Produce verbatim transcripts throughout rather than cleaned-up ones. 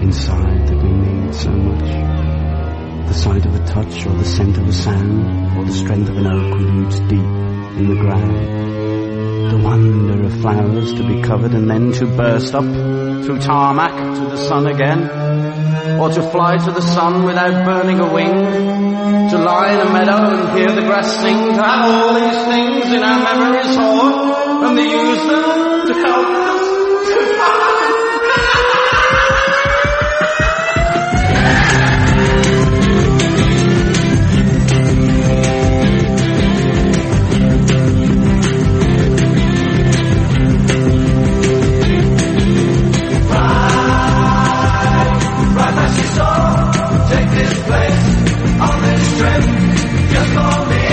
inside that we need so much. The sight of a touch, or the scent of a sand, or the strength of an oak roots deep in the ground. The wonder of flowers to be covered and then to burst up through tarmac to the sun again, or to fly to the sun without burning a wing, to lie in a meadow and hear the grass sing, to have all these things in our memories stored, and to use them to help us to find. Take this place on this trip just for me.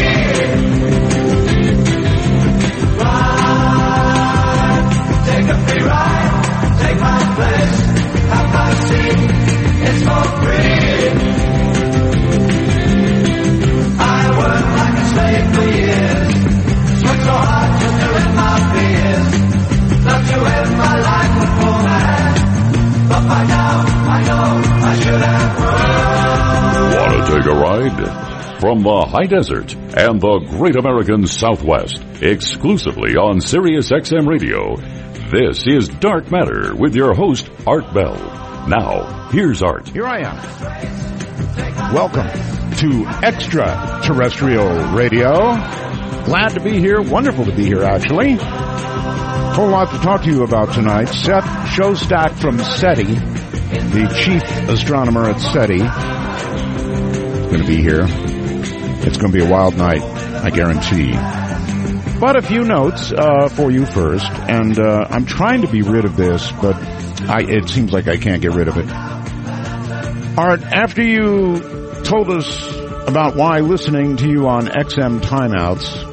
Ride, take a free ride, take my place, have my seat, it's for free. I worked like a slave for years, worked so hard to do it my fears. Love to end my life before that, but by now I know I should have run. Want to take a ride? From the high desert and the great American Southwest, exclusively on Sirius X M Radio, this is Dark Matter with your host, Art Bell. Now, here's Art. Here I am. Welcome to Extraterrestrial Radio. Glad to be here. Wonderful to be here, actually. Whole lot to talk to you about tonight. Seth Shostak from SETI, the chief astronomer at SETI, is going to be here. It's going to be a wild night, I guarantee. But a few notes uh, for you first, and uh, I'm trying to be rid of this, but I, it seems like I can't get rid of it. Art, after you told us about why listening to you on X M timeouts,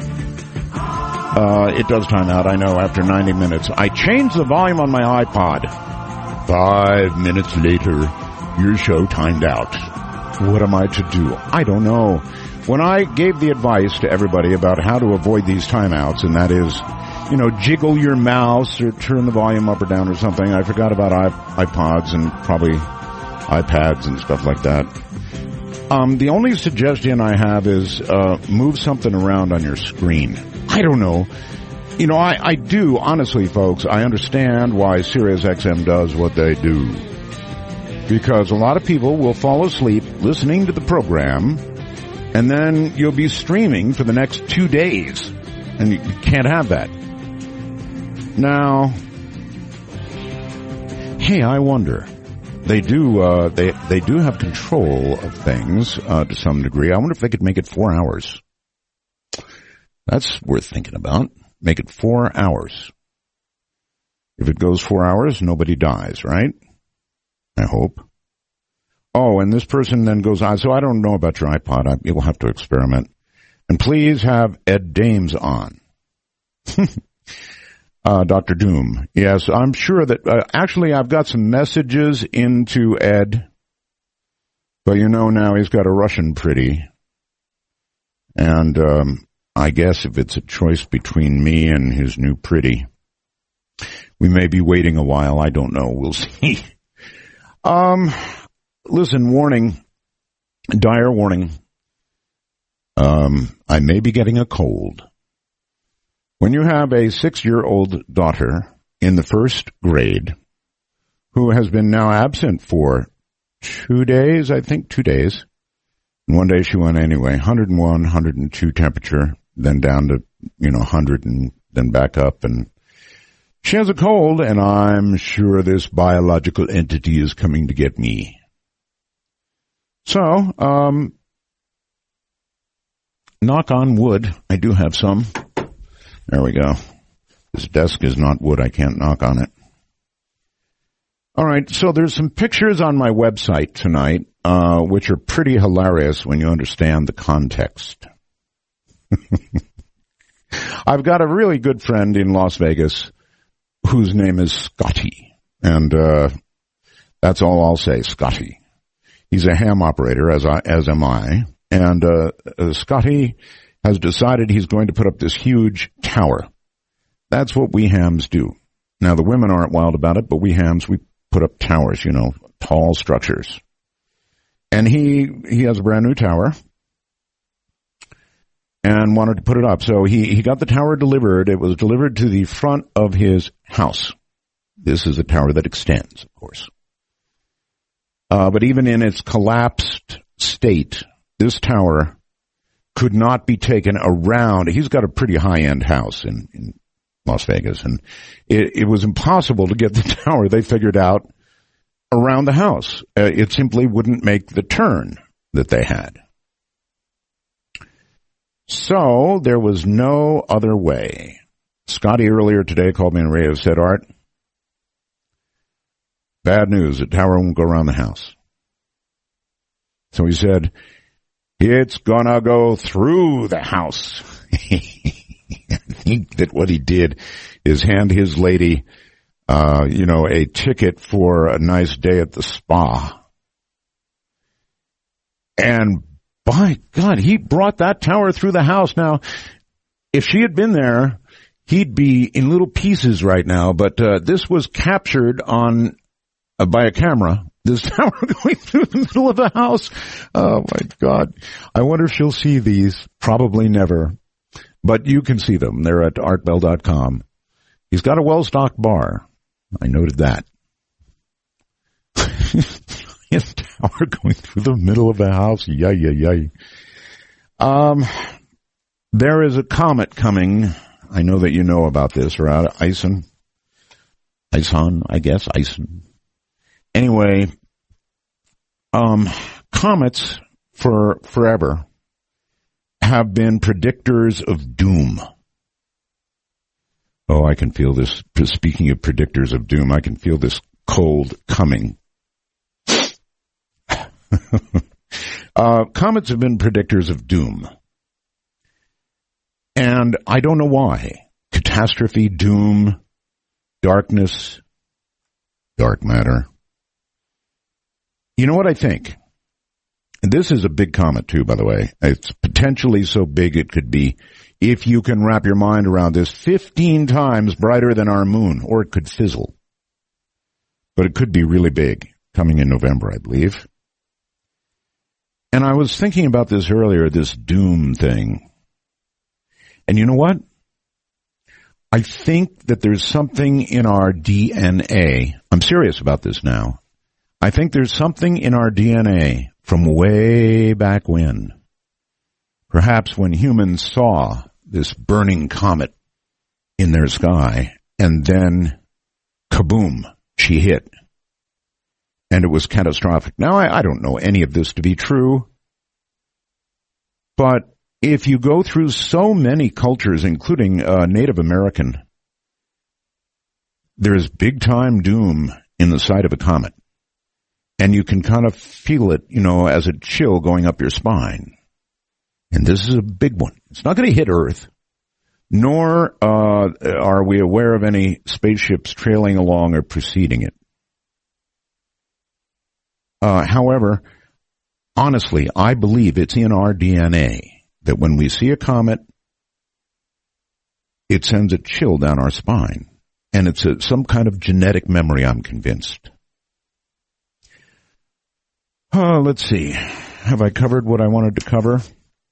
uh, it does time out, I know, after ninety minutes, I changed the volume on my iPod. Five minutes later, your show timed out. What am I to do? I don't know. When I gave the advice to everybody about how to avoid these timeouts, and that is, you know, jiggle your mouse or turn the volume up or down or something, I forgot about iPods and probably iPads and stuff like that. Um, the only suggestion I have is uh, move something around on your screen. I don't know. You know, I, I do, honestly, folks, I understand why Sirius X M does what they do. Because a lot of people will fall asleep listening to the program, and then you'll be streaming for the next two days. And you can't have that. Now, hey, I wonder. They do, uh, they, they do have control of things, uh, to some degree. I wonder if they could make it four hours. That's worth thinking about. Make it four hours. If it goes four hours, nobody dies, right? I hope. Oh, and this person then goes on. So I don't know about your iPod. I, you'll have to experiment. And please have Ed Dames on. uh, Doctor Doom. Yes, I'm sure that, uh, actually I've got some messages into Ed. But you know now he's got a Russian pretty. And, um, I guess if it's a choice between me and his new pretty, we may be waiting a while. I don't know. We'll see. Um, listen, warning, dire warning. Um, I may be getting a cold. When you have a six-year-old daughter in the first grade who has been now absent for two days, I think two days, and one day she went anyway, one hundred one, one hundred two temperature, then down to, you know, one hundred and then back up, and she has a cold, and I'm sure this biological entity is coming to get me. So, um, knock on wood, I do have some. There we go. This desk is not wood, I can't knock on it. All right, so there's some pictures on my website tonight, uh, which are pretty hilarious when you understand the context. I've got a really good friend in Las Vegas whose name is Scotty, and uh that's all I'll say, Scotty. He's a ham operator, as I as am I, and uh, uh Scotty has decided he's going to put up this huge tower. That's what we hams do. Now, the women aren't wild about it, but we hams, we put up towers, you know, tall structures. And he, he has a brand new tower and wanted to put it up. So he, he got the tower delivered. It was delivered to the front of his house. This is a tower that extends, of course. Uh, but even in its collapsed state, this tower could not be taken around. He's got a pretty high-end house in, in Las Vegas, and it, it was impossible to get the tower, they figured out, around the house. Uh, it simply wouldn't make the turn that they had. So there was no other way. Scotty earlier today called me on the radio and said, Art, bad news, the tower won't go around the house. So he said, it's gonna go through the house. I think that what he did is hand his lady, uh, you know, a ticket for a nice day at the spa. And by God, he brought that tower through the house. Now, if she had been there, he'd be in little pieces right now, but uh, this was captured on uh, by a camera. This tower going through the middle of the house. Oh, my God. I wonder if she'll see these. Probably never. But you can see them. They're at art bell dot com. He's got a well-stocked bar. I noted that. His tower going through the middle of the house. Yay, yay, yay. Um, there is a comet coming. I know that you know about this, right? Ison. Ison, I guess. Ison. Anyway, um, comets for forever have been predictors of doom. Oh, I can feel this. Speaking of predictors of doom, I can feel this cold coming. uh, comets have been predictors of doom. And I don't know why. Catastrophe, doom, darkness, dark matter. You know what I think? And this is a big comet, too, by the way. It's potentially so big it could be, if you can wrap your mind around this, fifteen times brighter than our moon, or it could fizzle. But it could be really big, coming in November, I believe. And I was thinking about this earlier, this doom thing. And you know what? I think that there's something in our D N A. I'm serious about this now. I think there's something in our D N A from way back when. Perhaps when humans saw this burning comet in their sky, and then, kaboom, she hit. And it was catastrophic. Now, I, I don't know any of this to be true, but if you go through so many cultures, including uh, Native American, there's big-time doom in the sight of a comet. And you can kind of feel it, you know, as a chill going up your spine. And this is a big one. It's not going to hit Earth, nor uh, are we aware of any spaceships trailing along or preceding it. Uh, however, honestly, I believe it's in our D N A that when we see a comet, it sends a chill down our spine. And it's a, some kind of genetic memory, I'm convinced. Uh, let's see. Have I covered what I wanted to cover?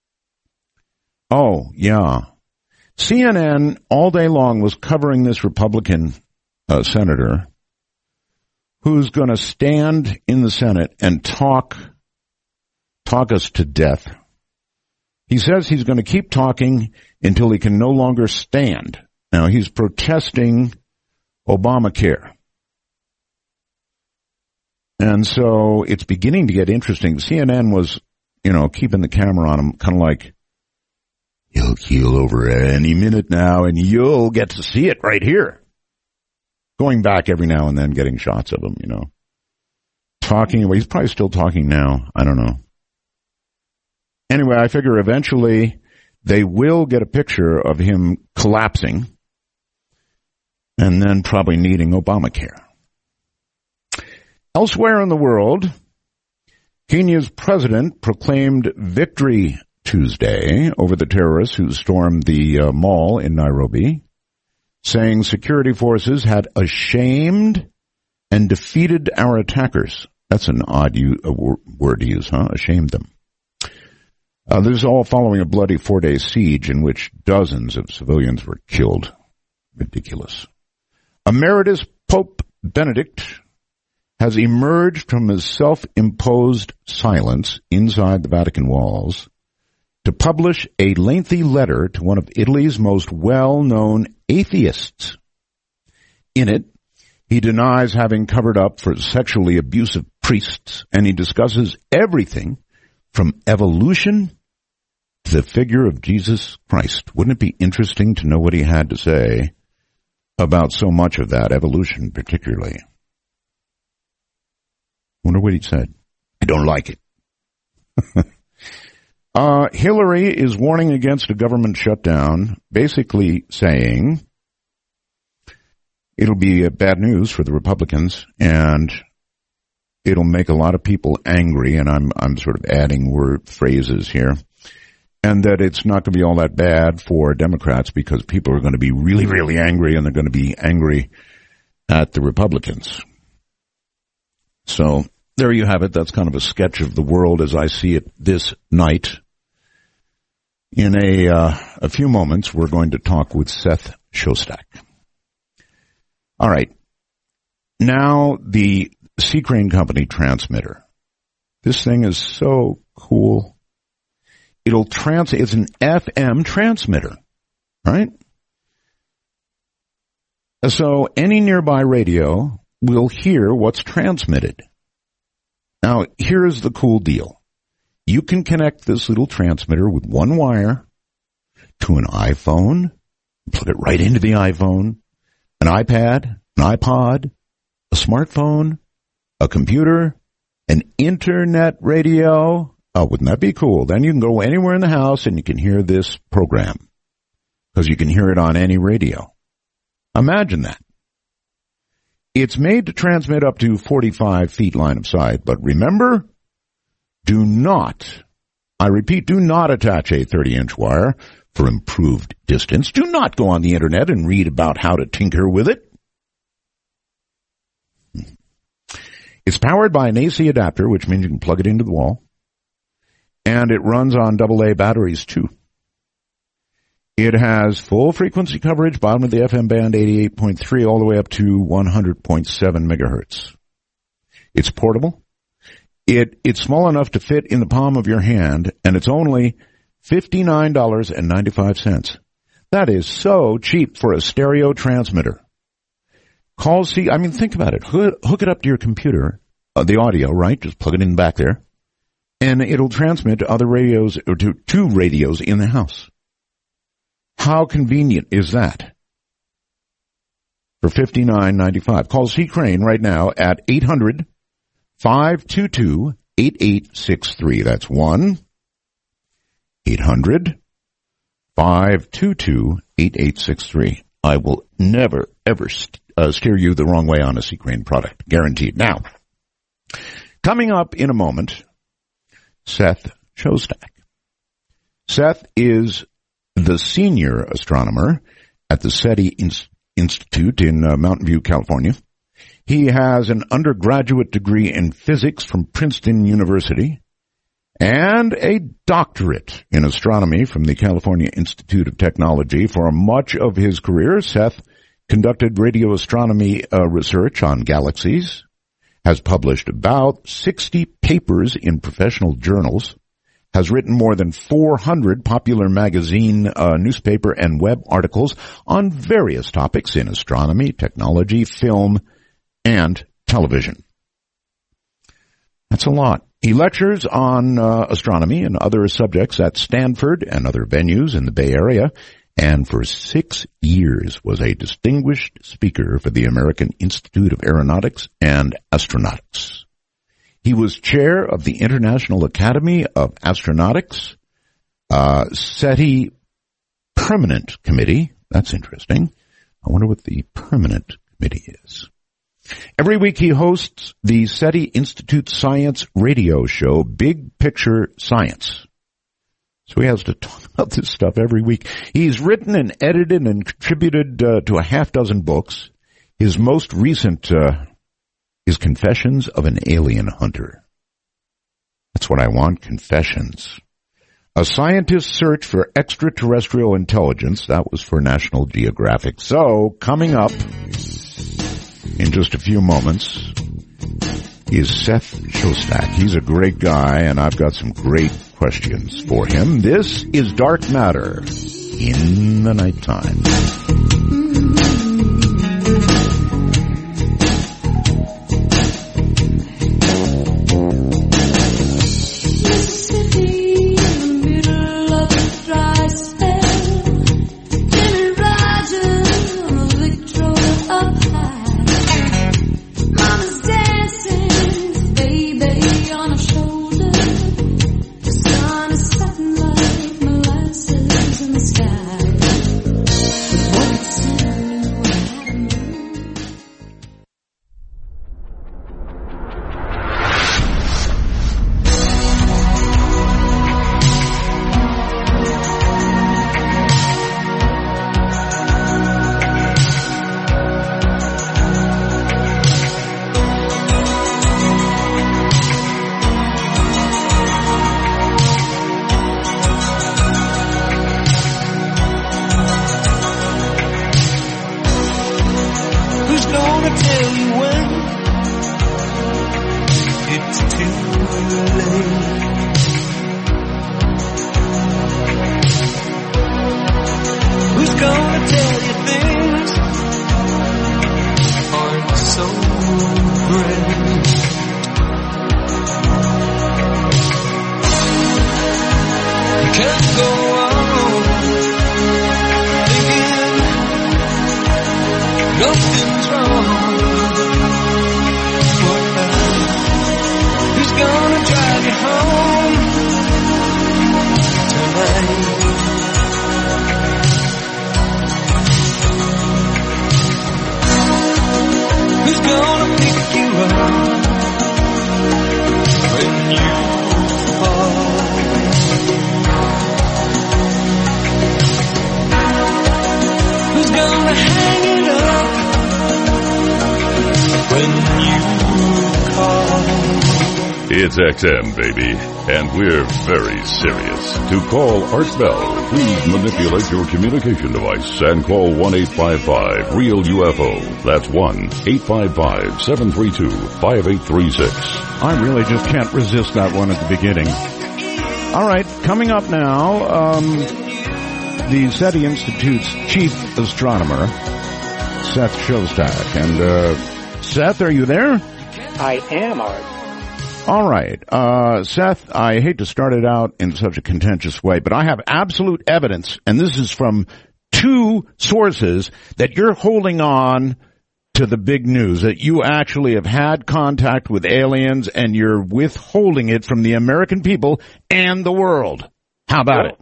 Oh, yeah. C N N all day long was covering this Republican uh, senator who's going to stand in the Senate and talk, talk us to death. He says he's going to keep talking until he can no longer stand. Now, he's protesting Obamacare. And so it's beginning to get interesting. C N N was, you know, keeping the camera on him, kind of like, he'll keel over any minute now, and you'll get to see it right here. Going back every now and then, getting shots of him, you know. Talking, well, he's probably still talking now. I don't know. Anyway, I figure eventually they will get a picture of him collapsing and then probably needing Obamacare. Elsewhere in the world, Kenya's president proclaimed victory Tuesday over the terrorists who stormed the uh, mall in Nairobi, saying security forces had ashamed and defeated our attackers. That's an odd u- a wor- word to use, huh? Ashamed them. Uh, this is all following a bloody four-day siege in which dozens of civilians were killed. Ridiculous. Emeritus Pope Benedict has emerged from his self-imposed silence inside the Vatican walls to publish a lengthy letter to one of Italy's most well-known atheists. In it, he denies having covered up for sexually abusive priests, and he discusses everything from evolution to the figure of Jesus Christ. Wouldn't it be interesting to know what he had to say about so much of that, evolution particularly? Wonder what he said. I don't like it. uh, Hillary is warning against a government shutdown, basically saying it'll be uh, bad news for the Republicans, and it'll make a lot of people angry, and I'm I'm sort of adding word phrases here, and that it's not going to be all that bad for Democrats because people are going to be really, really angry, and they're going to be angry at the Republicans. So there you have it. That's kind of a sketch of the world as I see it this night. In a uh, a few moments, we're going to talk with Seth Shostak. All right. Now, the Sea Crane Company transmitter. This thing is so cool. It'll trans, it's an F M transmitter, right? So any nearby radio will hear what's transmitted. Now, here's the cool deal. You can connect this little transmitter with one wire to an iPhone, plug it right into the iPhone, an iPad, an iPod, a smartphone, a computer, an internet radio. Oh, wouldn't that be cool? Then you can go anywhere in the house and you can hear this program because you can hear it on any radio. Imagine that. It's made to transmit up to forty-five feet line of sight, but remember, do not, I repeat, do not attach a thirty-inch wire for improved distance. Do not go on the internet and read about how to tinker with it. It's powered by an A C adapter, which means you can plug it into the wall, and it runs on double A batteries too. It has full frequency coverage, bottom of the F M band, eighty-eight point three, all the way up to one hundred point seven megahertz. It's portable. It, it's small enough to fit in the palm of your hand, and it's only fifty-nine dollars and ninety-five cents. That is so cheap for a stereo transmitter. Call C, I mean, think about it. Hook, hook it up to your computer, uh, the audio, right? Just plug it in back there, and it'll transmit to other radios, or to two radios in the house. How convenient is that? For fifty-nine dollars and ninety-five cents. Call C. Crane right now at eight hundred, five two two, eight eight six three. That's one eight hundred, five two two, eight eight six three. I will never, ever st- uh, steer you the wrong way on a C. Crane product. Guaranteed. Now, coming up in a moment, Seth Shostak. Seth is the senior astronomer at the SETI In- Institute in uh, Mountain View, California. He has an undergraduate degree in physics from Princeton University and a doctorate in astronomy from the California Institute of Technology. For much of his career, Seth conducted radio astronomy uh, research on galaxies, has published about sixty papers in professional journals, has written more than four hundred popular magazine, uh, newspaper, and web articles on various topics in astronomy, technology, film, and television. That's a lot. He lectures on uh, astronomy and other subjects at Stanford and other venues in the Bay Area, and for six years was a distinguished speaker for the American Institute of Aeronautics and Astronautics. He was chair of the International Academy of Astronautics, uh, SETI Permanent Committee. That's interesting. I wonder what the Permanent Committee is. Every week he hosts the SETI Institute Science radio show, Big Picture Science. So he has to talk about this stuff every week. He's written and edited and contributed uh, to a half dozen books. His most recent uh is Confessions of an Alien Hunter. That's what I want, confessions. A scientist's search for extraterrestrial intelligence. That was for National Geographic. So, coming up in just a few moments is Seth Shostak. He's a great guy, and I've got some great questions for him. This is Dark Matter in the nighttime. It's X M, baby, and we're very serious. To call Art Bell, please manipulate your communication device and call one eight five five real U F O. That's one eight five five, seven three two, five eight three six. I really just can't resist that one at the beginning. All right, coming up now, um, the SETI Institute's chief astronomer, Seth Shostak. And, uh, Seth, are you there? I am, Art. All right. Uh, Seth, I hate to start it out in such a contentious way, but I have absolute evidence, and this is from two sources, that you're holding on to the big news, that you actually have had contact with aliens and you're withholding it from the American people and the world. How about it?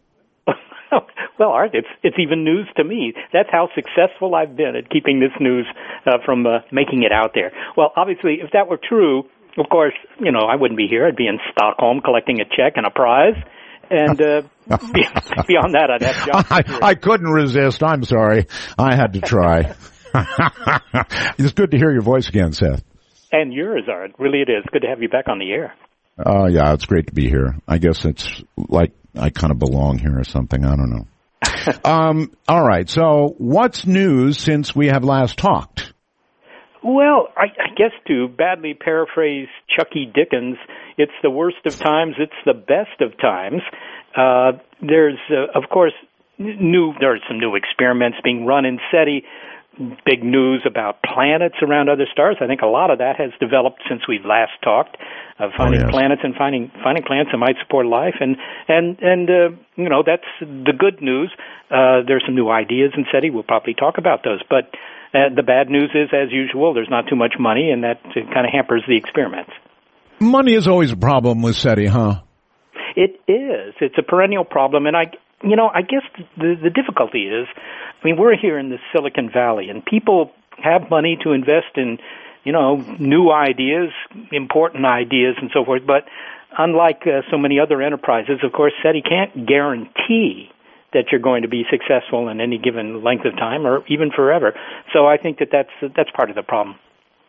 Well, Art, it's it's even news to me. That's how successful I've been at keeping this news uh, from uh, making it out there. Well, obviously, if that were true, of course, you know, I wouldn't be here. I'd be in Stockholm collecting a check and a prize. And uh, beyond that, I'd have job security. I, I couldn't resist. I'm sorry. I had to try. It's good to hear your voice again, Seth. And yours, Art. Really it is. Good to have you back on the air. Oh, uh, yeah, it's great to be here. I guess it's like I kind of belong here or something. I don't know. um, all right. So what's news since we have last talked? Well, I, I guess to badly paraphrase Chucky Dickens, it's the worst of times, it's the best of times. Uh, there's, uh, of course, new. There's some new experiments being run in SETI. Big news about planets around other stars. I think a lot of that has developed since we last talked, of finding oh, yes. planets and finding finding planets that might support life. And and and uh, you know, that's the good news. Uh, there's some new ideas in SETI. We'll probably talk about those. But uh, the bad news is, as usual, there's not too much money, and that kind of hampers the experiments. Money is always a problem with SETI, huh? It is. It's a perennial problem, and I. You know, I guess the, the difficulty is, I mean, we're here in the Silicon Valley, and people have money to invest in, you know, new ideas, important ideas, and so forth. But unlike uh, so many other enterprises, of course, SETI can't guarantee that you're going to be successful in any given length of time or even forever. So I think that that's, that's part of the problem.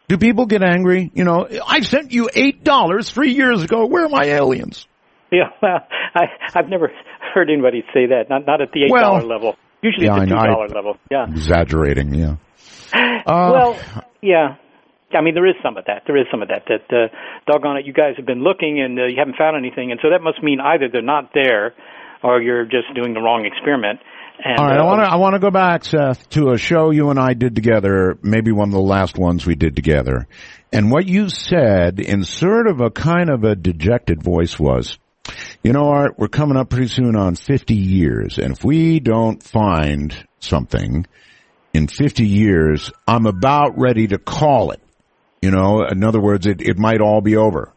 Do people get angry? You know, I sent you eight dollars three years ago. Where are my aliens? Yeah, well, I, I've never heard anybody say that. Not not at the eight dollar well, level. Usually yeah, at the two dollar I, level. Yeah, exaggerating. Yeah. Uh, well, yeah. I mean, there is some of that. There is some of that. That uh, doggone it, you guys have been looking and uh, you haven't found anything, and so that must mean either they're not there, or you're just doing the wrong experiment. And, All right, uh, I want to I want to go back, Seth, to a show you and I did together, maybe one of the last ones we did together. And what you said in sort of a kind of a dejected voice was, you know, Art, we're coming up pretty soon on fifty years, and if we don't find something in fifty years, I'm about ready to call it. You know, in other words, it, it might all be over.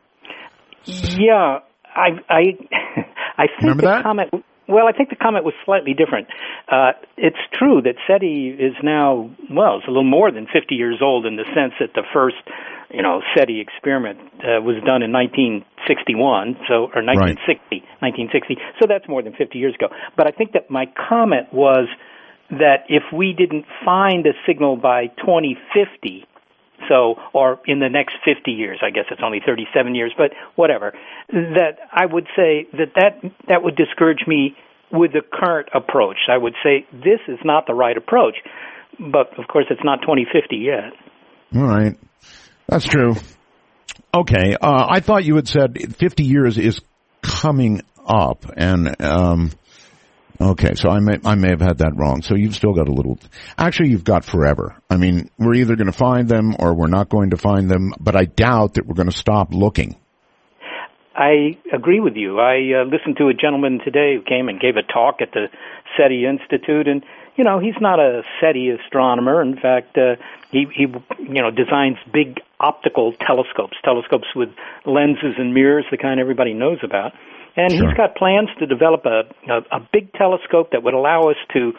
Yeah, I I I think Remember the that? comment. Well, I think the comment was slightly different. Uh, it's true that SETI is now, well, it's a little more than fifty years old in the sense that the first, you know, SETI experiment uh, was done in nineteen sixty-one, so or nineteen sixty, right. nineteen sixty. So that's more than fifty years ago. But I think that my comment was that if we didn't find a signal by twenty fifty, so, or in the next fifty years, I guess it's only thirty-seven years, but whatever, that I would say that that, that would discourage me with the current approach. I would say this is not the right approach, but of course it's not twenty fifty yet. All right. That's true. Okay. Uh, I thought you had said fifty years is coming up, and, um, okay, so I may I may have had that wrong. So you've still got a little. Actually, you've got forever. I mean, we're either going to find them or we're not going to find them. But I doubt that we're going to stop looking. I agree with you. I uh, listened to a gentleman today who came and gave a talk at the SETI Institute, and you know he's not a SETI astronomer. In fact, uh, he he you know designs big optical telescopes, telescopes with lenses and mirrors, the kind everybody knows about. And Sure. he's got plans to develop a, a a big telescope that would allow us to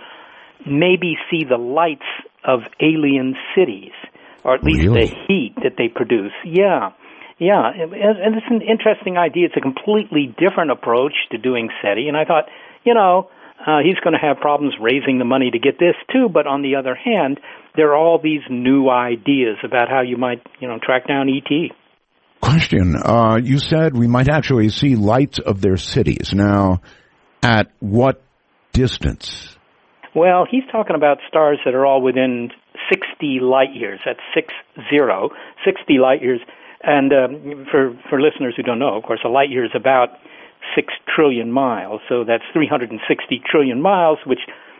maybe see the lights of alien cities, or at least Really? the heat that they produce. Yeah, yeah, and, and it's an interesting idea. It's a completely different approach to doing SETI, and I thought, you know, uh, he's going to have problems raising the money to get this too. But on the other hand, there are all these new ideas about how you might, you know, track down E T. Question. Uh, you said we might actually see lights of their cities. Now, at what distance? Well, he's talking about stars that are all within sixty light years. That's six zero, sixty light years. And um, for for listeners who don't know, of course, a light year is about six trillion miles. So that's three hundred sixty trillion miles, which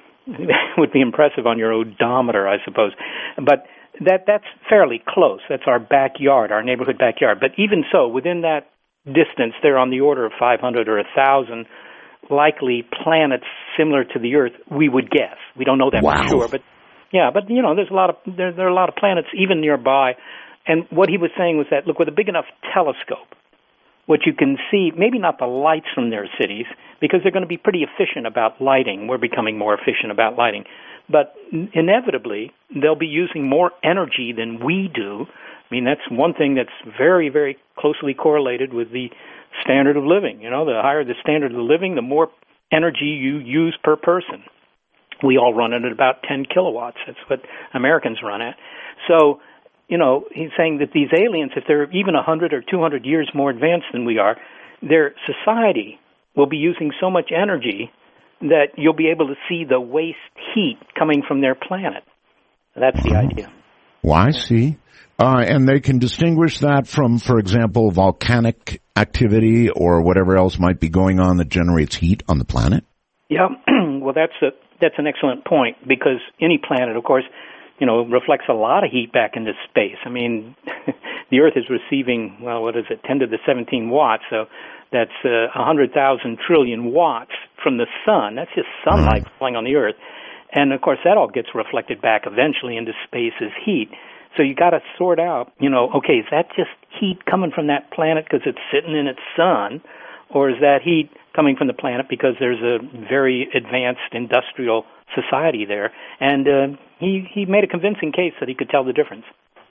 would be impressive on your odometer, I suppose. But That that's fairly close. That's our backyard, our neighborhood backyard. But even so, within that distance, they're on the order of five hundred or one thousand likely planets similar to the Earth, we would guess. We don't know that Wow. for sure. But, yeah, but, you know, there's a lot of there, there are a lot of planets even nearby. And what he was saying was that, look, with a big enough telescope, what you can see, maybe not the lights from their cities, because they're going to be pretty efficient about lighting. We're becoming more efficient about lighting. But inevitably, they'll be using more energy than we do. I mean, that's one thing that's very, very closely correlated with the standard of living. You know, the higher the standard of living, the more energy you use per person. We all run it at about ten kilowatts. That's what Americans run at. So, you know, he's saying that these aliens, if they're even one hundred or two hundred years more advanced than we are, their society will be using so much energy that you'll be able to see the waste heat coming from their planet. That's the idea. Well, I see. Uh, and they can distinguish that from, for example, volcanic activity or whatever else might be going on that generates heat on the planet? Yeah, well, that's a, that's an excellent point, because any planet, of course, you know, reflects a lot of heat back into space. I mean, the Earth is receiving, well, what is it, ten to the seventeen watts, so that's uh, one hundred thousand trillion watts from the sun. That's just sunlight Mm-hmm. falling on the Earth. And, of course, that all gets reflected back eventually into space as heat. So you got to sort out, you know, okay, is that just heat coming from that planet because it's sitting in its sun, or is that heat coming from the planet because there's a very advanced industrial society there? And uh, he, he made a convincing case that he could tell the difference.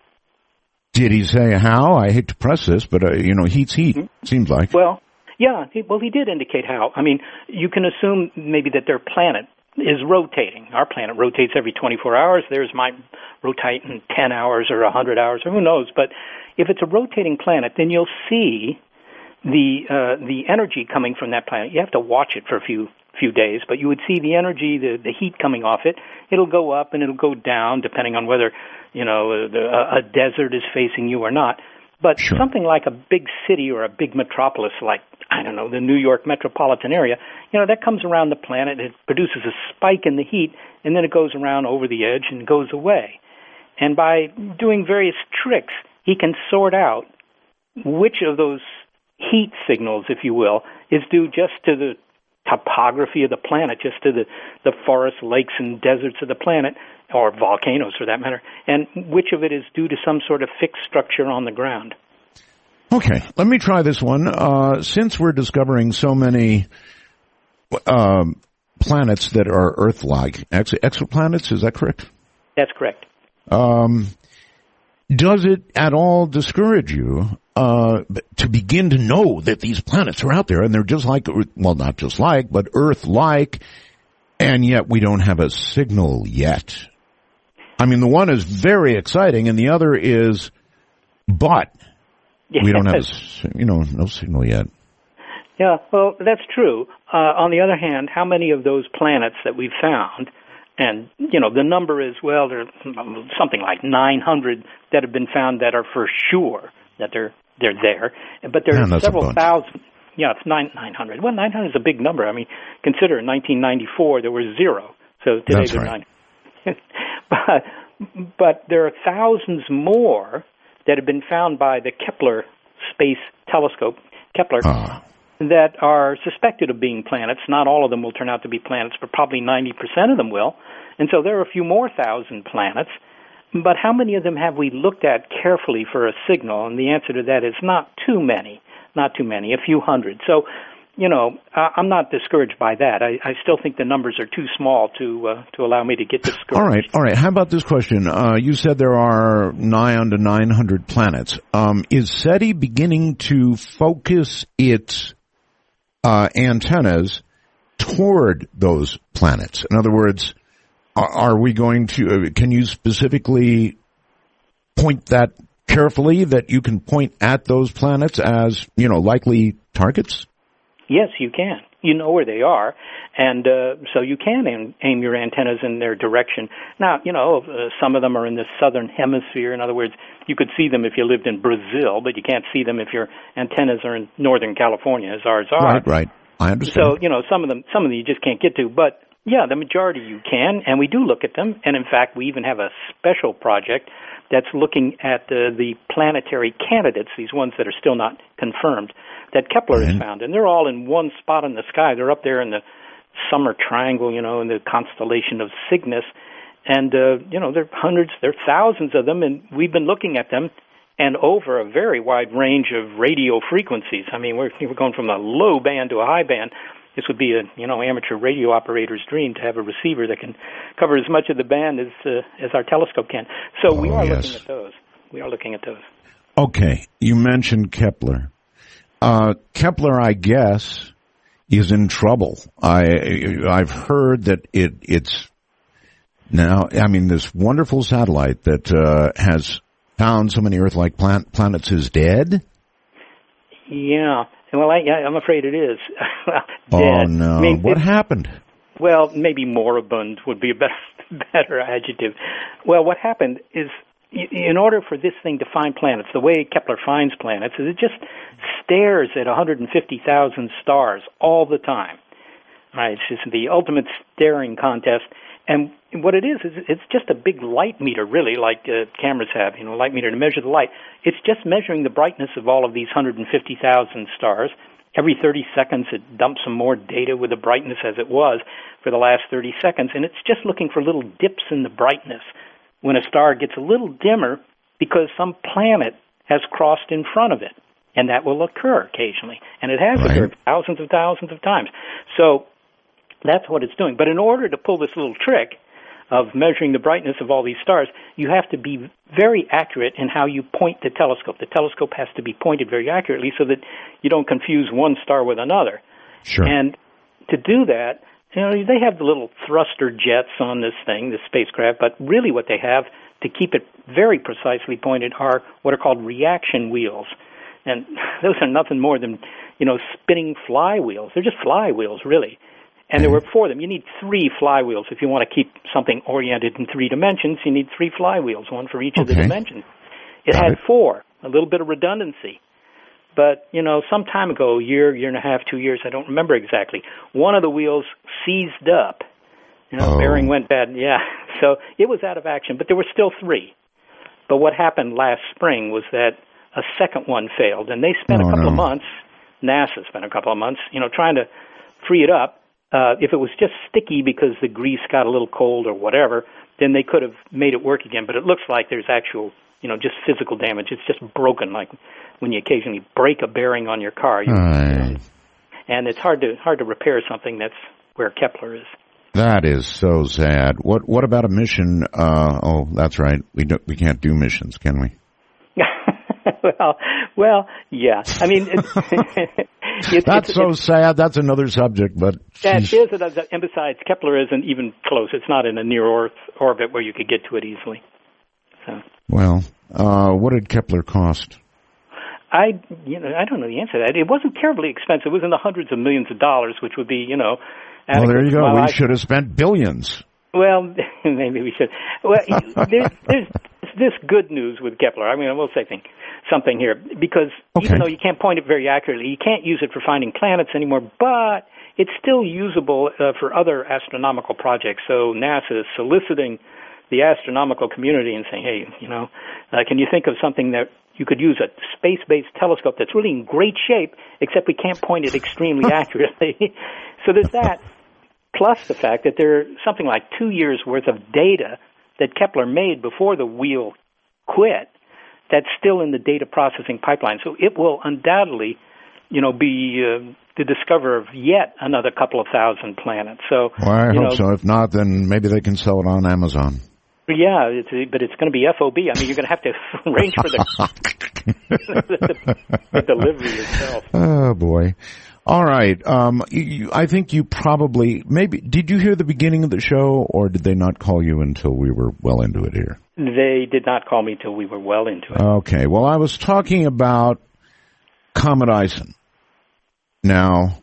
Did he say how? I hate to press this, but, uh, you know, heat's heat, mm-hmm. seems like. Well, yeah, he, well, he did indicate how. I mean, you can assume maybe that their planet is rotating. Our planet rotates every twenty-four hours. Theirs might rotate in ten hours or one hundred hours, or who knows. But if it's a rotating planet, then you'll see the uh, the energy coming from that planet. You have to watch it for a few few days, but you would see the energy, the, the heat coming off it. It'll go up and it'll go down depending on whether, you know, the, a, a desert is facing you or not. But sure. something like a big city or a big metropolis like, I don't know, the New York metropolitan area, you know, that comes around the planet, it produces a spike in the heat, and then it goes around over the edge and goes away. And by doing various tricks, he can sort out which of those heat signals, if you will, is due just to the topography of the planet, just to the, the forests, lakes, and deserts of the planet, or volcanoes for that matter, and which of it is due to some sort of fixed structure on the ground. Okay, let me try this one. Uh, since we're discovering so many um, planets that are Earth-like, ex- exoplanets, is that correct? That's correct. Um, does it at all discourage you uh, to begin to know that these planets are out there and they're just like, well, not just like, but Earth-like, and yet we don't have a signal yet? I mean, the one is very exciting and the other is, but yes. we don't have, a, you know, no signal yet. Yeah, well, that's true. Uh, on the other hand, how many of those planets that we've found, and, you know, the number is, well, there's something like nine hundred that have been found that are for sure that they're they're there, but there's Man, several thousand. Yeah, it's nine nine hundred. Well, nine hundred is a big number. I mean, consider in nineteen ninety-four there were zero, so today That's there are right. nine. but but there are thousands more that have been found by the Kepler Space Telescope, Kepler. Uh. that are suspected of being planets. Not all of them will turn out to be planets, but probably ninety percent of them will. And so there are a few more thousand planets. But how many of them have we looked at carefully for a signal? And the answer to that is not too many, not too many, a few hundred. So, you know, I'm not discouraged by that. I, I still think the numbers are too small to uh, to allow me to get discouraged. All right, all right. How about this question? Uh, you said there are nigh on to nine hundred planets. Um, is SETI beginning to focus its Uh, antennas toward those planets? In other words, are, are we going to, uh, can you specifically point that carefully, that you can point at those planets as, you know, likely targets? Yes, you can. You know where they are, and uh, so you can aim, aim your antennas in their direction. Now, you know, uh, some of them are in the southern hemisphere. In other words, you could see them if you lived in Brazil, but you can't see them if your antennas are in Northern California, as ours are. Right, right. I understand. So, you know, some of them, some of them you just can't get to. But, yeah, the majority you can, and we do look at them. And, in fact, we even have a special project that's looking at uh, the planetary candidates, these ones that are still not confirmed, that Kepler right. has found. And they're all in one spot in the sky. They're up there in the summer triangle, you know, in the constellation of Cygnus. And, uh, you know, there are hundreds, there are thousands of them, and we've been looking at them and over a very wide range of radio frequencies. I mean, we're, we're going from a low band to a high band. This would be a, you know, amateur radio operator's dream to have a receiver that can cover as much of the band as uh, as our telescope can. So oh, we are yes. looking at those. We are looking at those. Okay. You mentioned Kepler. Uh, Kepler, I guess, is in trouble. I, I've heard that it, it's now, I mean, this wonderful satellite that, uh, has found so many Earth-like plan- planets is dead? Yeah. Well, I, I'm afraid it is. Oh, dead. no. I mean, what it, happened? Well, maybe moribund would be a better, better adjective. Well, what happened is, in order for this thing to find planets, the way Kepler finds planets is it just stares at one hundred fifty thousand stars all the time. Right? It's just the ultimate staring contest. And what it is, is it's just a big light meter, really, like uh, cameras have, you know, a light meter to measure the light. It's just measuring the brightness of all of these one hundred fifty thousand stars. Every thirty seconds, it dumps some more data with the brightness as it was for the last thirty seconds, and it's just looking for little dips in the brightness when a star gets a little dimmer because some planet has crossed in front of it, and that will occur occasionally, and it has right. occurred thousands and thousands of times. So that's what it's doing. But in order to pull this little trick of measuring the brightness of all these stars, you have to be very accurate in how you point the telescope. The telescope has to be pointed very accurately so that you don't confuse one star with another. Sure. And to do that, you know, they have the little thruster jets on this thing, this spacecraft, but really what they have to keep it very precisely pointed are what are called reaction wheels. And those are nothing more than, you know, spinning flywheels. They're just flywheels, really. And there were four of them. You need three flywheels. If you want to keep something oriented in three dimensions, you need three flywheels, one for each okay. of the dimensions. It Got had it. four, a little bit of redundancy. But, you know, some time ago, a year, year and a half, two years, I don't remember exactly, one of the wheels seized up. You know, oh. bearing went bad. Yeah, so it was out of action, but there were still three. But what happened last spring was that a second one failed, and they spent oh, a couple no. of months, NASA spent a couple of months, you know, trying to free it up. Uh, if it was just sticky because the grease got a little cold or whatever, then they could have made it work again. But it looks like there's actual, you know, just physical damage. It's just broken, like when you occasionally break a bearing on your car. You, right. And it's hard to hard to repair something that's where Kepler is. That is so sad. What what about a mission? Uh, oh, that's right. We don't, we can't do missions, can we? well, well, yeah. I mean, it's, it's, that's it's, so it's, sad. That's another subject, but that is. And besides, Kepler isn't even close. It's not in a near Earth orbit where you could get to it easily. So. Well, uh, what did Kepler cost? I, you know, I don't know the answer to that. It wasn't terribly expensive. It was in the hundreds of millions of dollars, which would be, you know. Well, there you go. Well, we I, should have spent billions. Well, maybe we should. Well, there's, there's this good news with Kepler. I mean, I will say thing, something here, because okay. even though you can't point it very accurately, you can't use it for finding planets anymore, but it's still usable uh, for other astronomical projects. So NASA is soliciting the astronomical community and saying, hey, you know, uh, can you think of something that you could use, a space-based telescope that's really in great shape, except we can't point it extremely accurately. So there's that, plus the fact that there's something like two years' worth of data that Kepler made before the wheel quit that's still in the data processing pipeline. So it will undoubtedly, you know, be uh, the discoverer of yet another couple of thousand planets. So, well, I hope know, so. If not, then maybe they can sell it on Amazon. Yeah, it's, but it's going to be F O B. I mean, you're going to have to arrange for the, the, the delivery yourself. Oh, boy. All right. Um, you, I think you probably, maybe, did you hear the beginning of the show, or did they not call you until we were well into it here? They did not call me until we were well into it. Okay. Well, I was talking about Comet Ison. Now,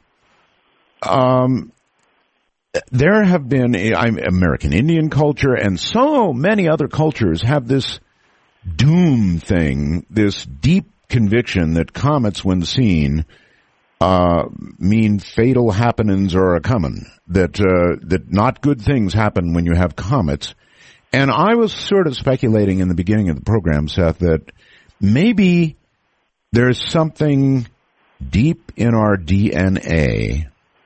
um... there have been, I'm American Indian culture and so many other cultures have this doom thing, this deep conviction that comets, when seen, uh, mean fatal happenings are a comin', that, uh, that not good things happen when you have comets. And I was sort of speculating in the beginning of the program, Seth, that maybe there's something deep in our D N A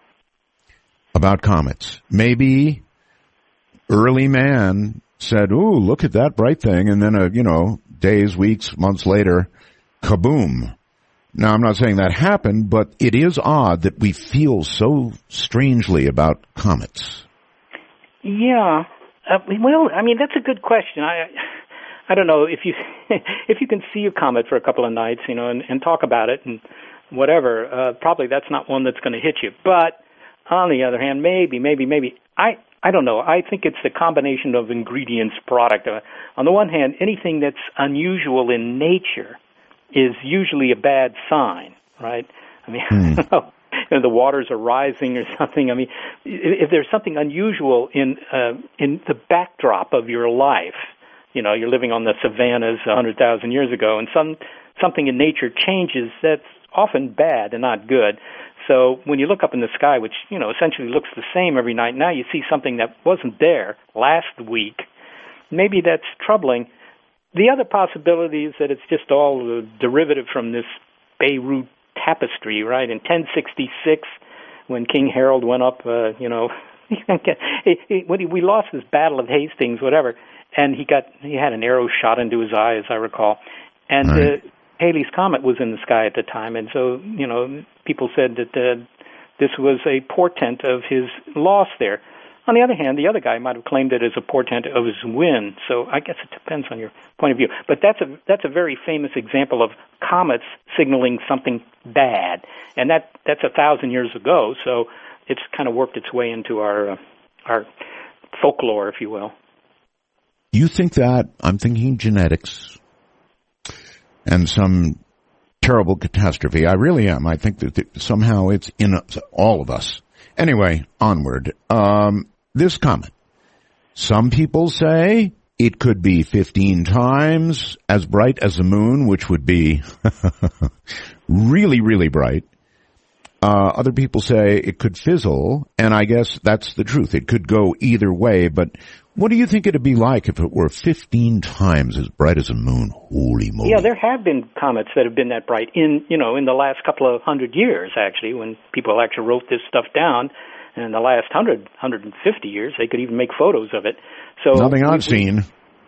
about comets. Maybe early man said, ooh, look at that bright thing, and then, uh, you know, days, weeks, months later, kaboom. Now, I'm not saying that happened, but it is odd that we feel so strangely about comets. Yeah. Uh, well, I mean, that's a good question. I I don't know if you if you can see a comet for a couple of nights, you know, and, and talk about it and whatever, uh, probably that's not one that's going to hit you. But on the other hand, maybe, maybe, maybe. I, I don't know. I think it's the combination of ingredients product. Uh, on the one hand, anything that's unusual in nature is usually a bad sign, right? I mean, mm. you know, the waters are rising or something. I mean, if, if there's something unusual in uh, in the backdrop of your life, you know, you're living on the savannas one hundred thousand years ago, and some something in nature changes, that's often bad and not good. So when you look up in the sky, which, you know, essentially looks the same every night, now you see something that wasn't there last week, maybe that's troubling. The other possibility is that it's just all a derivative from this Beirut tapestry, right? In ten sixty-six, when King Harold went up, uh, you know, when he, we lost this Battle of Hastings, whatever, and he got he had an arrow shot into his eye, as I recall, and right. uh, Halley's Comet was in the sky at the time, and so, you know, people said that uh, this was a portent of his loss there. On the other hand, the other guy might have claimed it as a portent of his win, so I guess it depends on your point of view. But that's a that's a very famous example of comets signaling something bad, and that that's a thousand years ago, so it's kind of worked its way into our uh, our folklore, if you will. You think that? I'm thinking genetics and some terrible catastrophe. I really am. I think that somehow it's in all of us. Anyway, onward. Um, this comment. Some people say it could be fifteen times as bright as the moon, which would be really, really bright. Uh, other people say it could fizzle, and I guess that's the truth. It could go either way, but what do you think it would be like if it were fifteen times as bright as a moon? Holy moly. Yeah, there have been comets that have been that bright in, you know, in the last couple of hundred years, actually, when people actually wrote this stuff down. And in the last hundred, hundred and fifty years, they could even make photos of it. So nothing I've we, seen.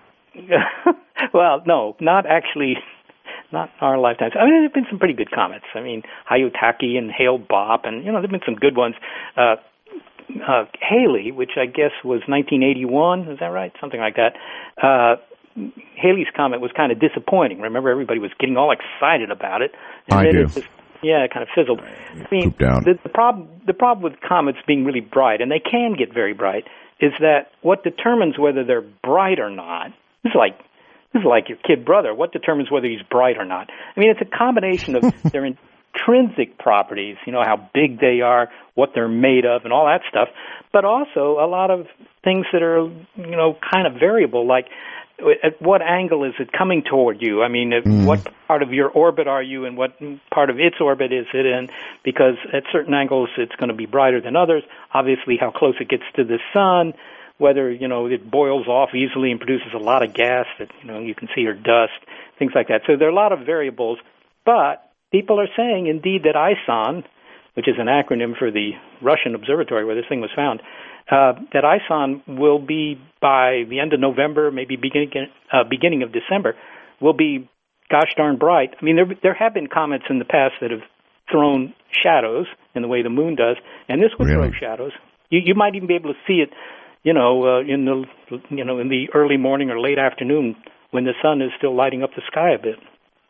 Well, no, not actually, not in our lifetimes. I mean, there have been some pretty good comets. I mean, Hyakutake and Hale-Bopp, and, you know, there have been some good ones. Uh, uh, Halley, which I guess was nineteen eighty-one, is that right? Something like that. Uh, Halley's comet was kind of disappointing. Remember, everybody was getting all excited about it. And I then do. It just, yeah, it kind of fizzled. I mean, down. the, the problem the problem with comets being really bright, and they can get very bright, is that what determines whether they're bright or not. This is like this is like your kid brother. What determines whether he's bright or not? I mean, it's a combination of their intrinsic properties, you know, how big they are, what they're made of, and all that stuff, but also a lot of things that are, you know, kind of variable, like at what angle is it coming toward you? I mean, mm. what part of your orbit are you and what part of its orbit is it in? Because at certain angles it's going to be brighter than others. Obviously, how close it gets to the sun, whether, you know, it boils off easily and produces a lot of gas that, you know, you can see, or dust, things like that. So there are a lot of variables, but people are saying, indeed, that I S O N, which is an acronym for the Russian observatory where this thing was found, uh, that I S O N will be, by the end of November, maybe beginning uh, beginning of December, will be gosh darn bright. I mean, there there have been comets in the past that have thrown shadows in the way the moon does, and this would really? throw shadows. You you might even be able to see it, you know, uh, in the you know in the early morning or late afternoon when the sun is still lighting up the sky a bit.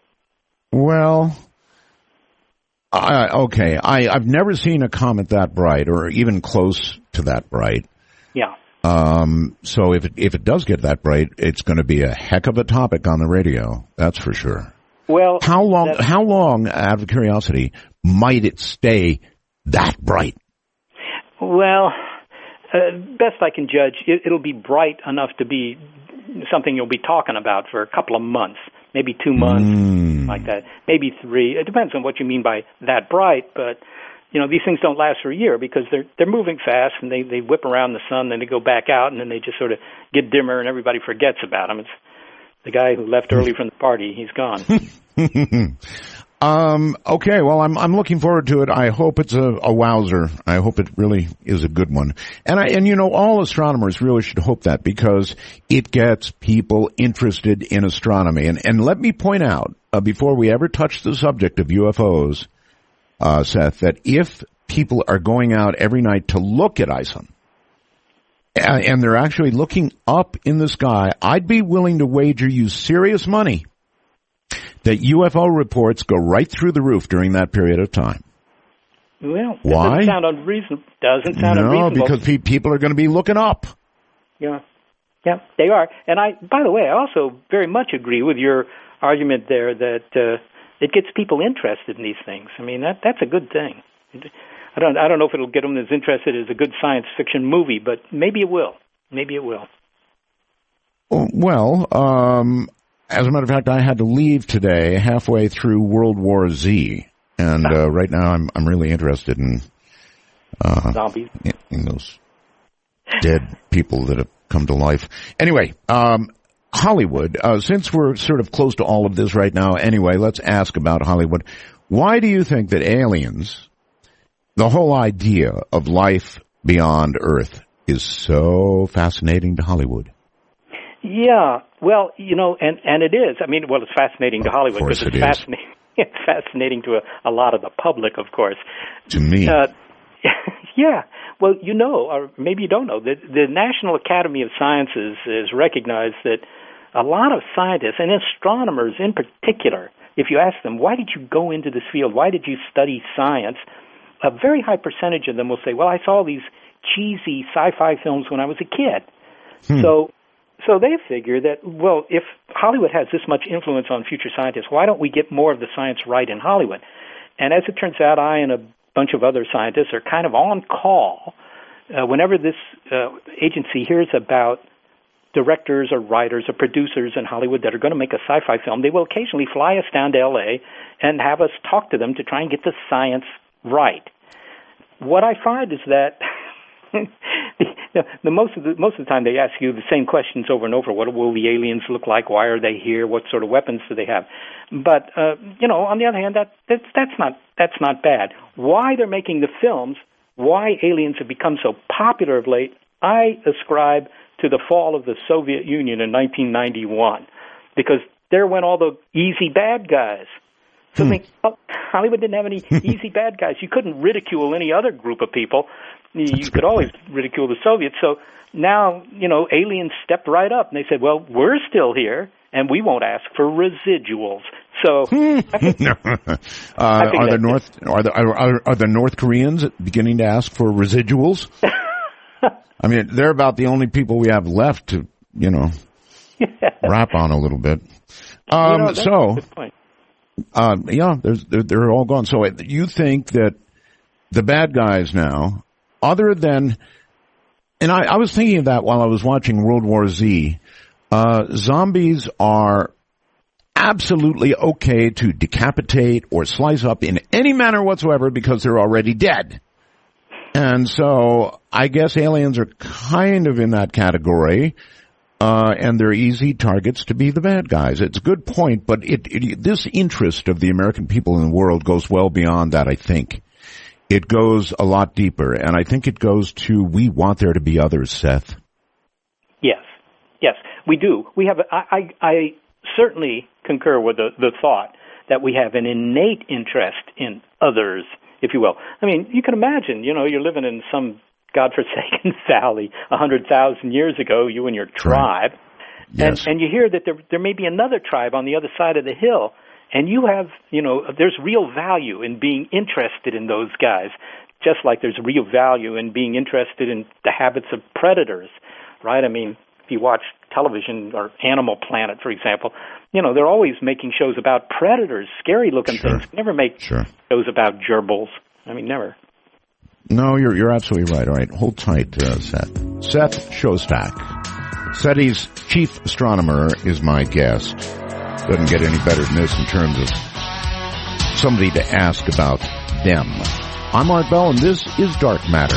Well, I, okay, I, I've never seen a comet that bright, or even close to that bright. Yeah. Um, so if it, if it does get that bright, it's going to be a heck of a topic on the radio. That's for sure. Well, how long? How long, out of curiosity, might it stay that bright? Well, uh, best I can judge, it, it'll be bright enough to be something you'll be talking about for a couple of months, maybe two months, mm. like that, maybe three. It depends on what you mean by that bright, but you know, these things don't last for a year because they're they're moving fast and they, they whip around the sun, then they go back out, and then they just sort of get dimmer and everybody forgets about them. It's the guy who left early from the party. He's gone. um, okay, well, I'm I'm looking forward to it. I hope it's a, a wowzer. I hope it really is a good one. And I and you know, all astronomers really should hope that, because it gets people interested in astronomy. And and let me point out, uh, before we ever touch the subject of U F Os, Uh, Seth, that if people are going out every night to look at I S O N, and, and they're actually looking up in the sky, I'd be willing to wager you serious money that U F O reports go right through the roof during that period of time. Well, why? Doesn't sound unreasonable. Doesn't sound no, unreasonable. because pe- people are going to be looking up. Yeah, yeah, they are. And I, by the way, I also very much agree with your argument there that uh, it gets people interested in these things. I mean, that that's a good thing. I don't I don't know if it'll get them as interested as a good science fiction movie, but maybe it will. Maybe it will. Well, um, as a matter of fact, I had to leave today halfway through World War Z, and uh, right now I'm I'm really interested in uh, zombies, in, in those dead people that have come to life. Anyway, um, Hollywood. Uh, since we're sort of close to all of this right now, anyway, let's ask about Hollywood. Why do you think that aliens, the whole idea of life beyond Earth, is so fascinating to Hollywood? Yeah, well, you know, and, and it is. I mean, well, it's fascinating to Hollywood because it's it fascinating. It's fascinating to a, a lot of the public, of course. To me. Uh, yeah. Well, you know, or maybe you don't know, that the National Academy of Sciences has recognized that a lot of scientists, and astronomers in particular, if you ask them, why did you go into this field? Why did you study science? a very high percentage of them will say, well, I saw these cheesy sci-fi films when I was a kid. Hmm. So so they figure that, well, if Hollywood has this much influence on future scientists, why don't we get more of the science right in Hollywood? And as it turns out, I and a bunch of other scientists are kind of on call uh, whenever this uh, agency hears about directors or writers or producers in Hollywood that are going to make a sci-fi film. They will occasionally fly us down to L A and have us talk to them to try and get the science right. What I find is that the, the most of the most of the time they ask you the same questions over and over. What will the aliens look like? Why are they here? What sort of weapons do they have? But uh, you know, on the other hand, that that's that's not that's not bad. Why they're making the films? Why aliens have become so popular of late? I ascribe to the fall of the Soviet Union in nineteen ninety-one, because there went all the easy bad guys. So hmm. think, oh, Hollywood didn't have any easy bad guys. You couldn't ridicule any other group of people. You could always ridicule the Soviets. So now, you know, aliens stepped right up and they said, well, we're still here and we won't ask for residuals. So I think, uh, I think are the North are the are, are the North Koreans beginning to ask for residuals? I mean, they're about the only people we have left to, you know, yeah. rap on a little bit. Um, you know, that's so, a good point. Uh, yeah, there's, they're, they're all gone. So you think that the bad guys now, other than, and I, I was thinking of that while I was watching World War Z, uh, zombies are absolutely okay to decapitate or slice up in any manner whatsoever because they're already dead. And so I guess aliens are kind of in that category, uh, and they're easy targets to be the bad guys. It's a good point, but it, it, this interest of the American people in the world goes well beyond that, I think. It goes a lot deeper, and I think it goes to we want there to be others, Seth. Yes, yes, we do. We have. I, I, I certainly concur with the, the thought that we have an innate interest in others, if you will. I mean, you can imagine, you know, you're living in some godforsaken valley a hundred thousand years ago, you and your tribe, right. Yes. and, and you hear that there, there may be another tribe on the other side of the hill, and you have, you know, there's real value in being interested in those guys, just like there's real value in being interested in the habits of predators, right? I mean, if you watch television or Animal Planet, for example, you know, they're always making shows about predators, scary-looking sure. things. They never make sure. shows about gerbils. I mean, never. No, you're you're absolutely right. All right, hold tight, uh, Seth. Seth Shostak, SETI's chief astronomer, is my guest. Doesn't get any better than this in terms of somebody to ask about them. I'm Art Bell, and this is Dark Matter.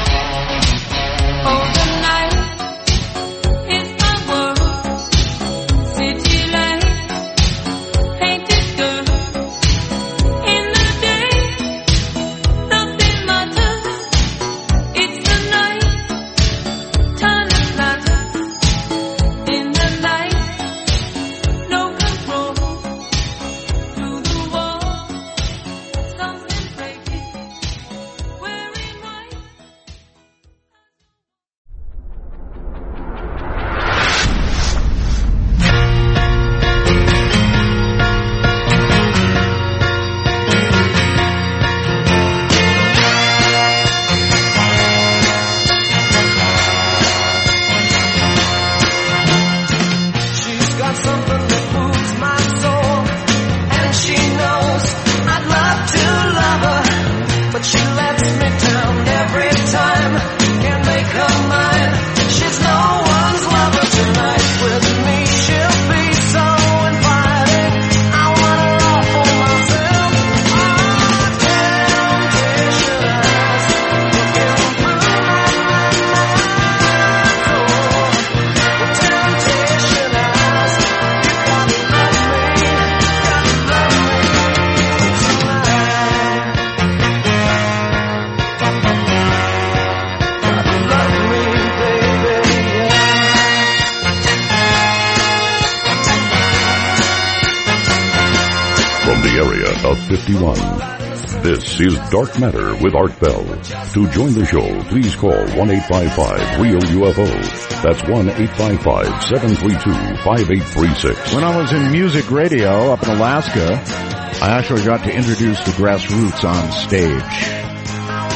fifty-one. This is Dark Matter with Art Bell. To join the show, please call one eight five five real U F O. That's one eight five five, seven three two, five eight three six. When I was in music radio up in Alaska, I actually got to introduce the Grassroots on stage.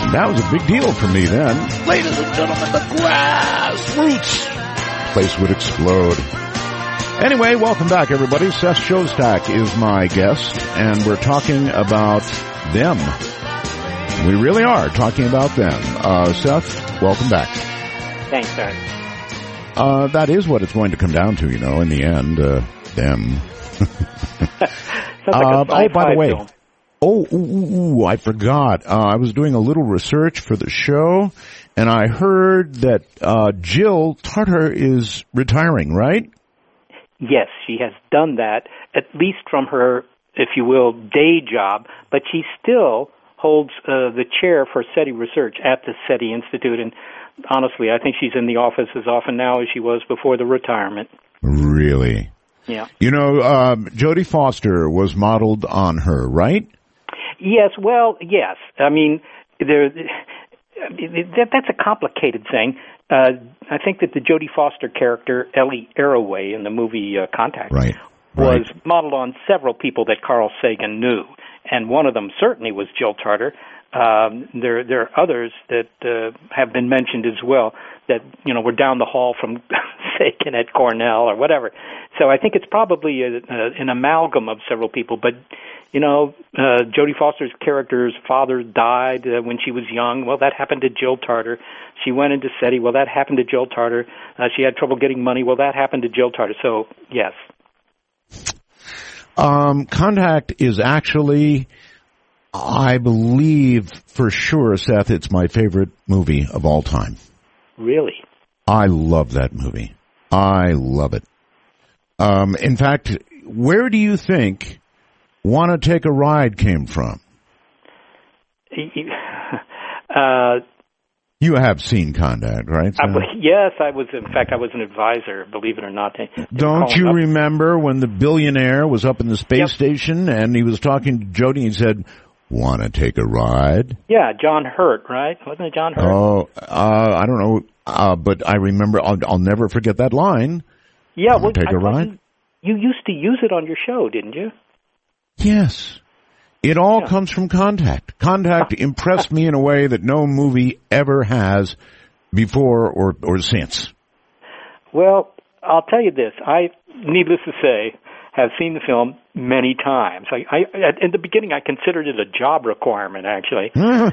That was a big deal for me then. Ladies and gentlemen, the Grassroots place would explode. Anyway, welcome back, everybody. Seth Shostak is my guest, and we're talking about them. We really are talking about them. Uh, Seth, welcome back. Thanks, sir. Uh, that is what it's going to come down to, you know, in the end, uh, them. Sounds like uh, a oh, by the way, film. oh, ooh, ooh, ooh, I forgot. Uh, I was doing a little research for the show, and I heard that uh, Jill Tarter is retiring, right? Yes, she has done that, at least from her, if you will, day job, but she still holds uh, the chair for SETI research at the SETI Institute, and honestly, I think she's in the office as often now as she was before the retirement. Really? Yeah. You know, um, Jodie Foster was modeled on her, right? Yes, well, yes. I mean, there, that, that's a complicated thing. Uh, I think that the Jodie Foster character, Ellie Arroway, in the movie uh, Contact, right. was right. modeled on several people that Carl Sagan knew, and one of them certainly was Jill Tarter. Um, there, there are others that uh, have been mentioned as well that, you know, were down the hall from Sagan at Cornell or whatever. So I think it's probably a, a, an amalgam of several people. But, you know, uh, Jodie Foster's character's father died uh, when she was young. Well, that happened to Jill Tarter. She went into SETI. Well, that happened to Jill Tarter. Uh, she had trouble getting money. Well, that happened to Jill Tarter. So, yes. Um, Contact is actually, I believe for sure, Seth, it's my favorite movie of all time. Really? I love that movie. I love it. Um, in fact, where do you think "Wanna Take a Ride" came from? Uh, you have seen Contact, right? I, yes, I was. In fact, I was an advisor, believe it or not. Don't you up. remember when the billionaire was up in the space Yep. station and he was talking to Jodie and he said, "Wanna take a ride?" Yeah, John Hurt, right? Wasn't it John Hurt? Oh, uh, I don't know, uh, but I remember. I'll, I'll never forget that line. Yeah, Wanna well, take I a ride? You, you used to use it on your show, didn't you? Yes. It all Yeah. comes from Contact. Contact impressed me in a way that no movie ever has before or, or since. Well, I'll tell you this. I, needless to say, have seen the film many times. I, I, in the beginning, I considered it a job requirement, actually.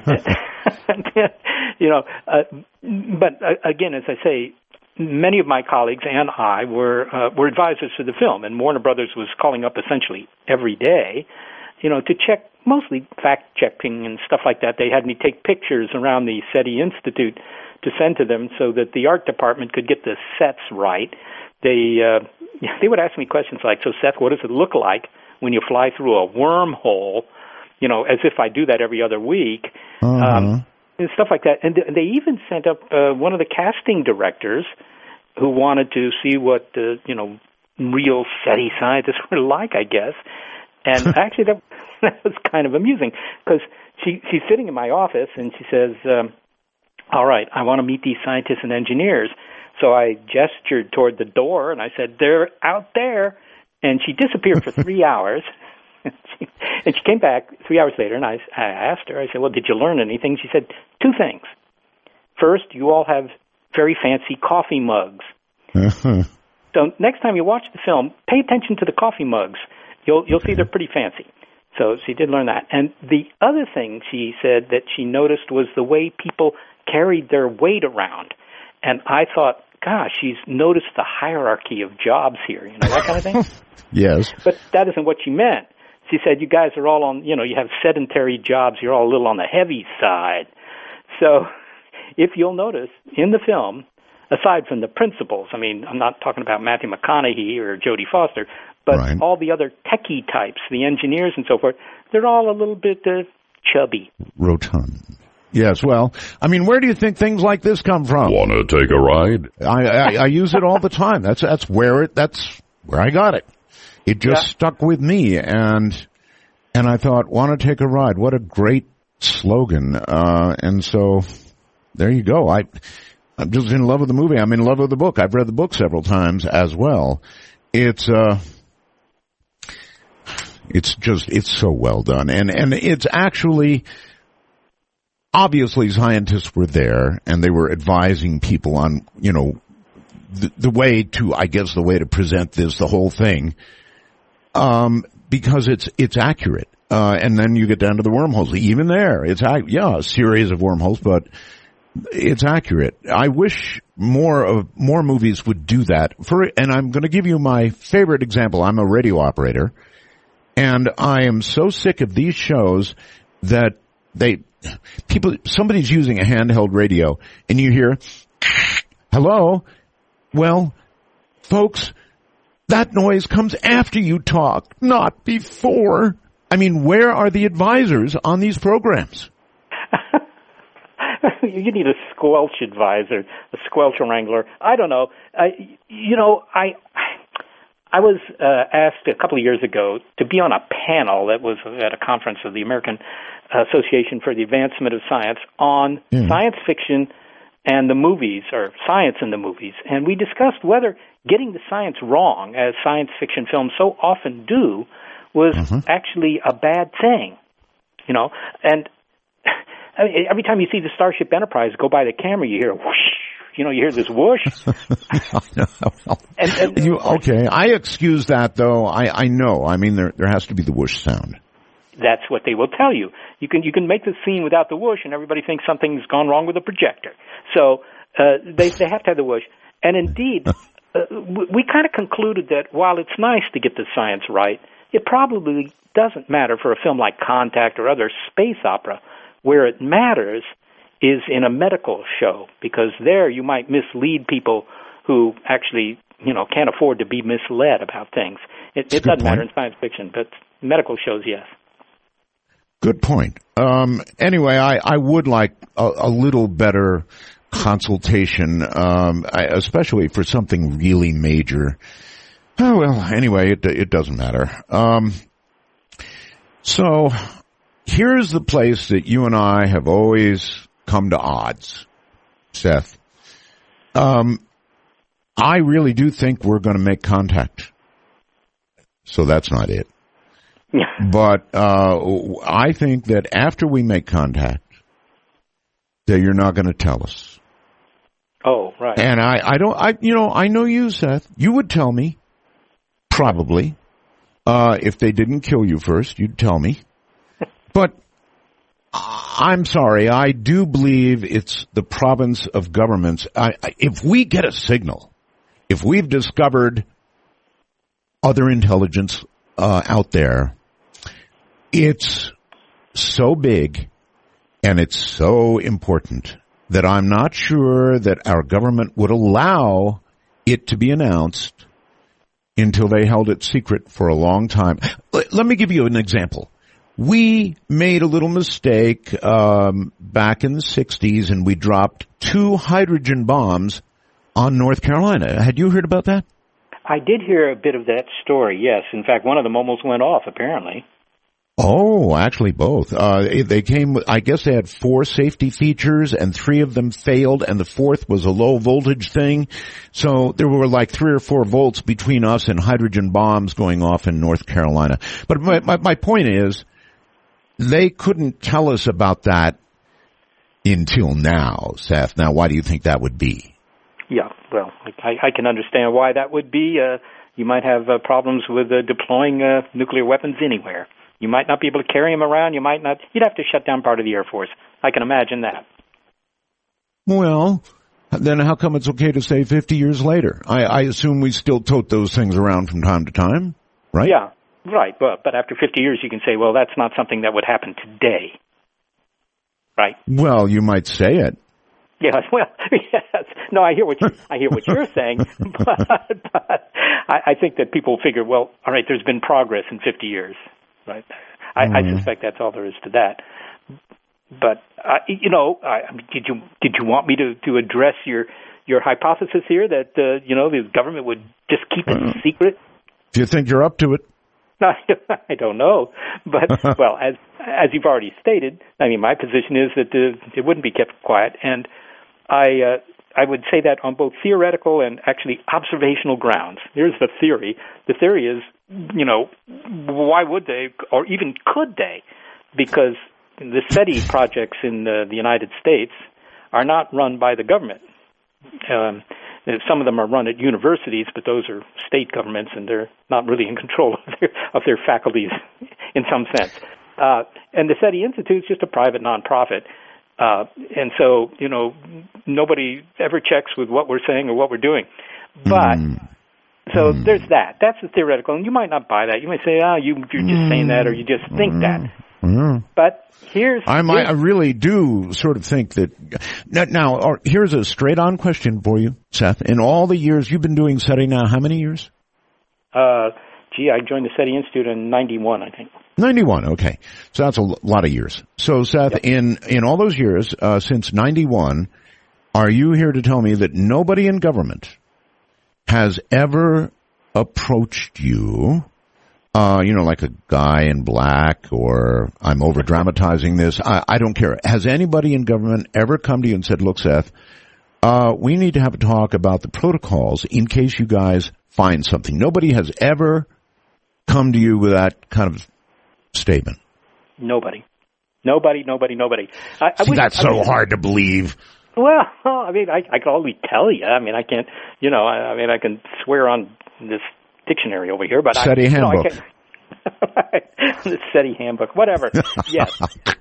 you know, uh, but uh, again, as I say, many of my colleagues and I were uh, were advisors to the film, and Warner Brothers was calling up essentially every day, you know, to check, mostly fact-checking and stuff like that. They had me take pictures around the SETI Institute to send to them so that the art department could get the sets right. They uh, they would ask me questions like, so Seth, what does it look like when you fly through a wormhole? You know, as if I do that every other week. Uh-huh. Um, and stuff like that. And they even sent up uh, one of the casting directors who wanted to see what, uh, you know, real SETI scientists were like, I guess. And actually, that, that was kind of amusing because she, she's sitting in my office and she says, um, all right, I want to meet these scientists and engineers. So I gestured toward the door and I said, they're out there. And she disappeared for three hours. She, and she came back three hours later, and I, I asked her, I said, well, did you learn anything? She said, two things. First, you all have very fancy coffee mugs. Uh-huh. So next time you watch the film, pay attention to the coffee mugs. You'll you'll see they're pretty fancy. So she did learn that. And the other thing she said that she noticed was the way people carried their weight around. And I thought, gosh, she's noticed the hierarchy of jobs here, you know, that kind of thing. Yes. But that isn't what she meant. She said, you guys are all on, you know, you have sedentary jobs. You're all a little on the heavy side. So if you'll notice in the film, aside from the principals, I mean, I'm not talking about Matthew McConaughey or Jodie Foster, but right. all the other techie types, the engineers and so forth, they're all a little bit uh, chubby. Rotund. Yes, well, I mean, where do you think things like this come from? Want to take a ride? I, I, I use it all the time. That's that's where it. That's where I got it. It just Yeah. stuck with me, and and I thought, want to take a ride? What a great slogan! Uh, and so there you go. I I'm just in love with the movie. I'm in love with the book. I've read the book several times as well. It's uh, it's just it's so well done, and and it's actually. obviously scientists were there and they were advising people on, you know, the, the way to, I guess, the way to present this, the whole thing, um, because it's it's accurate. Uh, and then you get down to the wormholes. Even there, it's yeah, a series of wormholes, but it's accurate. I wish more of more movies would do that. For and I'm going to give you my favorite example. I'm a radio operator, and I am so sick of these shows that they people somebody's using a handheld radio, and you hear, "Hello." Well, folks, that noise comes after you talk, not before. I mean, where are the advisors on these programs? You need a squelch advisor, a squelch wrangler. I don't know. I, you know, I I was uh, asked a couple of years ago to be on a panel that was at a conference of the American Association for the Advancement of Science on mm. science fiction and the movies, or science in the movies. And we discussed whether getting the science wrong, as science fiction films so often do, was mm-hmm. actually a bad thing. You know, and I mean, every time you see the Starship Enterprise go by the camera, you hear a whoosh. You know, you hear this whoosh. and, and, you, okay, I excuse that, though. I, I know. I mean, there there has to be the whoosh sound. That's what they will tell you. You can you can make the scene without the whoosh, and everybody thinks something's gone wrong with the projector. So uh, they they have to have the whoosh. And indeed, uh, we kind of concluded that while it's nice to get the science right, it probably doesn't matter for a film like Contact or other space opera. Where it matters is in a medical show, because there you might mislead people who actually, you know, can't afford to be misled about things. It, it doesn't point. matter in science fiction, but medical shows, yes. Good point. Um, anyway, I, I would like a, a little better consultation, um, I, especially for something really major. Oh, well, anyway, it, it doesn't matter. Um, so here's the place that you and I have always come to odds, Seth. Um, I really do think we're going to make contact. So that's not it. But uh, I think that after we make contact, that you're not going to tell us. Oh, right. And I, I don't, I, you know, I know you, Seth. You would tell me, probably. Uh, if they didn't kill you first, you'd tell me. But I'm sorry, I do believe it's the province of governments. I, I, if we get a signal, if we've discovered other intelligence uh, out there, it's so big and it's so important that I'm not sure that our government would allow it to be announced until they held it secret for a long time. Let, let me give you an example. We made a little mistake um, back in the sixties, and we dropped two hydrogen bombs on North Carolina. Had you heard about that? I did hear a bit of that story, yes. In fact, one of them almost went off, apparently. Oh, actually both. Uh, they came, I guess they had four safety features and three of them failed and the fourth was a low voltage thing. So there were like three or four volts between us and hydrogen bombs going off in North Carolina. But my, my, my point is, they couldn't tell us about that until now, Seth. Now, why do you think that would be? Yeah, well, I, I can understand why that would be. Uh, you might have uh, problems with uh, deploying uh, nuclear weapons anywhere. You might not be able to carry them around. You might not. You'd have to shut down part of the Air Force. I can imagine that. Well, then how come it's okay to say fifty years later? I, I assume we still tote those things around from time to time, right? Yeah, right. But, but after fifty years, you can say, well, that's not something that would happen today, right? Well, you might say it. Yeah, well, yes. No, I hear what you, I hear what you're saying, but, but I, I think that people figure, well, all right, there's been progress in fifty years. Right, I, mm. I suspect that's all there is to that. But uh, you know, I, did you did you want me to, to address your your hypothesis here that uh, you know the government would just keep it mm. secret? Do you think you're up to it? I don't know, but well, as as you've already stated, I mean, my position is that uh, it wouldn't be kept quiet, and I uh, I would say that on both theoretical and actually observational grounds. Here's the theory. The theory is, you know, why would they, or even could they? Because the SETI projects in the, the United States are not run by the government. Um, some of them are run at universities, but those are state governments, and they're not really in control of their, of their faculties in some sense. Uh, and the SETI Institute is just a private nonprofit. Uh, and so, you know, nobody ever checks with what we're saying or what we're doing. But, mm. so mm. there's that. That's the theoretical. And you might not buy that. You might say, oh, you, you're just mm. saying that, or you just think mm. that. Mm. But here's... I might, I really do sort of think that... Now, now or, here's a straight-on question for you, Seth. In all the years you've been doing SETI now, how many years? Uh, gee, I joined the SETI Institute in ninety-one, I think. ninety-one, okay. So that's a lot of years. So, Seth, yep. in, in all those years, uh, since ninety-one, are you here to tell me that nobody in government has ever approached you, uh, you know, like a guy in black, or I'm over-dramatizing this, I, I don't care. Has anybody in government ever come to you and said, look, Seth, uh, we need to have a talk about the protocols in case you guys find something? Nobody has ever come to you with that kind of statement. Nobody. Nobody, nobody, nobody. I, I See, wish, that's I so mean, hard to believe. Well, I mean, I, I can only tell you. I mean, I can't, you know, I, I mean, I can swear on this dictionary over here, but SETI I, handbook. You know, I can't, the SETI handbook, whatever. Yes.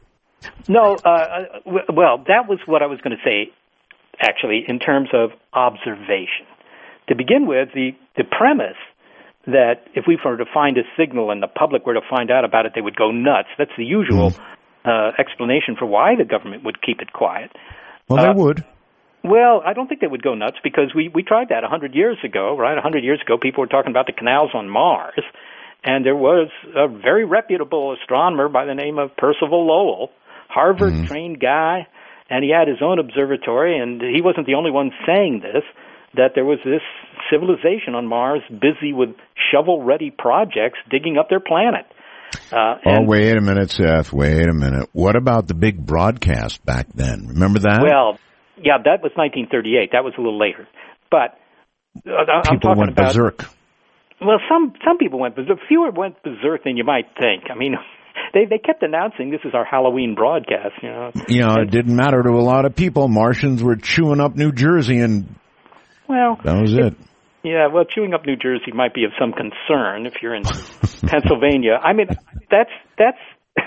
No, uh, well, that was what I was going to say, actually, in terms of observation. To begin with, the, the premise that if we were to find a signal and the public were to find out about it, they would go nuts. That's the usual mm. uh, explanation for why the government would keep it quiet. Well, uh, they would. Well, I don't think they would go nuts, because we, we tried that one hundred years ago, right? one hundred years ago, people were talking about the canals on Mars, and there was a very reputable astronomer by the name of Percival Lowell, Harvard-trained mm. guy, and he had his own observatory, and he wasn't the only one saying this, that there was this civilization on Mars busy with shovel-ready projects digging up their planet. Uh, oh, wait a minute, Seth. Wait a minute. What about the big broadcast back then? Remember that? Well, yeah, that was nineteen thirty-eight. That was a little later. But uh, I'm people talking went about, berserk. Well, some some people went berserk. Fewer went berserk than you might think. I mean, they they kept announcing this is our Halloween broadcast. You know, you know, and, it didn't matter to a lot of people. Martians were chewing up New Jersey, and well, that was it. it. Yeah, well, chewing up New Jersey might be of some concern if you're in Pennsylvania. I mean, that's that's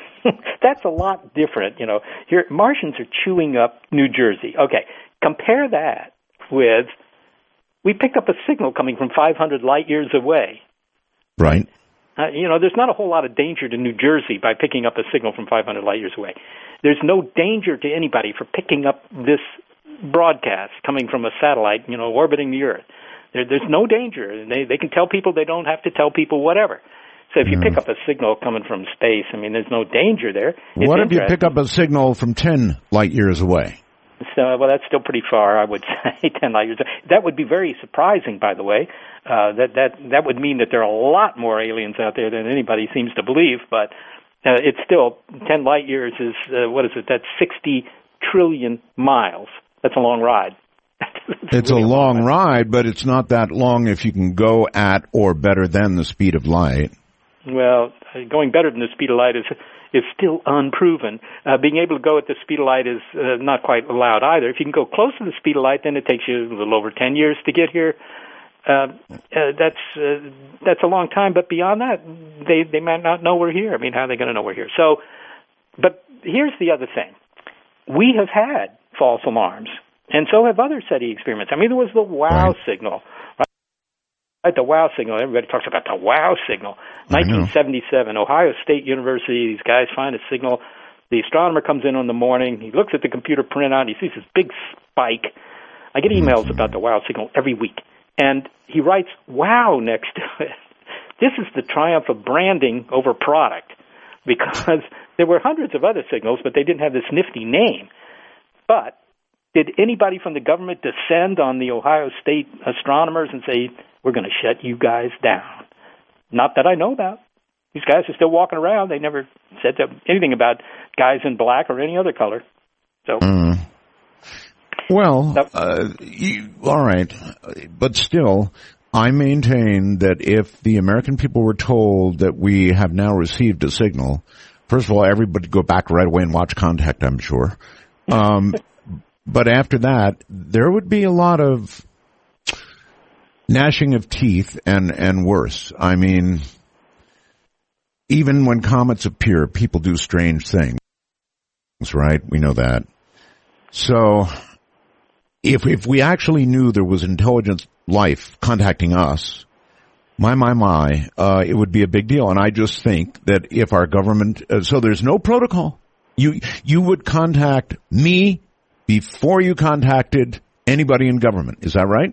that's a lot different. You know, here Martians are chewing up New Jersey. Okay, compare that with we picked up a signal coming from five hundred light years away. Right. Uh, you know, there's not a whole lot of danger to New Jersey by picking up a signal from five hundred light years away. There's no danger to anybody for picking up this broadcast coming from a satellite, you know, orbiting the Earth. There, there's no danger. They they can tell people they don't have to tell people whatever. So if you mm. pick up a signal coming from space, I mean, there's no danger there. It's what if you pick up a signal from ten light years away? So, well, that's still pretty far, I would say, ten light years. That would be very surprising, by the way. Uh, that that that would mean that there are a lot more aliens out there than anybody seems to believe. But uh, it's still ten light years is uh, what is it? That's sixty trillion miles. That's a long ride. It's really a long ride, but it's not that long if you can go at or better than the speed of light. Well, going better than the speed of light is is still unproven. Uh, being able to go at the speed of light is uh, not quite allowed either. If you can go close to the speed of light, then it takes you a little over ten years to get here. Uh, uh, that's uh, that's a long time, but beyond that, they they might not know we're here. I mean, how are they going to know we're here? So, but here's the other thing: we have had false alarms. And so have other SETI experiments. I mean, there was the WOW right. signal. Right? The WOW signal. Everybody talks about the WOW signal. nineteen seventy-seven, Ohio State University, these guys find a signal. The astronomer comes in in the morning. He looks at the computer printout. He sees this big spike. I get emails about the WOW signal every week. And he writes WOW next to it. This is the triumph of branding over product, because there were hundreds of other signals, but they didn't have this nifty name. But did anybody from the government descend on the Ohio State astronomers and say, we're going to shut you guys down? Not that I know about. These guys are still walking around. They never said anything about guys in black or any other color. So, mm. Well, so, uh, you, all right. But still, I maintain that if the American people were told that we have now received a signal First of all, everybody go back right away and watch Contact, I'm sure. Um, but after that, there would be a lot of gnashing of teeth and, and worse. I mean, even when comets appear, people do strange things, right? We know that. So if if we actually knew there was intelligent life contacting us, my, my, my, uh, it would be a big deal. And I just think that if our government, uh, so there's no protocol. You, you would contact me before you contacted anybody in government. Is that right?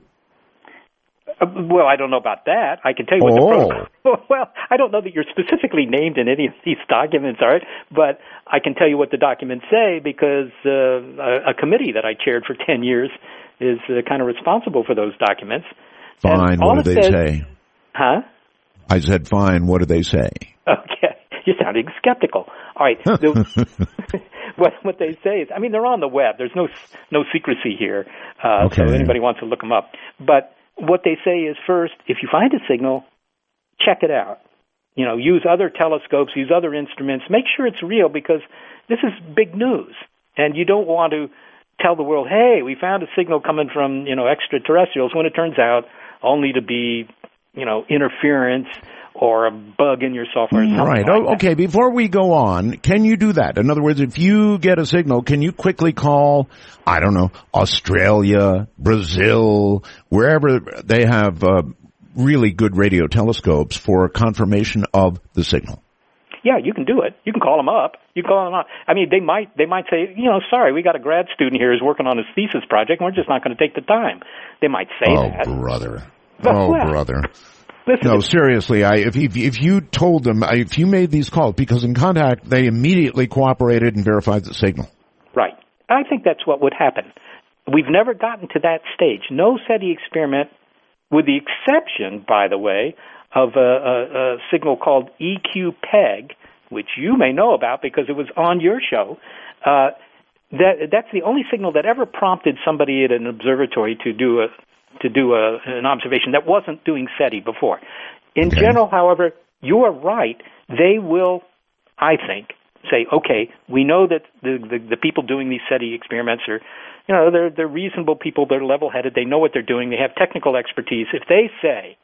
Uh, well, I don't know about that. I can tell you what oh. the protocol. Well, I don't know that you're specifically named in any of these documents, all right? But I can tell you what the documents say because uh, a, a committee that I chaired for ten years is uh, kind of responsible for those documents. Fine. What do they says, say? Huh? I said, fine. What do they say? Okay. You're sounding skeptical. All right. The, what what they say is, I mean, they're on the web. There's no no secrecy here, uh, okay. so anybody wants to look them up. But what they say is, first, if you find a signal, check it out. You know, use other telescopes, use other instruments. Make sure it's real because this is big news, and you don't want to tell the world, "Hey, we found a signal coming from you know extraterrestrials," when it turns out only to be you know interference or a bug in your software. Right. Like oh, okay. Before we go on, can you do that? In other words, if you get a signal, can you quickly call, I don't know, Australia, Brazil, wherever they have uh, really good radio telescopes for confirmation of the signal? Yeah, you can do it. You can call them up. You can call them up. I mean, they might they might say, you know, sorry, we got a grad student here who's working on his thesis project, and we're just not going to take the time. They might say oh, that. Oh, brother. But, oh, well, brother. Listen, no, seriously, I, if, if, if you told them, if you made these calls, because in Contact, they immediately cooperated and verified the signal. Right. I think that's what would happen. We've never gotten to that stage. No SETI experiment, with the exception, by the way, of a, a, a signal called E Q PEG, which you may know about because it was on your show. Uh, that that's the only signal that ever prompted somebody at an observatory to do a to do a, an observation that wasn't doing SETI before. In okay. general, however, you are right. They will, I think, say, okay, we know that the, the, the people doing these SETI experiments are, you know, they're, they're reasonable people, they're level-headed, they know what they're doing, they have technical expertise. If they say,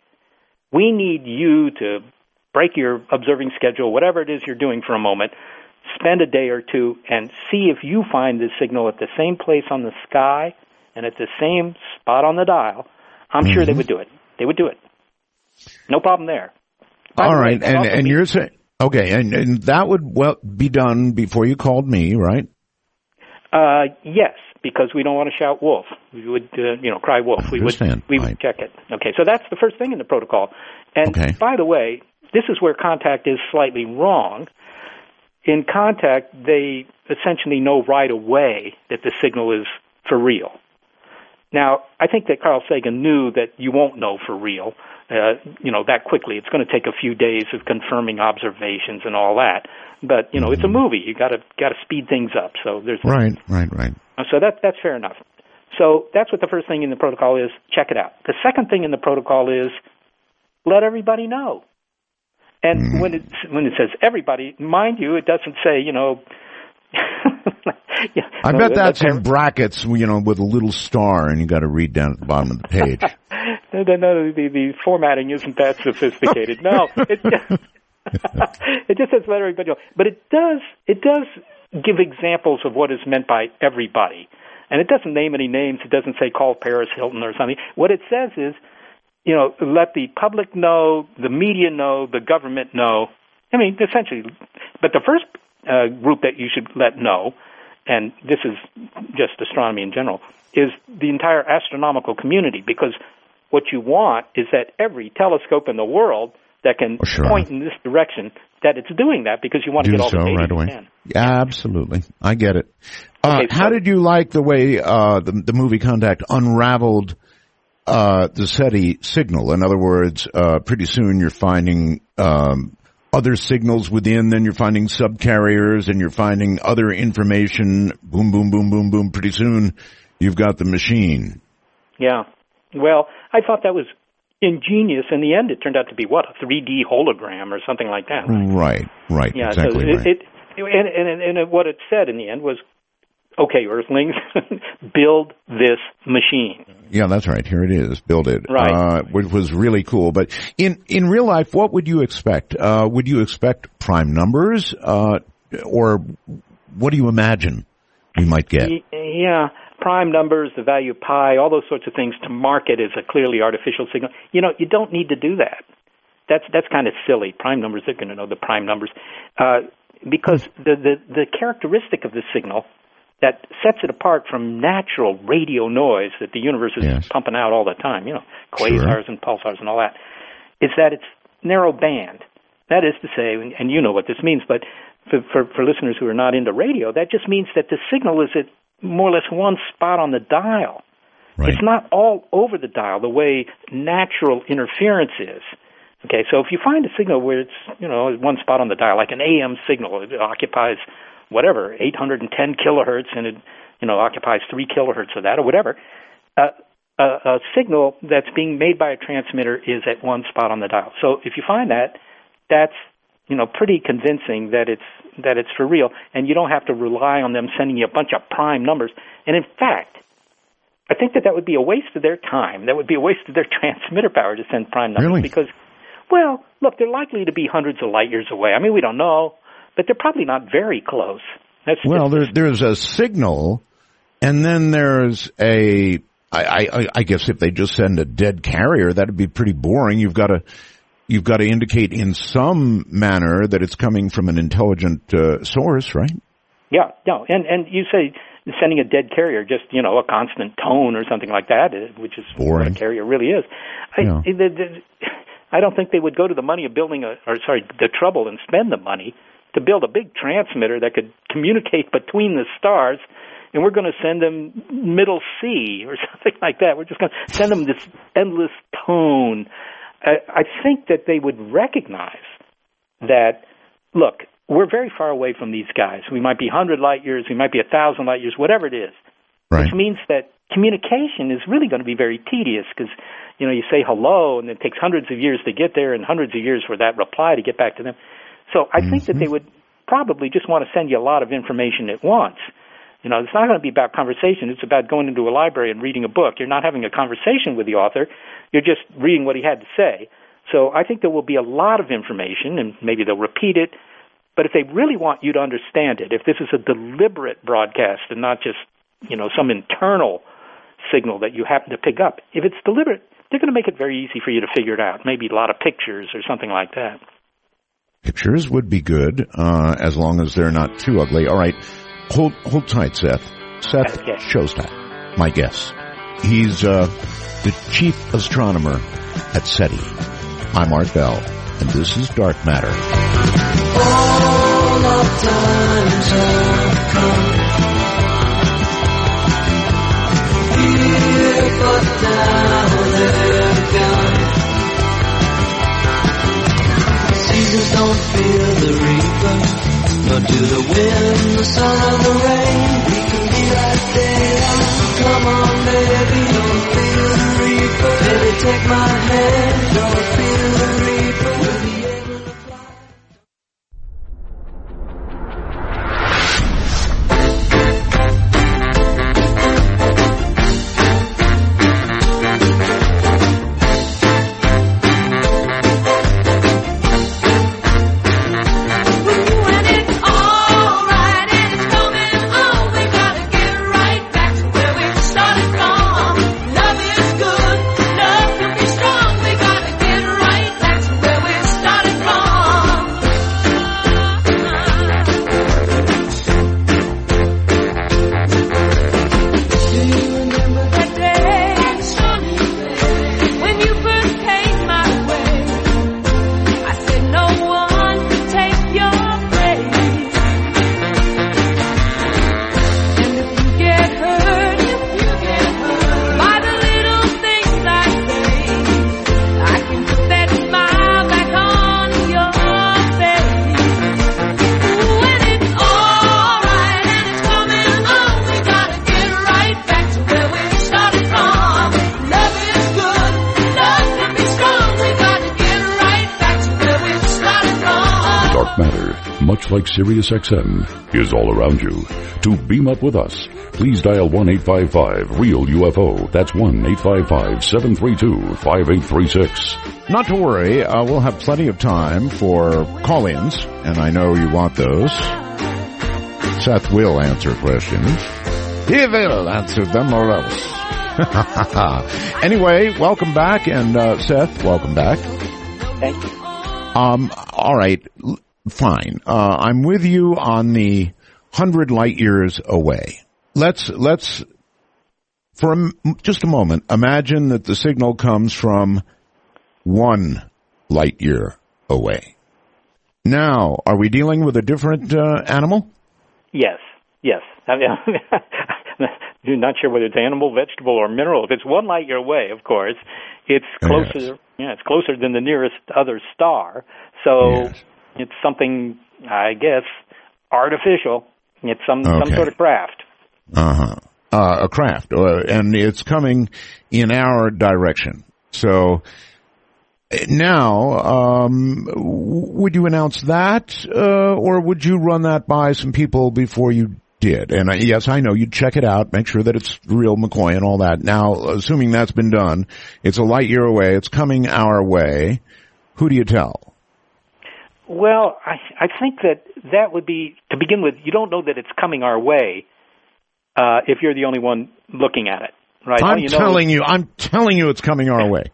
we need you to break your observing schedule, whatever it is you're doing for a moment, spend a day or two and see if you find this signal at the same place on the sky and at the same spot on the dial, I'm mm-hmm. sure they would do it. They would do it. No problem there. By All the right, way, and and be, you're saying okay, and, and that would well be done before you called me, right? Uh, yes, because we don't want to shout wolf. We would, uh, you know, cry wolf. We would, we would right. check it. Okay, so that's the first thing in the protocol. And okay. by the way, this is where Contact is slightly wrong. In Contact, they essentially know right away that the signal is for real. Now, I think that Carl Sagan knew that you won't know for real, uh, you know, that quickly. It's going to take a few days of confirming observations and all that. But, you know, mm-hmm. it's a movie. You got to got to speed things up. So there's right, right, right. So that that's fair enough. So that's what the first thing in the protocol is. Check it out. The second thing in the protocol is let everybody know. And mm-hmm. when it when it says everybody, mind you, it doesn't say, you know. yeah, I no, bet that's every- in brackets, you know, with a little star, and you got to read down at the bottom of the page. no, no, no, the, the formatting isn't that sophisticated. No, it just, it just says let everybody know. But it does it does give examples of what is meant by everybody, and it doesn't name any names. It doesn't say call Paris Hilton or something. What it says is, you know, let the public know, the media know, the government know. I mean, essentially, but the first uh, group that you should let know, and this is just astronomy in general, is the entire astronomical community, because what you want is that every telescope in the world that can oh, sure. point in this direction, that it's doing that, because you want to Do get all so the data right away. you can. Yeah, absolutely. I get it. Uh, Okay, so- how did you like the way uh, the, the movie Contact unraveled uh, the SETI signal? In other words, uh, pretty soon you're finding um, other signals within, then you're finding subcarriers, and you're finding other information. Boom, boom, boom, boom, boom. Pretty soon you've got the machine. Yeah. Well, I thought that was ingenious. In the end, it turned out to be, what, a three D hologram or something like that. Right, right, Yeah, exactly so it, right. it and, and, and what it said in the end was, okay, Earthlings, build this machine. Yeah, that's right. Here it is. Build it. Right. Uh, which was really cool. But in, in real life, what would you expect? Uh, would you expect prime numbers? Uh, or what do you imagine we might get? Yeah, prime numbers, the value of pi, all those sorts of things to market as a clearly artificial signal. You know, you don't need to do that. That's that's kind of silly. Prime numbers, they're going to know the prime numbers. Uh, because the, the, the characteristic of the signal that sets it apart from natural radio noise that the universe is yes. pumping out all the time, you know, quasars sure. and pulsars and all that, is that it's narrow band. That is to say, and you know what this means, but for, for, for listeners who are not into radio, that just means that the signal is at more or less one spot on the dial. Right. It's not all over the dial the way natural interference is. Okay, so if you find a signal where it's, you know, one spot on the dial, like an A M signal, it occupies whatever, eight hundred ten kilohertz, and it, you know, occupies three kilohertz of that, or whatever. Uh, a, a signal that's being made by a transmitter is at one spot on the dial. So if you find that, that's, you know, pretty convincing that it's that it's for real, and you don't have to rely on them sending you a bunch of prime numbers. And in fact, I think that that would be a waste of their time. That would be a waste of their transmitter power to send prime numbers really? because, well, look, they're likely to be hundreds of light years away. I mean, we don't know. But they're probably not very close. That's well, there, there's a signal, and then there's a. I, I, I guess if they just send a dead carrier, that'd be pretty boring. You've got to, you've got to indicate in some manner that it's coming from an intelligent uh, source, right? Yeah, no, and and you say sending a dead carrier, just you know, a constant tone or something like that, which is boring. What a carrier really is. I, yeah. the, the, I don't think they would go to the money of building a, or sorry, the trouble and spend the money to build a big transmitter that could communicate between the stars, and we're going to send them middle C or something like that. We're just going to send them this endless tone. I, I think that they would recognize that, look, we're very far away from these guys. We might be one hundred light years, we might be one thousand light years, whatever it is, right. Which means that communication is really going to be very tedious because, you know, you say hello, and it takes hundreds of years to get there and hundreds of years for that reply to get back to them. So I think that they would probably just want to send you a lot of information at once. You know, it's not going to be about conversation. It's about going into a library and reading a book. You're not having a conversation with the author. You're just reading what he had to say. So I think there will be a lot of information, and maybe they'll repeat it. But if they really want you to understand it, if this is a deliberate broadcast and not just, you know, some internal signal that you happen to pick up, if it's deliberate, they're going to make it very easy for you to figure it out. Maybe a lot of pictures or something like that. Pictures would be good, uh, as long as they're not too ugly. All right. Hold, hold tight, Seth. Seth Okay. Shostak, my guess. He's, uh, the chief astronomer at SETI. I'm Art Bell, and this is Dark Matter. All of times have come. Here, but now they're gone. Seasons don't feel the reaper, nor do the wind, the sun, or the rain. We can be like they are. Come on, baby, don't feel the reaper. Baby, take my hand, don't feel the reaper. We'll be able to fly. Love is good, love will be strong. We gotta get just like Sirius X M, is all around you. To beam up with us, please dial one eight five five REAL U F O. That's one eight five five, seven three two, five eight three six. Not to worry, uh, we'll have plenty of time for call-ins, and I know you want those. Seth will answer questions. He will answer them or else. Anyway, welcome back, and uh, Seth, welcome back. Thank you. Um, all right, fine. Uh, I'm with you on the hundred light years away. Let's let's for a, just a moment imagine that the signal comes from one light year away. Now, are we dealing with a different uh, animal? Yes, yes. I mean, I'm not sure whether it's animal, vegetable, or mineral. If it's one light year away, of course, it's closer. Yes. Yeah, it's closer than the nearest other star. So Yes. it's something, I guess, artificial. It's some Okay. some sort of craft. Uh-huh. Uh, a craft, uh, and it's coming in our direction. So now, um, would you announce that, uh, or would you run that by some people before you did? And uh, yes, I know you'd check it out, make sure that it's real McCoy and all that. Now, assuming that's been done, it's a light year away, it's coming our way. Who do you tell? Well, I I think that that would be, to begin with, you don't know that it's coming our way uh, if you're the only one looking at it, right? All I'm you know telling is- you, I'm telling you it's coming our way.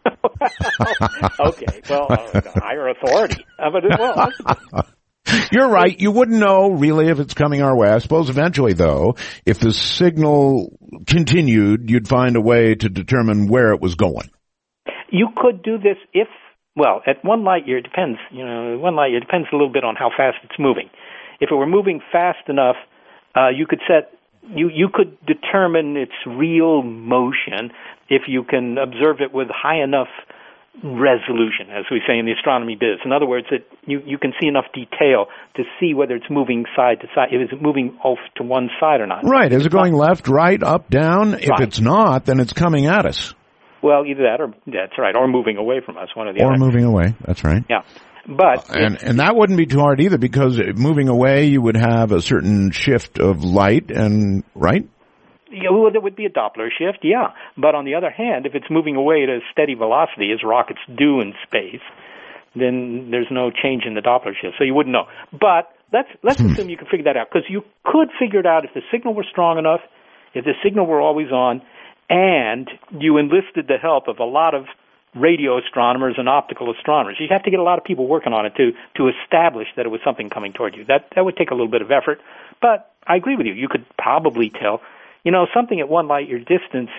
Okay, well, uh, higher authority. Uh, but, well, You're right. You wouldn't know really if it's coming our way. I suppose eventually, though, if the signal continued, you'd find a way to determine where it was going. you could do this if, well, at one light year, it depends. You know, one light year depends a little bit on how fast it's moving. If it were moving fast enough, uh, you could set, you, you could determine its real motion if you can observe it with high enough resolution, as we say in the astronomy biz. In other words, it, you, you can see enough detail to see whether it's moving side to side, if it's moving off to one side or not. Right. Is it going left, right, up, down? If Right. it's not, then it's coming at us. Well, either that or, that's right, or moving away from us, one or the Or other. moving away. That's right. Yeah. But, And and that wouldn't be too hard either, because moving away, you would have a certain shift of light, and right? yeah, well, there would be a Doppler shift, yeah. But on the other hand, if it's moving away at a steady velocity, as rockets do in space, then there's no change in the Doppler shift, so you wouldn't know. But let's let's Hmm. assume you can figure that out, because you could figure it out if the signal were strong enough, if the signal were always on, and you enlisted the help of a lot of radio astronomers and optical astronomers. You have to get a lot of people working on it to to establish that it was something coming toward you. That that would take a little bit of effort, but I agree with you. You could probably tell. You know, something at one light year distance,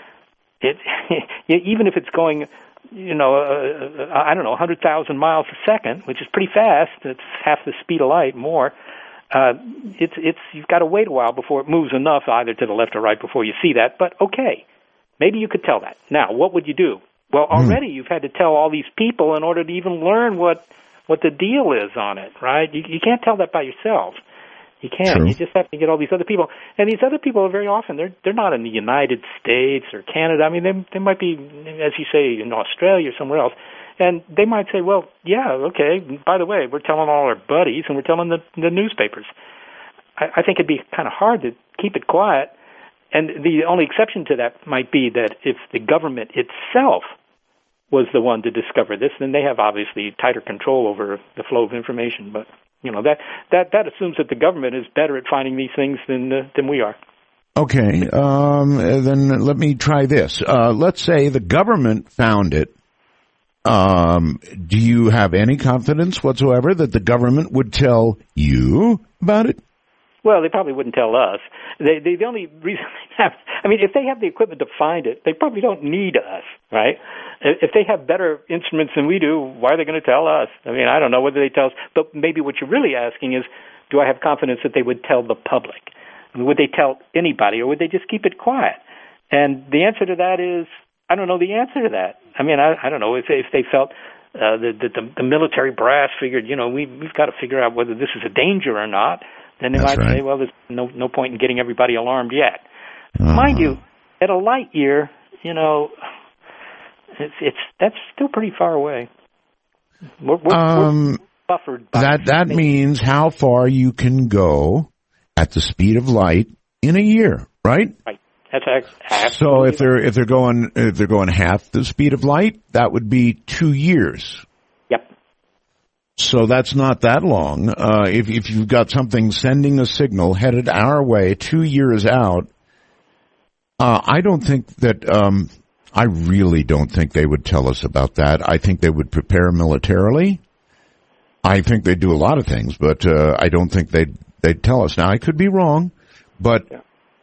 it even if it's going, you know, uh, I don't know, one hundred thousand miles a second, which is pretty fast. It's half the speed of light, more. Uh, it's it's you've got to wait a while before it moves enough either to the left or right before you see that. But okay, maybe you could tell that. Now, what would you do? Well, already you've had to tell all these people in order to even learn what what the deal is on it, right? You, you can't tell that by yourself. You can't. True. You just have to get all these other people, and these other people are very often they're they're not in the United States or Canada. I mean, they they might be, as you say, in Australia or somewhere else, and they might say, well, yeah, okay. By the way, we're telling all our buddies, and we're telling the the newspapers. I, I think it'd be kind of hard to keep it quiet. And the only exception to that might be that if the government itself was the one to discover this, then they have obviously tighter control over the flow of information. But you know that that, that assumes that the government is better at finding these things than uh, than we are. Okay, um, then let me try this. Uh, let's say the government found it. Um, do you have any confidence whatsoever that the government would tell you about it? Well, they probably wouldn't tell us. They, they, the only reason they have, I mean, if they have the equipment to find it, they probably don't need us, right? If they have better instruments than we do, why are they going to tell us? I mean, I don't know whether they tell us, but maybe what you're really asking is, do I have confidence that they would tell the public? I mean, would they tell anybody, or would they just keep it quiet? And the answer to that is, I don't know the answer to that. I mean, I, I don't know if they, if they felt uh, that the, the, the military brass figured, you know, we, we've got to figure out whether this is a danger or not. Then they That's might right. say, well, there's no no point in getting everybody alarmed yet. Uh-huh. Mind you, at a light year, you know, it's, it's that's still pretty far away. We're, we're, Um, buffered by that that space. means how far you can go at the speed of light in a year, right? Right. That's ex- so if they're if they're going if they're going half the speed of light, that would be two years. Yep. So that's not that long. Uh, if if you've got something sending a signal headed our way two years out, uh, I don't think that. Um, I really don't think they would tell us about that. I think they would prepare militarily. I think they'd do a lot of things, but uh, I don't think they'd they'd tell us. Now I could be wrong, but yeah.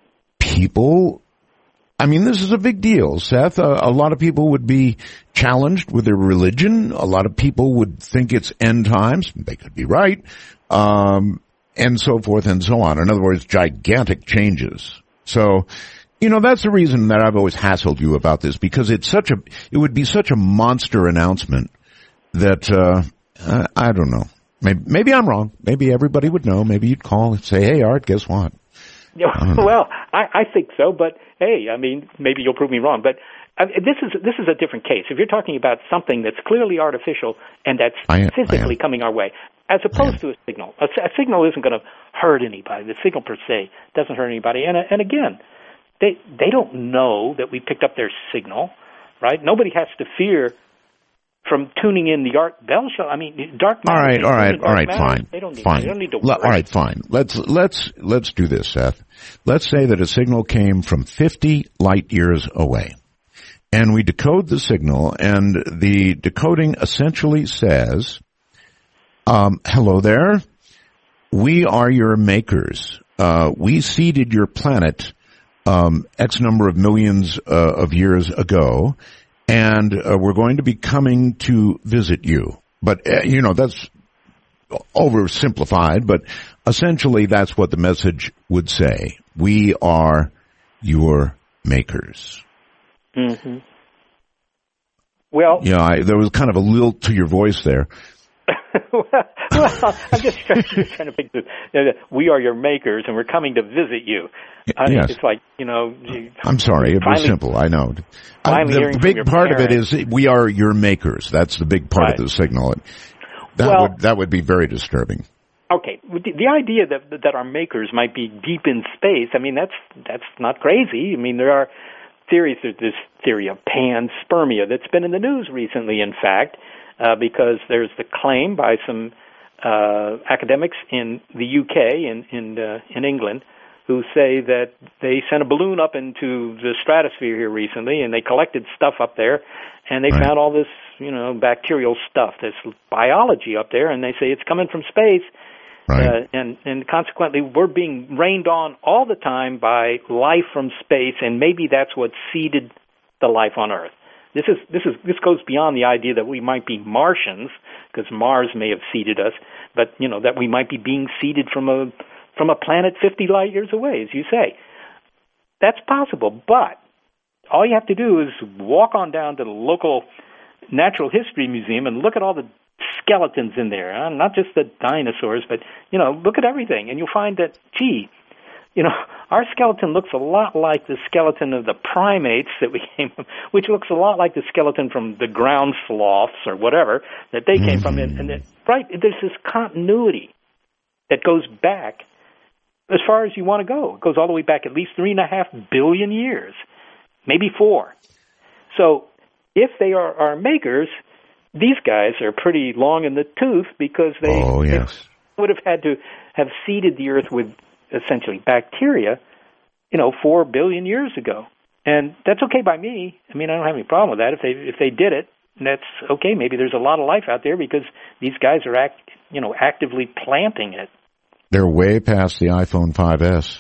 people. I mean, this is a big deal, Seth. Uh, a lot of people would be challenged with their religion. A lot of people would think it's end times. They could be right. Um, and so forth and so on. In other words, gigantic changes. So, you know, that's the reason that I've always hassled you about this, because it's such a, it would be such a monster announcement that, uh, I, I don't know. Maybe, maybe I'm wrong. Maybe everybody would know. Maybe you'd call and say, hey, Art, guess what? Yeah, well, I, I think so, but hey, I mean, maybe you'll prove me wrong. But I mean, this is this is a different case. If you're talking about something that's clearly artificial and that's I am, physically coming our way, as opposed to a signal, a, a signal isn't going to hurt anybody. The signal per se doesn't hurt anybody. And and again, they they don't know that we picked up their signal, right? Nobody has to fear from tuning in the Art Bell show. I mean, dark matter. All right, all right, all right, matter, fine, they don't need, fine. They don't need to Le- all right, fine. Let's let's let's do this, Seth. Let's say that a signal came from fifty light years away, and we decode the signal, and the decoding essentially says, um, "Hello there. We are your makers. Uh, we seeded your planet um, X number of millions uh, of years ago." And uh, we're going to be coming to visit you. But, uh, you know, that's oversimplified, but essentially that's what the message would say. We are your makers. Mm-hmm. Well, yeah, I, there was kind of a lilt to your voice there. well, well, I'm just trying, just trying to picture. Uh, we are your makers, and we're coming to visit you. I mean, yes. It's like, you know. I'm sorry, it finally, was simple. I know. Uh, the big part parents. of it is we are your makers. That's the big part right. of the signal. That well, would that would be very disturbing. Okay, the, the idea that that our makers might be deep in space. I mean, that's that's not crazy. I mean, there are theories. There's this theory of panspermia that's been in the news recently. In fact. Uh, because there's the claim by some uh, academics in the U K and in, in, uh, in England who say that they sent a balloon up into the stratosphere here recently, and they collected stuff up there, and they right. found all this, you know, bacterial stuff, this biology up there, and they say it's coming from space, right. uh, and and consequently we're being rained on all the time by life from space, and maybe that's what seeded the life on Earth. This is this is this goes beyond the idea that we might be Martians, because Mars may have seeded us, but you know that we might be being seeded from a from a planet fifty light years away, as you say. That's possible, but all you have to do is walk on down to the local Natural History Museum and look at all the skeletons in there, huh? Not just the dinosaurs, but you know, look at everything, and you'll find that, gee, you know, our skeleton looks a lot like the skeleton of the primates that we came from, which looks a lot like the skeleton from the ground sloths or whatever that they came mm-hmm. from. And, and it, right, there's this continuity that goes back as far as you want to go. It goes all the way back at least three and a half billion years, maybe four. So if they are our makers, these guys are pretty long in the tooth because they, oh, yes. they would have had to have seeded the Earth with essentially bacteria, you know, four billion years ago. And that's okay by me. I mean, I don't have any problem with that. If they if they did it, that's okay. Maybe there's a lot of life out there because these guys are act, you know, actively planting it. They're way past the iPhone five S.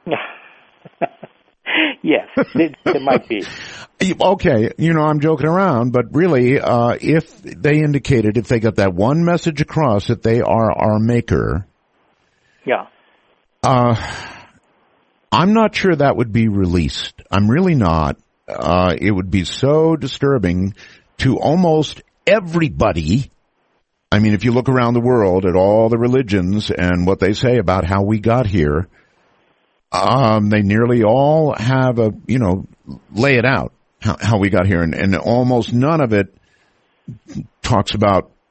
Yes, it, it might be. Okay, you know, I'm joking around, but really, uh, if they indicated, if they got that one message across that they are our maker, yeah. Uh, I'm not sure that would be released. I'm really not. Uh, it would be so disturbing to almost everybody. I mean, if you look around the world at all the religions and what they say about how we got here, um, they nearly all have a, you know, lay it out, how, how we got here. And, and almost none of it talks about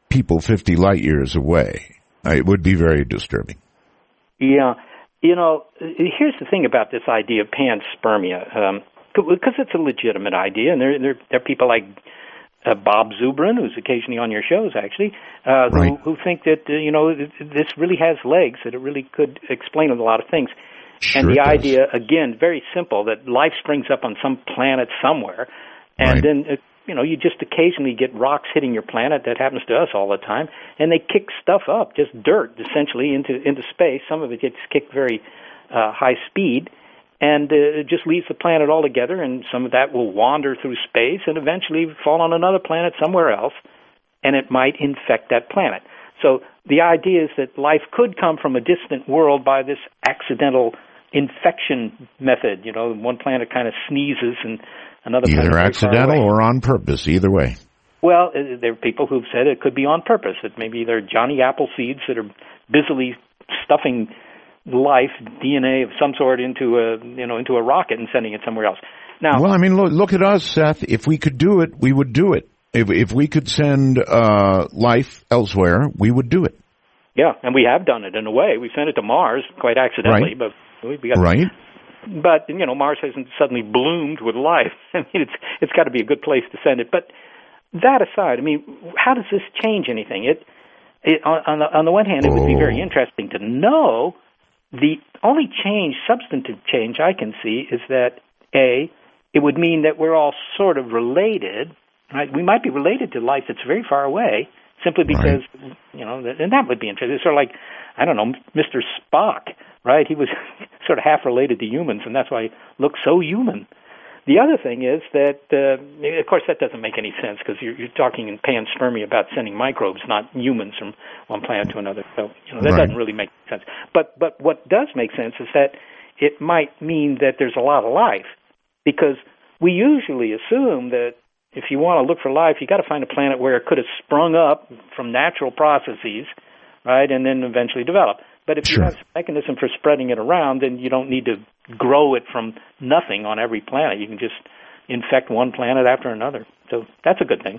people fifty light years away. It would be very disturbing. Yeah. You know, here's the thing about this idea of panspermia, um, because it's a legitimate idea, and there, there, there are people like uh, Bob Zubrin, who's occasionally on your shows, actually, uh, right. who, who think that, uh, you know, this really has legs, that it really could explain a lot of things. Sure and the does. idea, again, very simple, that life springs up on some planet somewhere, and right. then, uh, you know, you just occasionally get rocks hitting your planet. That happens to us all the time, and they kick stuff up, just dirt, essentially, into into space. Some of it gets kicked very uh, high speed, and uh, it just leaves the planet altogether, and some of that will wander through space and eventually fall on another planet somewhere else, and it might infect that planet. So the idea is that life could come from a distant world by this accidental infection method. You know, one planet kind of sneezes and another planet either accidental or on purpose, either way. Well, uh, there are people who've said it could be on purpose, that maybe they're Johnny Appleseeds that are busily stuffing life, D N A of some sort, into a, you know, into a rocket and sending it somewhere else. Now, well, I mean, look, look at us, Seth. If we could do it, we would do it. If if we could send uh, life elsewhere, we would do it. Yeah, and we have done it in a way. We sent it to Mars quite accidentally, right. but we, we got right. But you know, Mars hasn't suddenly bloomed with life. I mean, it's it's got to be a good place to send it. But that aside, I mean, how does this change anything? It, it on, on the on the one hand, it would be very interesting to know. The only change, substantive change I can see, is that A, it would mean that we're all sort of related. Right? We might be related to life that's very far away, simply because, right. you know, and that would be interesting. It's sort of like, I don't know, Mister Spock, right? He was sort of half related to humans, and that's why he looks so human. The other thing is that, uh, of course, that doesn't make any sense, because you're, you're talking in panspermia about sending microbes, not humans, from one planet to another. So, you know, that right. doesn't really make sense. But but what does make sense is that it might mean that there's a lot of life, because we usually assume that if you want to look for life, you got to find a planet where it could have sprung up from natural processes, right, and then eventually develop. But if sure. you have a mechanism for spreading it around, then you don't need to grow it from nothing on every planet. You can just infect one planet after another. So that's a good thing.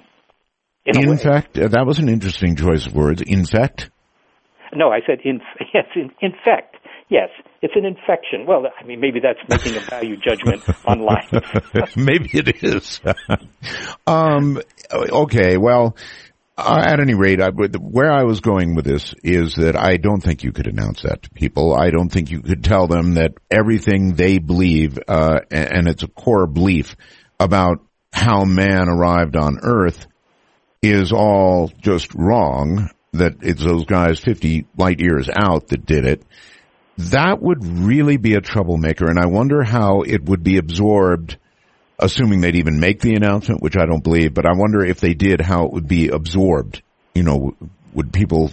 In Infect? Uh, that was an interesting choice of words. Infect? No, I said inf- yes, in- infect. Yes, it's an infection. Well, I mean, maybe that's making a value judgment on life. Maybe it is. um, okay, well... Uh, at any rate, I, where I was going with this is that I don't think you could announce that to people. I don't think you could tell them that everything they believe, uh, and, and it's a core belief about how man arrived on Earth is all just wrong, that it's those guys fifty light years out that did it. That would really be a troublemaker, and I wonder how it would be absorbed, assuming they'd even make the announcement, which I don't believe, but I wonder if they did, how it would be absorbed. You know, would people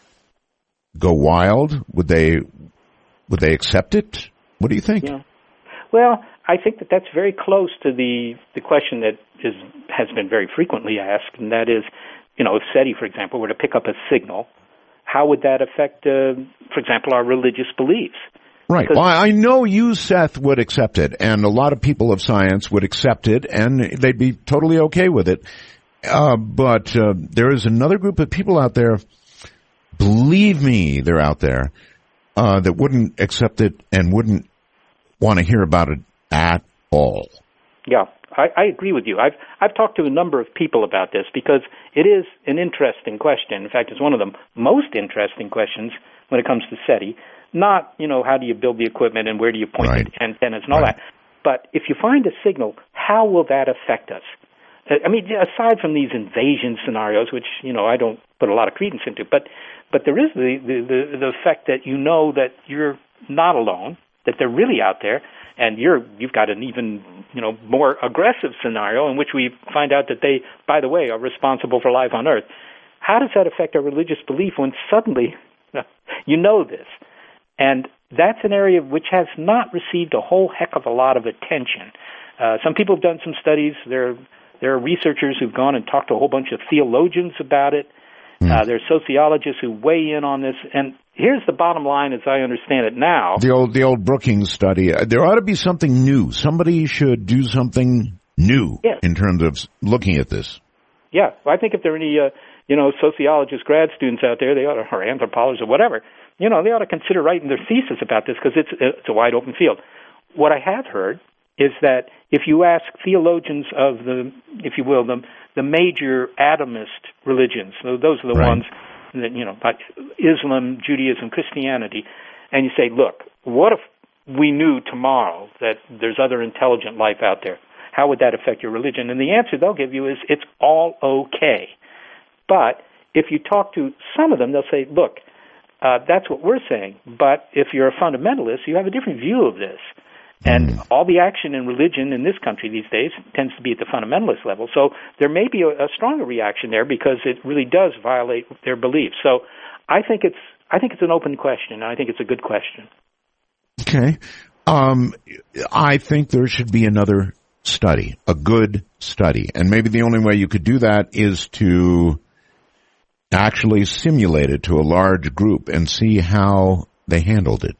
go wild? Would they, would they accept it? What do you think? Yeah. Well, I think that that's very close to the, the question that is, has been very frequently asked, and that is, you know, if SETI, for example, were to pick up a signal, how would that affect, uh, for example, our religious beliefs? Right. Well, I know you, Seth, would accept it, and a lot of people of science would accept it, and they'd be totally okay with it. Uh, but uh, there is another group of people out there, believe me, they're out there, uh, that wouldn't accept it and wouldn't want to hear about it at all. Yeah, I, I agree with you. I've I've talked to a number of people about this because it is an interesting question. In fact, it's one of the most interesting questions when it comes to SETI. Not, you know, how do you build the equipment and where do you point right. the antennas and all right. that. But if you find a signal, how will that affect us? I mean, aside from these invasion scenarios, which, you know, I don't put a lot of credence into, but but there is the, the, the, the effect that you know that you're not alone, that they're really out there, and you're, you've got an even, you know, more aggressive scenario in which we find out that they, by the way, are responsible for life on Earth. How does that affect our religious belief when suddenly you know this? And that's an area which has not received a whole heck of a lot of attention. Uh, some people have done some studies. There, there are researchers who've gone and talked to a whole bunch of theologians about it. Mm. Uh, there are sociologists who weigh in on this. And here's the bottom line as I understand it now. The old, the old Brookings study. Uh, there ought to be something new. Somebody should do something new yes. in terms of looking at this. Yeah, well, I think if there are any uh, you know, sociologist grad students out there, they ought to, or anthropologists or whatever, you know, they ought to consider writing their thesis about this because it's, it's a wide open field. What I have heard is that if you ask theologians of the, if you will, the, the major atomist religions, so those are the right. ones that, you know, like Islam, Judaism, Christianity, and you say, look, what if we knew tomorrow that there's other intelligent life out there? How would that affect your religion? And the answer they'll give you is it's all okay. But if you talk to some of them, they'll say, look, uh, that's what we're saying, but if you're a fundamentalist, you have a different view of this. And mm. all the action in religion in this country these days tends to be at the fundamentalist level. So there may be a, a stronger reaction there because it really does violate their beliefs. So I think it's I think it's an open question, and I think it's a good question. Okay. Um, I think there should be another study, a good study. And maybe the only way you could do that is to actually simulate it to a large group and see how they handled it.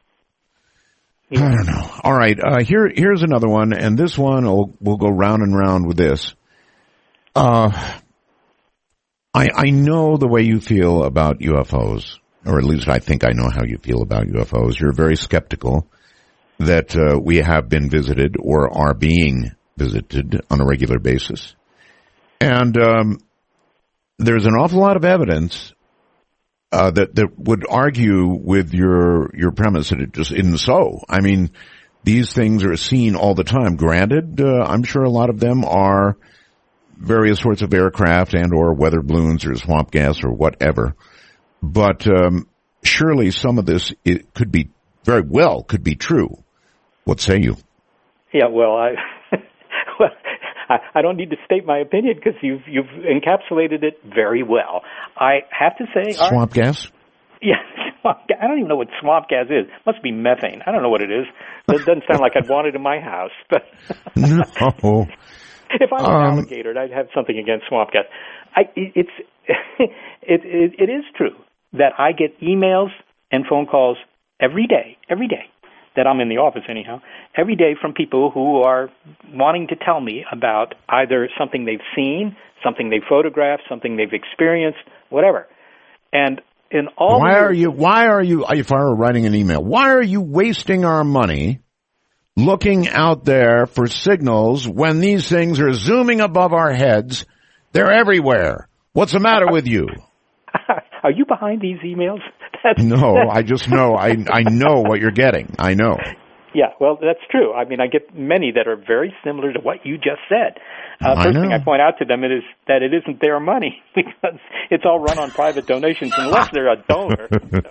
I don't know. All right, uh, here here's another one, and this one will we'll go round and round with this. Uh, I I know the way you feel about U F Os, or at least I think I know how you feel about U F Os. You're very skeptical that uh, we have been visited or are being visited on a regular basis, and um, there's an awful lot of evidence Uh, that, that would argue with your, your premise that it just isn't so. I mean, these things are seen all the time. Granted, uh, I'm sure a lot of them are various sorts of aircraft and or weather balloons or swamp gas or whatever. But, um, surely some of this, it could be, very well could be true. What say you? Yeah, well, I, well, I, I don't need to state my opinion because you've you've encapsulated it very well. I have to say, swamp our, gas. Yeah, swamp gas. I don't even know what swamp gas is. It must be methane. I don't know what it is. It doesn't sound like I'd want it in my house. But no. If I was um, an alligator, I'd have something against swamp gas. I, it's it, it it is true that I get emails and phone calls every day, every day. that I'm in the office anyhow, every day from people who are wanting to tell me about either something they've seen, something they've photographed, something they've experienced, whatever. And in all Why the- are you, why are you, if I were writing an email, why are you wasting our money looking out there for signals when these things are zooming above our heads? They're everywhere. What's the matter with you? Are you behind these emails? That's, no, that's, I just know. I I know what you're getting. I know. Yeah, well, that's true. I mean, I get many that are very similar to what you just said. Uh, I first know. thing I point out to them is that it isn't their money because it's all run on private donations unless they're a donor.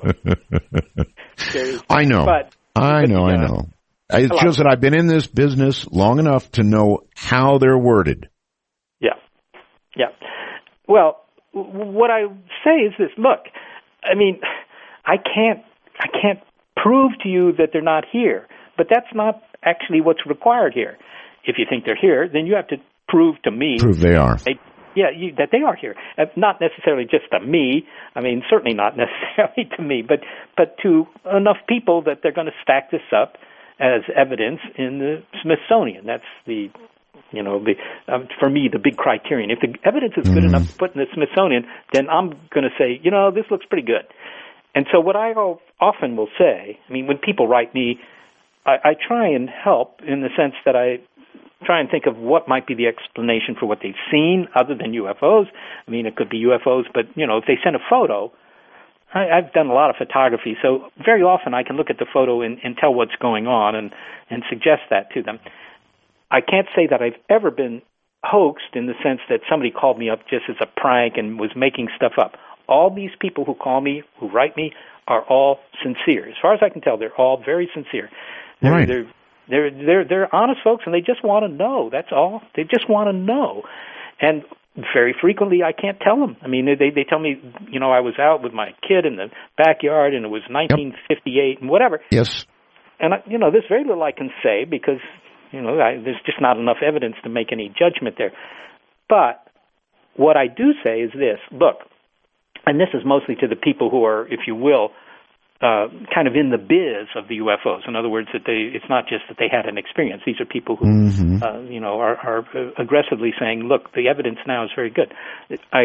So, I know. But, I but, know. uh, I know. It's just that I've been in this business long enough to know how they're worded. Yeah, yeah. Well, what I say is this. Look, I mean, I can't, I can't prove to you that they're not here, but that's not actually what's required here. If you think they're here, then you have to prove to me. Prove they are. They, yeah, you, that they are here. Uh, not necessarily just to me. I mean, certainly not necessarily to me, but but to enough people that they're going to stack this up as evidence in the Smithsonian. That's the, you know, the um, for me the big criterion. If the evidence is good mm-hmm. enough to put in the Smithsonian, then I'm going to say, you know, this looks pretty good. And so what I often will say, I mean, when people write me, I, I try and help in the sense that I try and think of what might be the explanation for what they've seen other than U F Os. I mean, it could be U F Os, but, you know, if they send a photo, I, I've done a lot of photography, so very often I can look at the photo and, and tell what's going on and, and suggest that to them. I can't say that I've ever been hoaxed in the sense that somebody called me up just as a prank and was making stuff up. All these people who call me, who write me, are all sincere. As far as I can tell, they're all very sincere. They're, right. they're, they're, they're, they're honest folks, and they just want to know. That's all. They just want to know. And very frequently, I can't tell them. I mean, they, they tell me, you know, I was out with my kid in the backyard, and it was nineteen fifty-eight yep. and whatever. Yes. And, I, you know, there's very little I can say because, you know, I, there's just not enough evidence to make any judgment there. But what I do say is this. Look, and this is mostly to the people who are, if you will, uh, kind of in the biz of the U F Os. In other words, that they it's not just that they had an experience. These are people who, mm-hmm. uh, you know, are, are aggressively saying, look, the evidence now is very good. I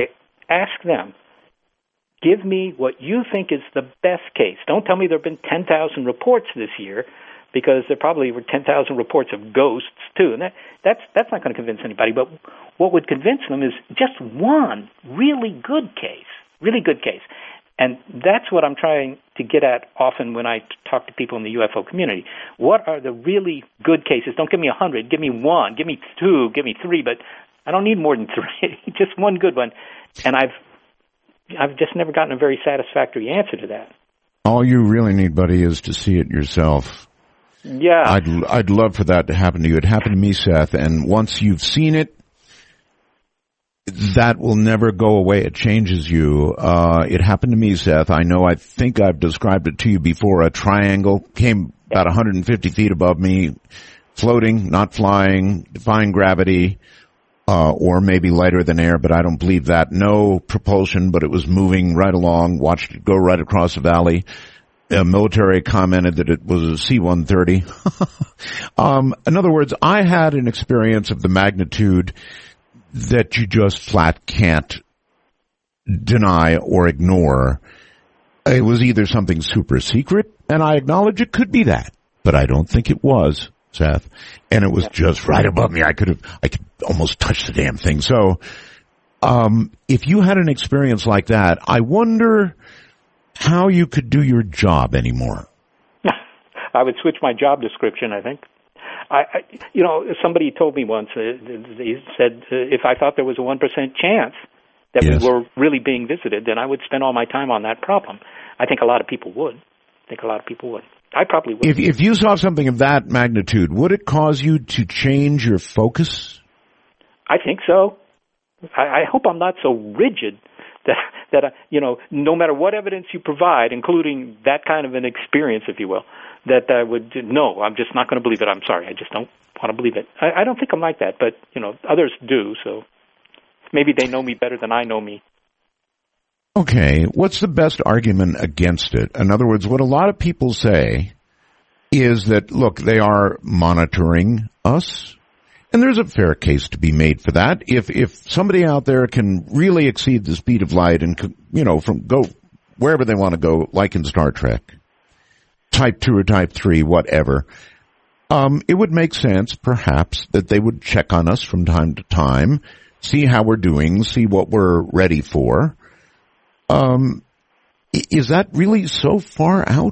ask them, give me what you think is the best case. Don't tell me there have been ten thousand reports this year, because there probably were ten thousand reports of ghosts, too. And that, that's, that's not going to convince anybody. But what would convince them is just one really good case, really good case. And that's what I'm trying to get at often when I talk to people in the U F O community. What are the really good cases? Don't give me a hundred. Give me one. Give me two. Give me three. But I don't need more than three. Just one good one. And I've I've just never gotten a very satisfactory answer to that. All you really need, buddy, is to see it yourself. Yeah. I'd I'd love for that to happen to you. It happened to me, Seth. And once you've seen it, that will never go away. It changes you. Uh, it happened to me, Seth. I know, I think I've described it to you before. A triangle came about one hundred fifty feet above me, floating, not flying, defying gravity, uh, or maybe lighter than air, but I don't believe that. No propulsion, but it was moving right along, watched it go right across the valley. A military commented that it was a C one thirty. um, in other words, I had an experience of the magnitude that you just flat can't deny or ignore. It was either something super secret, and I acknowledge it could be that, but I don't think it was, Seth. And it was just right above me. I could have, I could almost touch the damn thing. So, um, if you had an experience like that, I wonder how you could do your job anymore. I would switch my job description, I think. I, I, you know, somebody told me once, uh, he said, uh, if I thought there was a one percent chance that yes. we were really being visited, then I would spend all my time on that problem. I think a lot of people would. I think a lot of people would. I probably would. If, if you saw something of that magnitude, would it cause you to change your focus? I think so. I, I hope I'm not so rigid that, that uh, you know, no matter what evidence you provide, including that kind of an experience, if you will, that I would, no, I'm just not going to believe it. I'm sorry. I just don't want to believe it. I, I don't think I'm like that, but, you know, others do, so maybe they know me better than I know me. Okay, what's the best argument against it? In other words, what a lot of people say is that, look, they are monitoring us, and there's a fair case to be made for that. If if somebody out there can really exceed the speed of light and, you know, from go wherever they want to go, like in Star Trek, Type two or Type three, whatever, um, it would make sense, perhaps, that they would check on us from time to time, see how we're doing, see what we're ready for. Um, is that really so far out?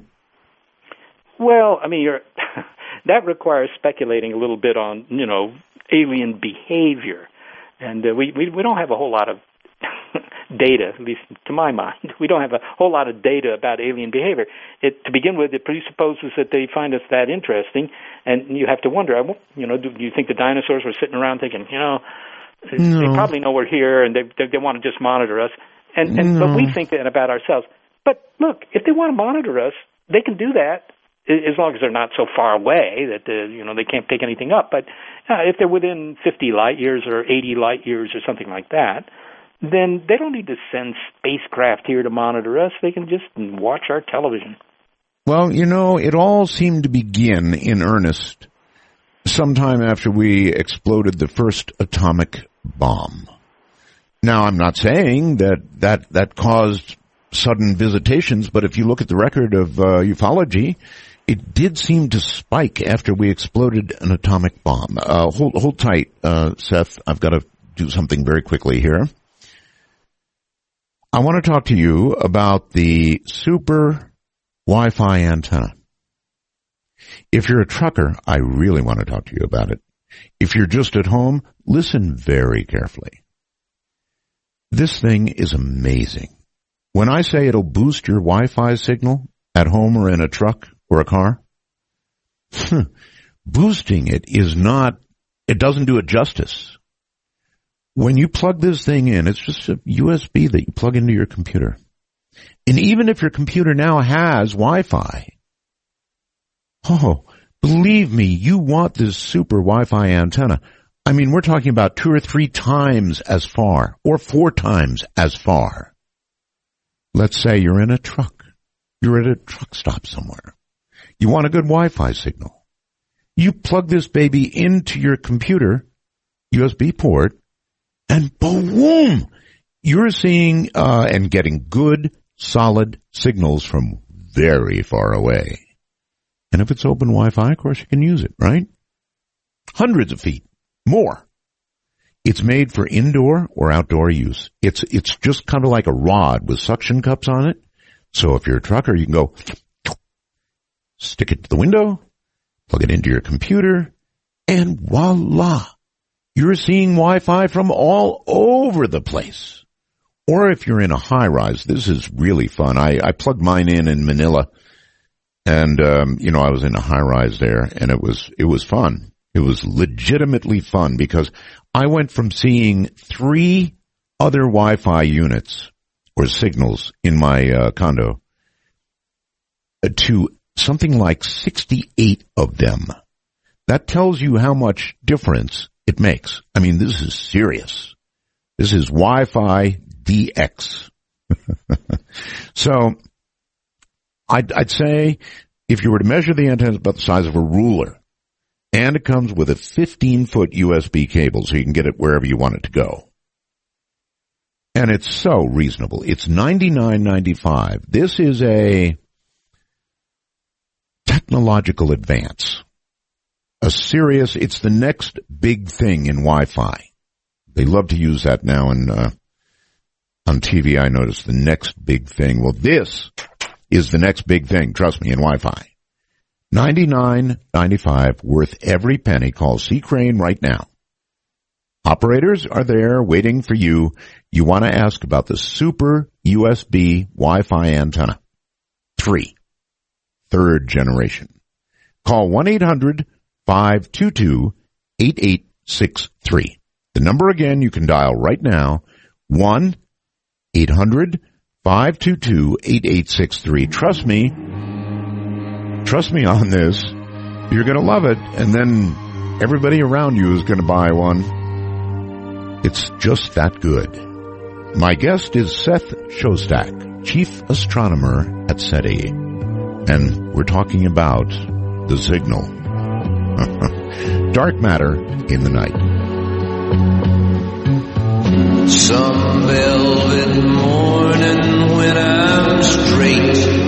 Well, I mean, you're, that requires speculating a little bit on, you know, alien behavior. And uh, we, we, we don't have a whole lot of data, at least to my mind. We don't have a whole lot of data about alien behavior. It, to begin with, it presupposes that they find us that interesting, and you have to wonder, you know, do, do you think the dinosaurs were sitting around thinking, you know, no. they probably know we're here, and they they, they want to just monitor us, and, and no. but we think that about ourselves. But look, if they want to monitor us, they can do that, as long as they're not so far away that the, you know, they can't pick anything up. But uh, if they're within fifty light years or eighty light years or something like that, then they don't need to send spacecraft here to monitor us. They can just watch our television. Well, you know, it all seemed to begin in earnest sometime after we exploded the first atomic bomb. Now, I'm not saying that that, that caused sudden visitations, but if you look at the record of uh, ufology, it did seem to spike after we exploded an atomic bomb. Uh, hold, hold tight, uh, Seth. I've got to do something very quickly here. I want to talk to you about the super Wi-Fi antenna. If you're a trucker, I really want to talk to you about it. If you're just at home, listen very carefully. This thing is amazing. When I say it'll boost your Wi-Fi signal at home or in a truck or a car, boosting it is not, it doesn't do it justice. When you plug this thing in, it's just a U S B that you plug into your computer. And even if your computer now has Wi-Fi, oh, believe me, you want this super Wi-Fi antenna. I mean, we're talking about two or three times as far, or four times as far. Let's say you're in a truck. You're at a truck stop somewhere. You want a good Wi-Fi signal. You plug this baby into your computer, U S B port, and boom, you're seeing uh, and getting good, solid signals from very far away. And if it's open Wi-Fi, of course, you can use it, right? Hundreds of feet, more. It's made for indoor or outdoor use. It's it's just kind of like a rod with suction cups on it. So if you're a trucker, you can go stick it to the window, plug it into your computer, and voila, you're seeing Wi-Fi from all over the place. Or if you're in a high-rise, this is really fun. I, I plugged mine in in Manila, and um, you know, I was in a high-rise there, and it was it was fun. It was legitimately fun because I went from seeing three other Wi-Fi units or signals in my uh, condo to something like sixty-eight of them. That tells you how much difference it makes. I mean, this is serious. This is Wi-Fi D X. So I'd, I'd say if you were to measure the antenna, it's about the size of a ruler. And it comes with a fifteen-foot U S B cable, so you can get it wherever you want it to go. And it's so reasonable. It's ninety-nine ninety-five. This is a technological advance. A serious, it's the next big thing in Wi-Fi. They love to use that now in, uh, on T V, I noticed the next big thing. Well, this is the next big thing, trust me, in Wi-Fi. ninety-nine ninety-five, worth every penny. Call C. Crane right now. Operators are there waiting for you. You want to ask about the Super U S B Wi-Fi antenna. Three. Third generation. Call one eight hundred five two two eight eight six three. The number again you can dial right now, one eight hundred five two two eight eight six three. Trust me. Trust me on this. You're going to love it, and then everybody around you is going to buy one. It's just that good. My guest is Seth Shostak, Chief Astronomer at SETI, and we're talking about the signal. Dark matter in the night. Some velvet morning when I'm straight,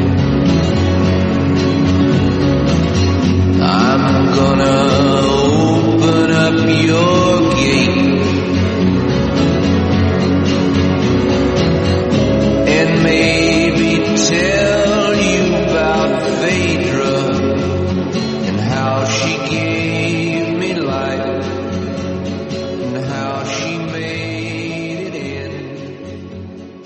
I'm gonna open up your gate and maybe tell you about Phaedra and how she gave me life and how she made it in.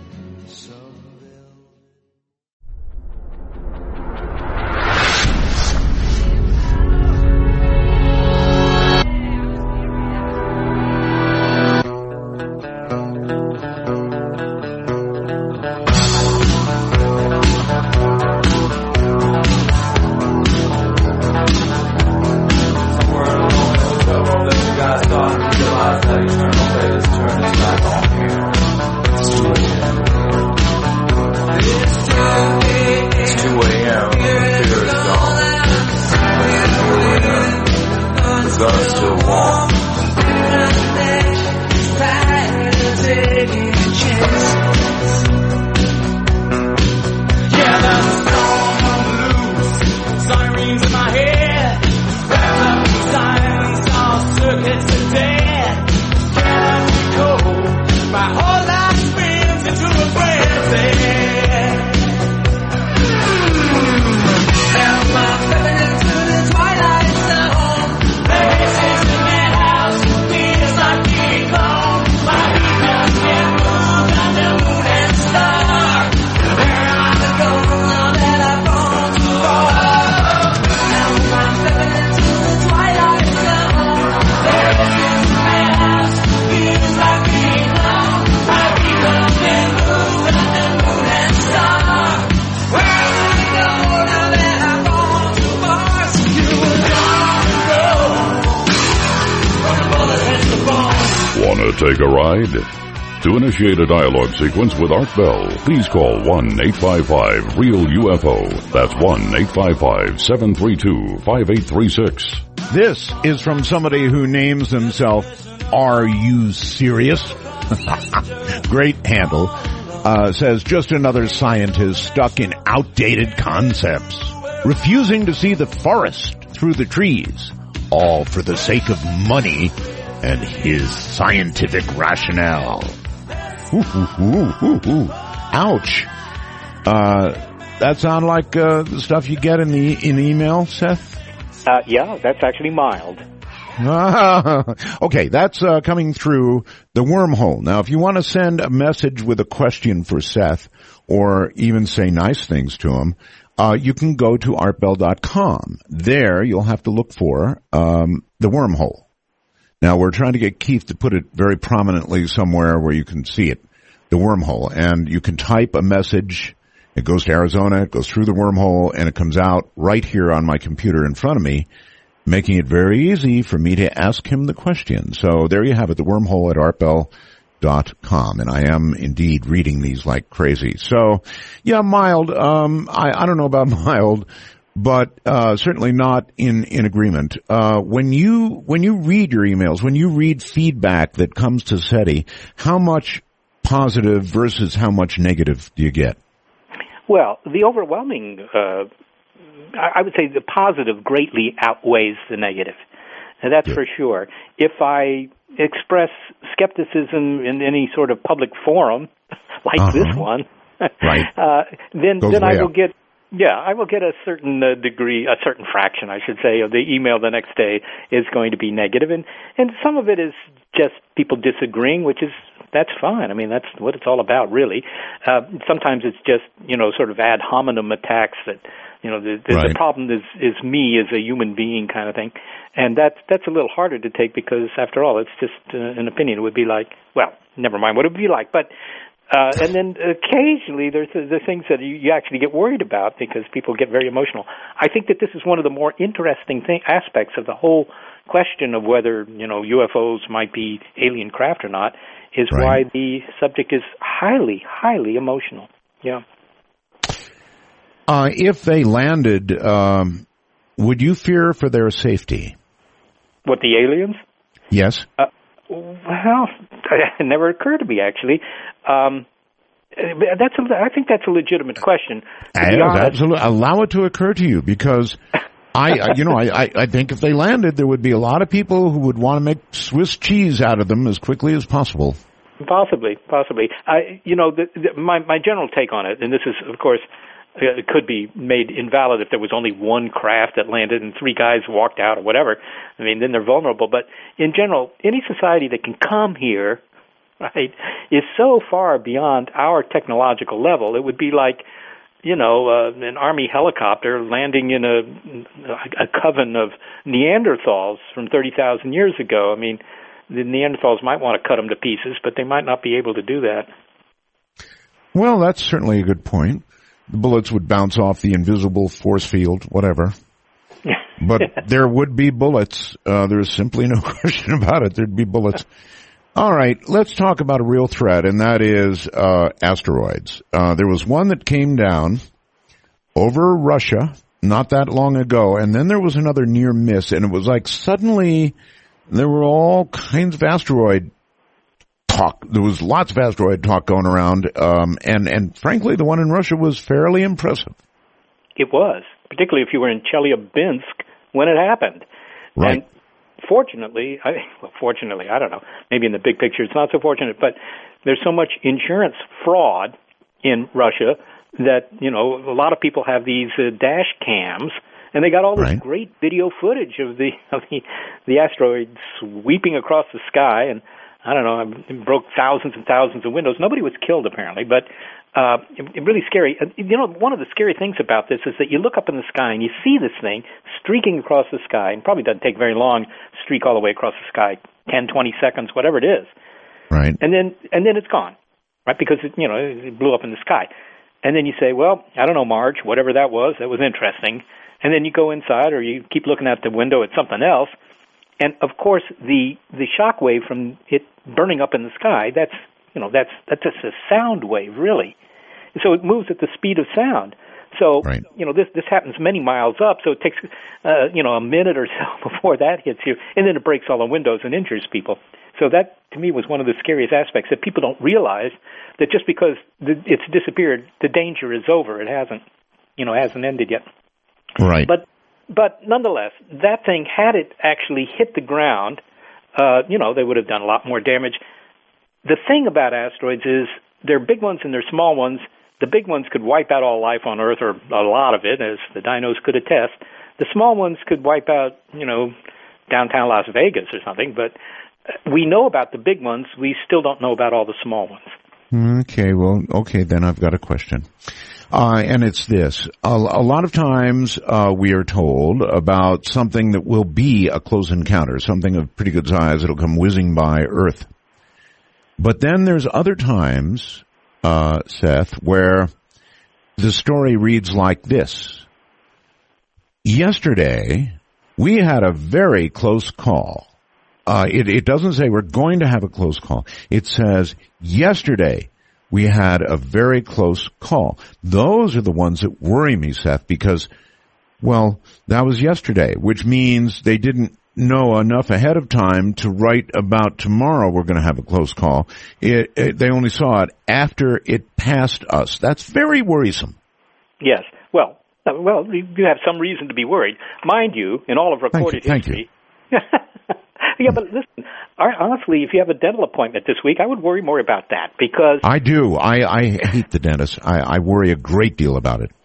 Take a ride? To initiate a dialogue sequence with Art Bell, please call one eight five five real U F O. That's one eight five five seven three two five eight three six. This is from somebody who names himself Are You Serious? Great handle. Uh, says, just another scientist stuck in outdated concepts, refusing to see the forest through the trees, all for the sake of money and his scientific rationale. Ooh, ooh, ooh, ooh, ooh. Ouch. Uh, that sound like uh, the stuff you get in the in the email, Seth? Uh, yeah, that's actually mild. Okay, that's uh, coming through the wormhole. Now, if you want to send a message with a question for Seth, or even say nice things to him, uh, you can go to art bell dot com. There, you'll have to look for um, the wormhole. Now, we're trying to get Keith to put it very prominently somewhere where you can see it, the wormhole. And you can type a message. It goes to Arizona, it goes through the wormhole, and it comes out right here on my computer in front of me, making it very easy for me to ask him the question. So there you have it, the wormhole at art bell dot com. And I am indeed reading these like crazy. So, yeah, mild. Um, I, I don't know about mild, but uh, certainly not in, in agreement. Uh, when you when you read your emails, when you read feedback that comes to SETI, how much positive versus how much negative do you get? Well, the overwhelming, uh, I would say the positive greatly outweighs the negative. And that's Good. For sure. If I express skepticism in any sort of public forum, like uh-huh. this one, right. uh, then Goes then I will up. get, yeah, I will get a certain uh, degree, a certain fraction, I should say, of the email the next day is going to be negative. And, and some of it is just people disagreeing, which is, that's fine. I mean, that's what it's all about, really. Uh, sometimes it's just, you know, sort of ad hominem attacks that, you know, the, the, right. the problem is, is me as a human being kind of thing. And that's, that's a little harder to take because, after all, it's just uh, an opinion. It would be like, well, never mind what it would be like. But, uh, and then occasionally there's the, the things that you, you actually get worried about because people get very emotional. I think that this is one of the more interesting thing, aspects of the whole question of whether, you know, U F Os might be alien craft or not, is right. why the subject is highly, highly emotional. Yeah. Uh, if they landed, um, would you fear for their safety? What, the aliens? Yes. Uh, well, it never occurred to me, actually. Um, that's a, I think that's a legitimate question. Absolutely. Allow it to occur to you because I, you know, I, I think if they landed, there would be a lot of people who would want to make Swiss cheese out of them as quickly as possible. Possibly, possibly. I, you know, the, the, my my general take on it, and this is, of course, it could be made invalid if there was only one craft that landed and three guys walked out or whatever. I mean, then they're vulnerable. But in general, any society that can come here, right, is so far beyond our technological level. It would be like, you know, uh, an Army helicopter landing in a, a coven of Neanderthals from thirty thousand years ago. I mean, the Neanderthals might want to cut them to pieces, but they might not be able to do that. Well, that's certainly a good point. The bullets would bounce off the invisible force field, whatever. But there would be bullets. Uh, there's simply no question about it. There'd be bullets. All right, let's talk about a real threat, and that is uh, asteroids. Uh, there was one that came down over Russia not that long ago, and then there was another near miss, and it was like suddenly there were all kinds of asteroid talk. There was lots of asteroid talk going around, um, and, and frankly, the one in Russia was fairly impressive. It was, particularly if you were in Chelyabinsk when it happened. Right. And fortunately, I, well, fortunately, I don't know, maybe in the big picture it's not so fortunate, but there's so much insurance fraud in Russia that, you know, a lot of people have these uh, dash cams, and they got all this right. great video footage of the of the, the asteroid sweeping across the sky, and I don't know, it broke thousands and thousands of windows. Nobody was killed, apparently, but uh, it, it really scary. You know, one of the scary things about this is that you look up in the sky and you see this thing streaking across the sky, and probably doesn't take very long to streak all the way across the sky, ten, twenty seconds, whatever it is. Right. And then and then it's gone, right, because, it, you know, it blew up in the sky. And then you say, well, I don't know, Marge, whatever that was, that was interesting. And then you go inside or you keep looking out the window at something else. And, of course, the the shock wave from it burning up in the sky, that's, you know, that's that's just a sound wave, really. And so it moves at the speed of sound. So, right. you know, this this happens many miles up, so it takes, uh, you know, a minute or so before that hits you, and then it breaks all the windows and injures people. So that, to me, was one of the scariest aspects, that people don't realize that just because it's disappeared, the danger is over. It hasn't, you know, hasn't ended yet. Right. But but nonetheless, that thing, had it actually hit the ground, uh, you know, they would have done a lot more damage. The thing about asteroids is they're big ones and they're small ones. The big ones could wipe out all life on Earth, or a lot of it, as the dinos could attest. The small ones could wipe out, you know, downtown Las Vegas or something. But we know about the big ones. We still don't know about all the small ones. Okay, well, okay, then I've got a question. Uh, and it's this. A, a lot of times uh, we are told about something that will be a close encounter, something of pretty good size. It'll come whizzing by Earth. But then there's other times, uh, Seth, where the story reads like this. Yesterday, we had a very close call. Uh, it, it doesn't say we're going to have a close call. It says, yesterday, we had a very close call. Those are the ones that worry me, Seth, because, well, that was yesterday, which means they didn't know enough ahead of time to write about tomorrow we're going to have a close call. It, it, they only saw it after it passed us. That's very worrisome. Yes. Well, well, you have some reason to be worried. Mind you, in all of recorded Thank you. history... Thank you. Yeah, but listen, honestly, if you have a dental appointment this week, I would worry more about that, because... I do. I, I hate the dentist. I, I worry a great deal about it.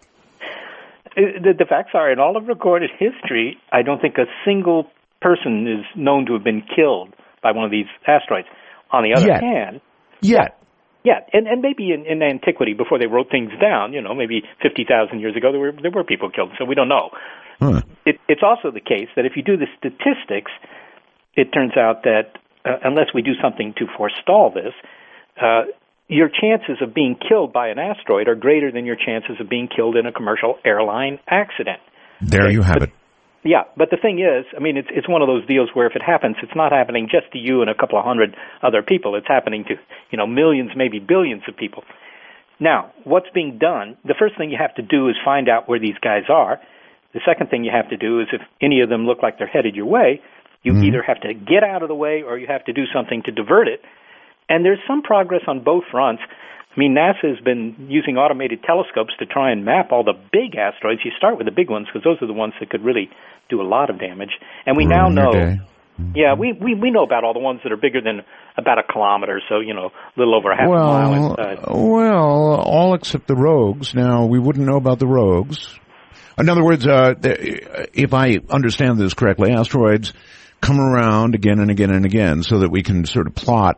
The, the facts are, in all of recorded history, I don't think a single person is known to have been killed by one of these asteroids. On the other Yet. hand... Yet. Yeah, and, and maybe in, in antiquity, before they wrote things down, you know, maybe fifty thousand years ago, there were there were people killed, so we don't know. Huh. It, it's also the case that if you do the statistics, it turns out that uh, unless we do something to forestall this, uh, your chances of being killed by an asteroid are greater than your chances of being killed in a commercial airline accident. There Okay? you have but, it. Yeah, but the thing is, I mean, it's it's one of those deals where if it happens, it's not happening just to you and a couple of hundred other people. It's happening to, you know, millions, maybe billions of people. Now, what's being done, the first thing you have to do is find out where these guys are. The second thing you have to do is, if any of them look like they're headed your way, you mm-hmm. either have to get out of the way or you have to do something to divert it. And there's some progress on both fronts. I mean, NASA has been using automated telescopes to try and map all the big asteroids. You start with the big ones because those are the ones that could really do a lot of damage. And we now know, mm-hmm. yeah, we, we, we know about all the ones that are bigger than about a kilometer, so, you know, a little over half well, a mile inside. Well, all except the rogues. Now, we wouldn't know about the rogues. In other words, uh, if I understand this correctly, asteroids come around again and again and again so that we can sort of plot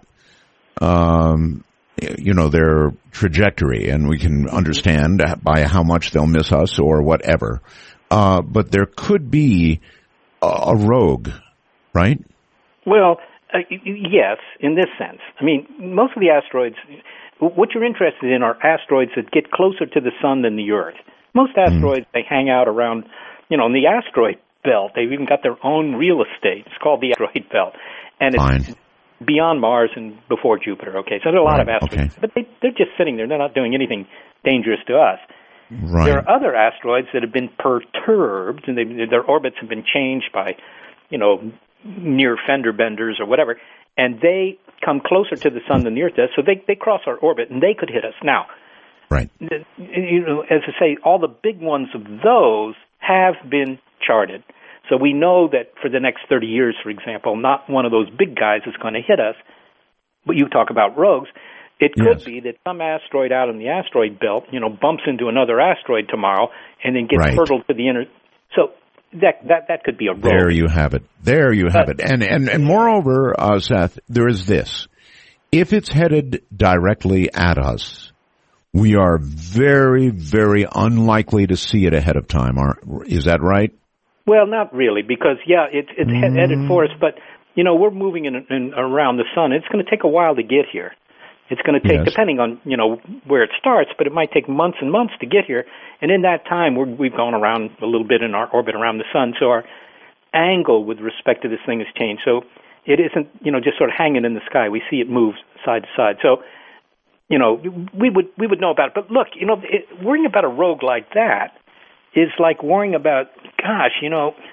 um you know, their trajectory, and we can understand by how much they'll miss us or whatever. Uh, but there could be a, a rogue, right? Well, uh, yes, in this sense. I mean, most of the asteroids, what you're interested in are asteroids that get closer to the sun than the Earth. Most asteroids, mm. they hang out around, you know, in the asteroid belt. They've even got their own real estate. It's called the asteroid belt. And it's Fine. beyond Mars and before Jupiter, okay? So there are a lot right, of asteroids, okay. but they, they're just sitting there. They're not doing anything dangerous to us. Right. There are other asteroids that have been perturbed, and they, their orbits have been changed by, you know, near fender benders or whatever, and they come closer to the sun than the Earth does, so they, they cross our orbit, and they could hit us. Now, right. you know, as I say, all the big ones of those have been charted. So we know that for the next thirty years, for example, not one of those big guys is going to hit us. But you talk about rogues. It could yes. be that some asteroid out in the asteroid belt, you know, bumps into another asteroid tomorrow and then gets right. hurtled to the inner. So that that that could be a rogue. There you have it. There you have uh, it. And and and moreover, uh, Seth, there is this: if it's headed directly at us, we are very, very unlikely to see it ahead of time. Are, is that right? Well, not really, because, yeah, it, it's mm. headed for us, but, you know, we're moving in, in around the sun. It's going to take a while to get here. It's going to take, yes. depending on, you know, where it starts, but it might take months and months to get here. And in that time, we're, we've gone around a little bit in our orbit around the sun, so our angle with respect to this thing has changed. So it isn't, you know, just sort of hanging in the sky. We see it move side to side. So, you know, we would we would know about it. But look, you know, it, worrying about a rogue like that is like worrying about, gosh, you know,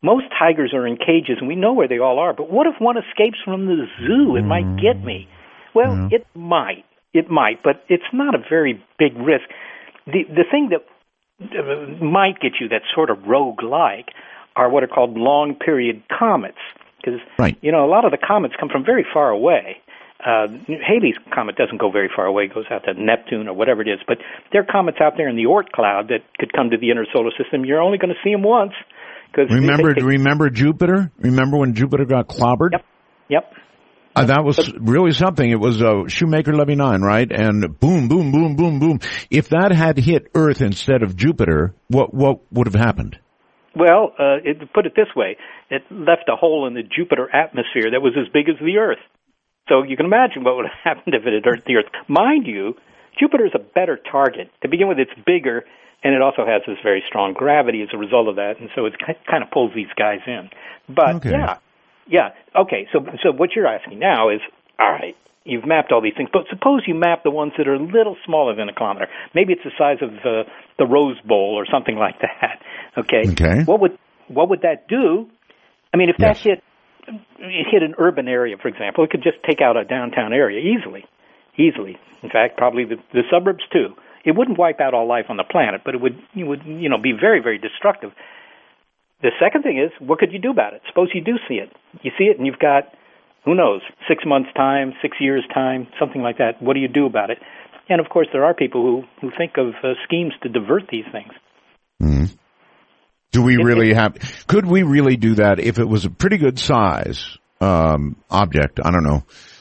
most tigers are in cages, and we know where they all are. But what if one escapes from the zoo? It mm. might get me. Well, yeah. it might. It might, but it's not a very big risk. The the thing that uh, might get you that's sort of rogue-like are what are called long-period comets. Because, right. you know, a lot of the comets come from very far away. Uh, Halley's Comet doesn't go very far away. It goes out to Neptune or whatever it is. But there are comets out there in the Oort cloud that could come to the inner solar system. You're only going to see them once. Cause remember, they, they, remember Jupiter? Remember when Jupiter got clobbered? Yep, yep. Uh, that was really something. It was uh, Shoemaker-Levy nine, right? And boom, boom, boom, boom, boom. If that had hit Earth instead of Jupiter, what what would have happened? Well, uh, it, put it this way. It left a hole in the Jupiter atmosphere that was as big as the Earth. So you can imagine what would have happened if it had hurt the Earth. Mind you, Jupiter is a better target. To begin with, it's bigger, and it also has this very strong gravity as a result of that, and so it kind of pulls these guys in. But, okay. yeah, yeah, okay, so so what you're asking now is, all right, you've mapped all these things, but suppose you map the ones that are a little smaller than a kilometer. Maybe it's the size of uh, the Rose Bowl or something like that, okay? Okay. What would, what would that do? I mean, if yes. that hit... it hit an urban area, for example, it could just take out a downtown area easily, easily. In fact, probably the, the suburbs too. It wouldn't wipe out all life on the planet, but it would, it would, you know, be very, very destructive. The second thing is, what could you do about it? Suppose you do see it. You see it, and you've got, who knows, six months' time, six years' time, something like that. What do you do about it? And of course, there are people who who think of uh, schemes to divert these things. Mm-hmm. Do we really have, could we really do that if it was a pretty good size um, object? I don't know.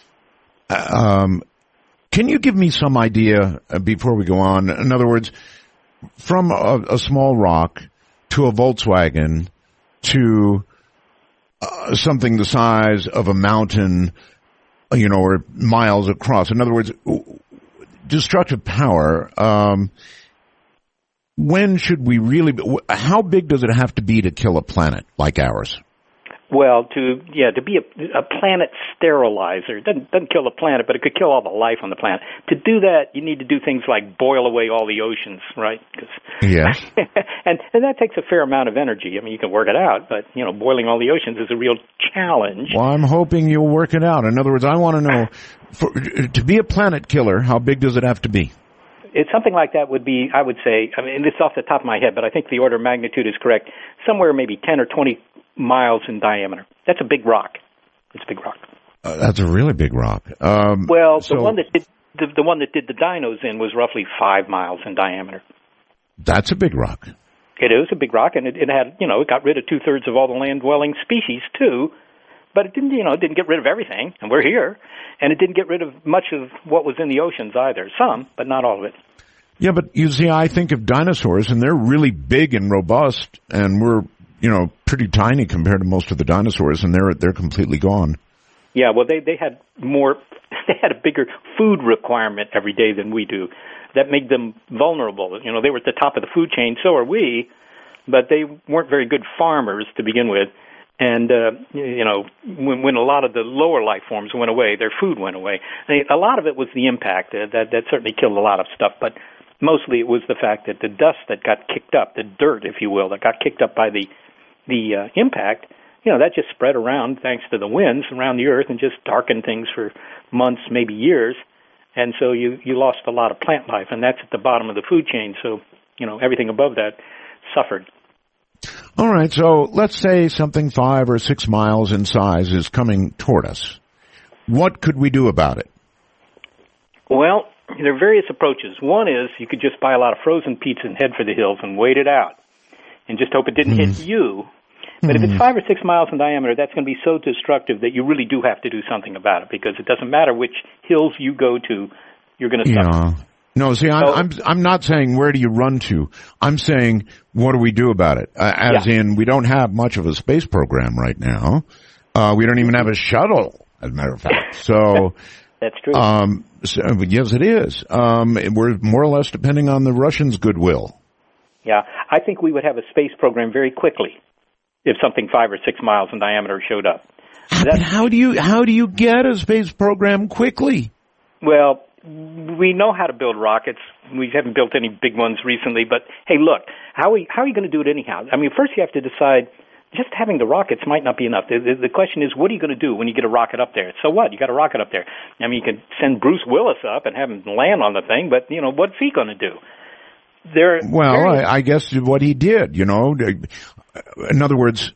Um, can you give me some idea uh, before we go on? In other words, from a, a small rock to a Volkswagen to uh, something the size of a mountain, you know, or miles across. In other words, destructive power, um, when should we really, how big does it have to be to kill a planet like ours? Well, to, yeah, to be a, a planet sterilizer. It doesn't, doesn't kill the planet, but it could kill all the life on the planet. To do that, you need to do things like boil away all the oceans, right? Cause, yes. and, and that takes a fair amount of energy. I mean, you can work it out, but, you know, boiling all the oceans is a real challenge. Well, I'm hoping you'll work it out. In other words, I want to know, for, to be a planet killer, how big does it have to be? It's something like that would be, I would say, I mean, it's off the top of my head, but I think the order of magnitude is correct, somewhere maybe ten or twenty miles in diameter. That's a big rock. It's a big rock. Uh, that's a really big rock. Um, well, so, the one that did the, the one that did the dinos in was roughly five miles in diameter. That's a big rock. It is a big rock, and it, it had, you know, it got rid of two thirds of all the land-dwelling species too. But it didn't, you know, it didn't get rid of everything, and we're here. And it didn't get rid of much of what was in the oceans either. Some, but not all of it. Yeah, but you see, I think of dinosaurs, and they're really big and robust, and we're, you know, pretty tiny compared to most of the dinosaurs, and they're they're completely gone. Yeah, well, they they had more, they had a bigger food requirement every day than we do. That made them vulnerable. You know, they were at the top of the food chain, so are we, but they weren't very good farmers to begin with. And, uh, you know, when, when a lot of the lower life forms went away, their food went away. I mean, a lot of it was the impact. Uh, that, that certainly killed a lot of stuff, but mostly it was the fact that the dust that got kicked up, the dirt, if you will, that got kicked up by the the uh, impact, you know, that just spread around thanks to the winds around the earth and just darkened things for months, maybe years. And so you, you lost a lot of plant life, and that's at the bottom of the food chain. So, you know, everything above that suffered. All right, so let's say something five or six miles in size is coming toward us. What could we do about it? Well, there are various approaches. One is you could just buy a lot of frozen pizza and head for the hills and wait it out and just hope it didn't mm. hit you. But mm. if it's five or six miles in diameter, that's going to be so destructive that you really do have to do something about it, because it doesn't matter which hills you go to, you're going to suffer. Yeah. No, see, I'm, so, I'm I'm not saying where do you run to. I'm saying what do we do about it? Uh, as yeah. in, we don't have much of a space program right now. Uh, we don't even have a shuttle, as a matter of fact. So that's true. Um, so, yes, it is. Um, we're more or less depending on the Russians' goodwill. Yeah, I think we would have a space program very quickly if something five or six miles in diameter showed up. But how do you how do you get a space program quickly? Well, we know how to build rockets. We haven't built any big ones recently, but hey, look, how are we, how are you going to do it anyhow? I mean, first you have to decide just having the rockets might not be enough. The, the, the question is, what are you going to do when you get a rocket up there? So what? You got a rocket up there. I mean, you can send Bruce Willis up and have him land on the thing, but, you know, what's he going to do? There. Well, I, I guess what he did, you know, in other words,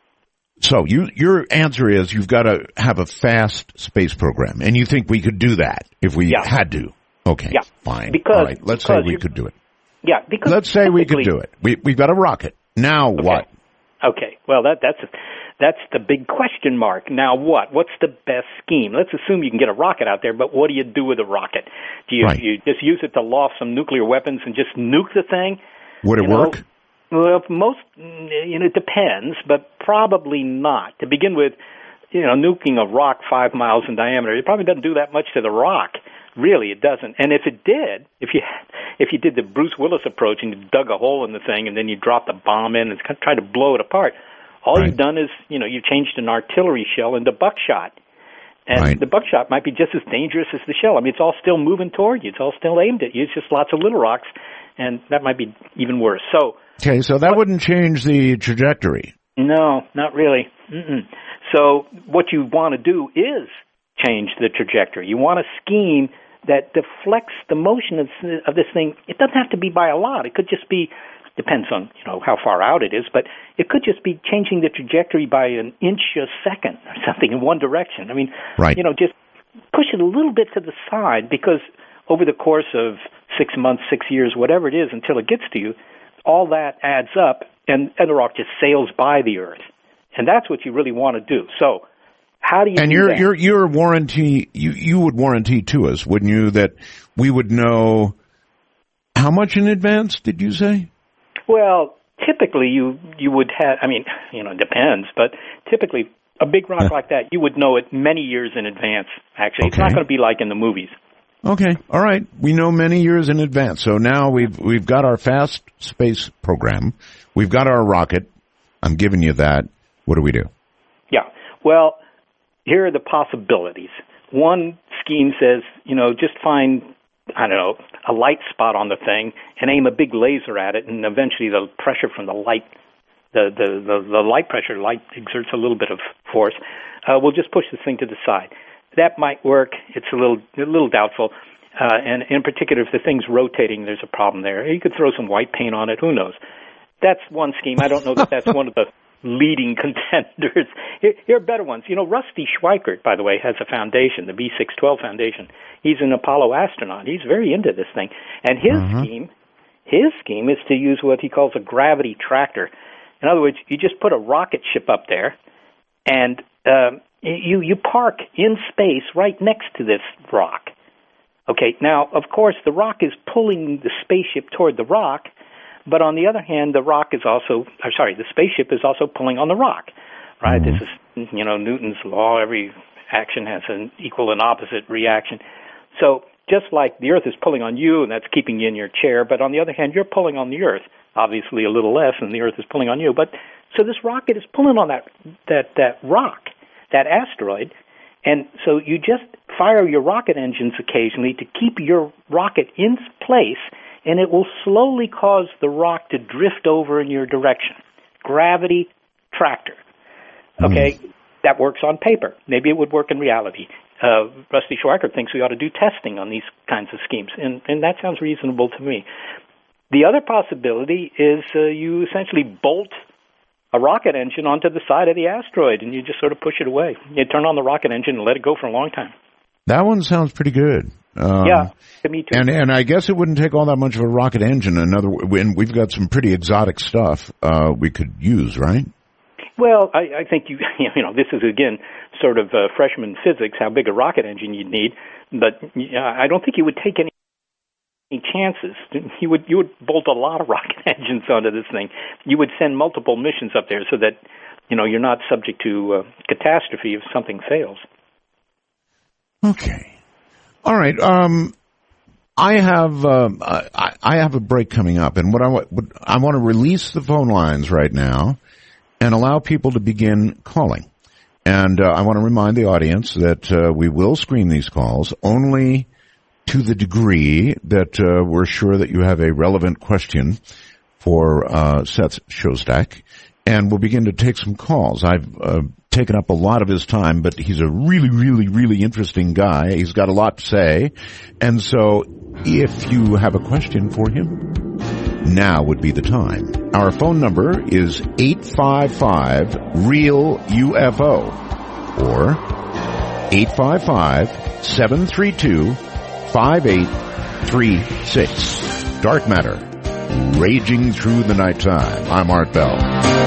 so you, your answer is you've got to have a fast space program, and you think we could do that if we yeah. had to. Okay, yeah. fine. Because, all right, let's say we you, could do it. Yeah, because let's say we could do it. We, we've got a rocket. Now okay. what? Okay, well, that, that's that's the big question mark. Now what? What's the best scheme? Let's assume you can get a rocket out there, but what do you do with a rocket? Do you, right. you just use it to loft some nuclear weapons and just nuke the thing? Would it you know, work? Well, most, you know, it depends, but probably not. To begin with, you know, nuking a rock five miles in diameter, it probably doesn't do that much to the rock. Really, it doesn't. And if it did, if you if you did the Bruce Willis approach and you dug a hole in the thing and then you dropped a bomb in and tried to blow it apart, all right. you've done is, you know, you've changed an artillery shell into buckshot. And right. the buckshot might be just as dangerous as the shell. I mean, it's all still moving toward you. It's all still aimed at you. It's just lots of little rocks, and that might be even worse. So, okay, so that what, wouldn't change the trajectory. No, not really. Mm-mm. So what you want to do is change the trajectory. You want a scheme that deflects the motion of, of this thing. It doesn't have to be by a lot. It could just be, depends on, you know, how far out it is, but it could just be changing the trajectory by an inch a second or something in one direction. I mean, right. you know, just push it a little bit to the side, because over the course of six months, six years, whatever it is, until it gets to you, all that adds up, and, and the rock just sails by the Earth. And that's what you really want to do. So, how do you and do your that? your your warranty, you you would warranty to us, wouldn't you, that we would know how much in advance? Did you say? Well, typically you you would have. I mean, you know, it depends, but typically a big rock uh, like that, you would know it many years in advance. Actually, okay. It's not going to be like in the movies. Okay, all right. We know many years in advance. So now we've we've got our fast space program. We've got our rocket. I'm giving you that. What do we do? Yeah. Well, here are the possibilities. One scheme says, you know, just find, I don't know, a light spot on the thing and aim a big laser at it, and eventually the pressure from the light, the the, the, the light pressure, light exerts a little bit of force, uh, will just push this thing to the side. That might work. It's a little a little doubtful. Uh, and in particular, if the thing's rotating, there's a problem there. You could throw some white paint on it. Who knows? That's one scheme. I don't know that that's one of the leading contenders. Here, here are better ones. You know, Rusty Schweickart, by the way, has a foundation, the V six twelve Foundation. He's an Apollo astronaut. He's very into this thing. And his uh-huh. scheme, his scheme is to use what he calls a gravity tractor. In other words, you just put a rocket ship up there, and um, you you park in space right next to this rock. Okay, now, of course, the rock is pulling the spaceship toward the rock, but on the other hand, the rock is also, or sorry, the spaceship is also pulling on the rock, right? Mm-hmm. This is, you know, Newton's law. Every action has an equal and opposite reaction. So just like the Earth is pulling on you, and that's keeping you in your chair, but on the other hand, you're pulling on the Earth, obviously a little less than the Earth is pulling on you. But so this rocket is pulling on that that that rock, that asteroid, and so you just fire your rocket engines occasionally to keep your rocket in place, and it will slowly cause the rock to drift over in your direction. Gravity tractor. Okay, mm. that works on paper. Maybe it would work in reality. Uh, Rusty Schweickart thinks we ought to do testing on these kinds of schemes, and, and that sounds reasonable to me. The other possibility is uh, you essentially bolt a rocket engine onto the side of the asteroid, and you just sort of push it away. You turn on the rocket engine and let it go for a long time. That one sounds pretty good. Um, yeah, me too. And and I guess it wouldn't take all that much of a rocket engine. Another, when we've got some pretty exotic stuff uh, we could use, right? Well, I, I think you you know this is again sort of uh, freshman physics, how big a rocket engine you'd need, but uh, I don't think you would take any, any chances. You would you would bolt a lot of rocket engines onto this thing. You would send multiple missions up there so that you know you're not subject to uh, catastrophe if something fails. Okay. All right. Um, I have uh, I, I have a break coming up, and what I what I want to release the phone lines right now and allow people to begin calling. And uh, I want to remind the audience that uh, we will screen these calls only to the degree that uh, we're sure that you have a relevant question for uh, Seth Shostak. and we'll begin to take some calls. I've uh, taken up a lot of his time, but he's a really, really, really interesting guy. He's got a lot to say. And so if you have a question for him, now would be the time. Our phone number is eight five five, REAL U F O or eight five five, seven three two, five eight three six. Dark Matter, raging through the nighttime. I'm Art Bell.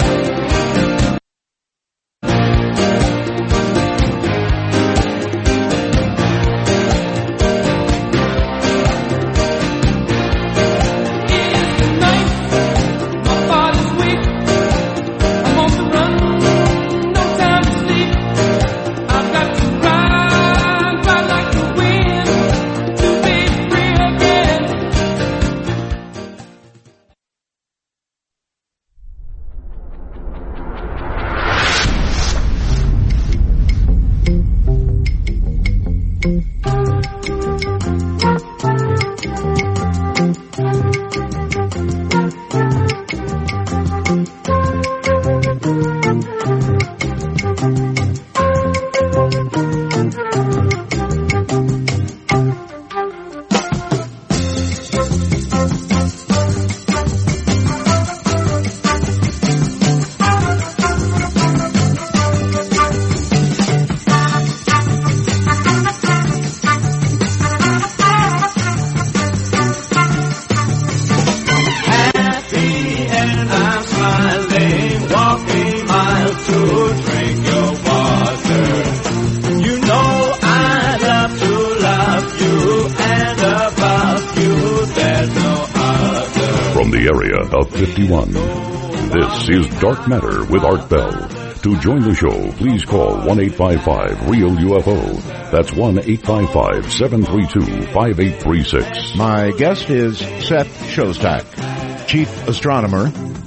fifty-one. This is Dark Matter with Art Bell. To join the show, please call one eight five five, REAL U F O. That's one eight five five, seven three two, five eight three six. My guest is Seth Shostak, Chief Astronomer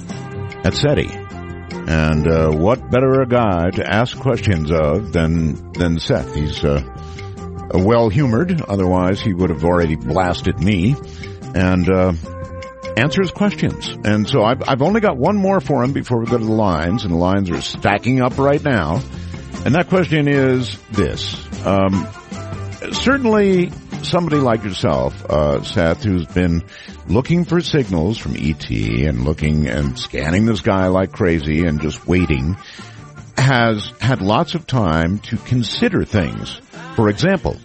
at SETI. And uh, what better a guy to ask questions of than than Seth? He's uh, well-humored, otherwise he would have already blasted me. And uh answers questions. And so I've, I've only got one more for him before we go to the lines, and the lines are stacking up right now. And that question is this. Um, certainly somebody like yourself, uh, Seth, who's been looking for signals from E T and looking and scanning the sky like crazy and just waiting, has had lots of time to consider things. For example,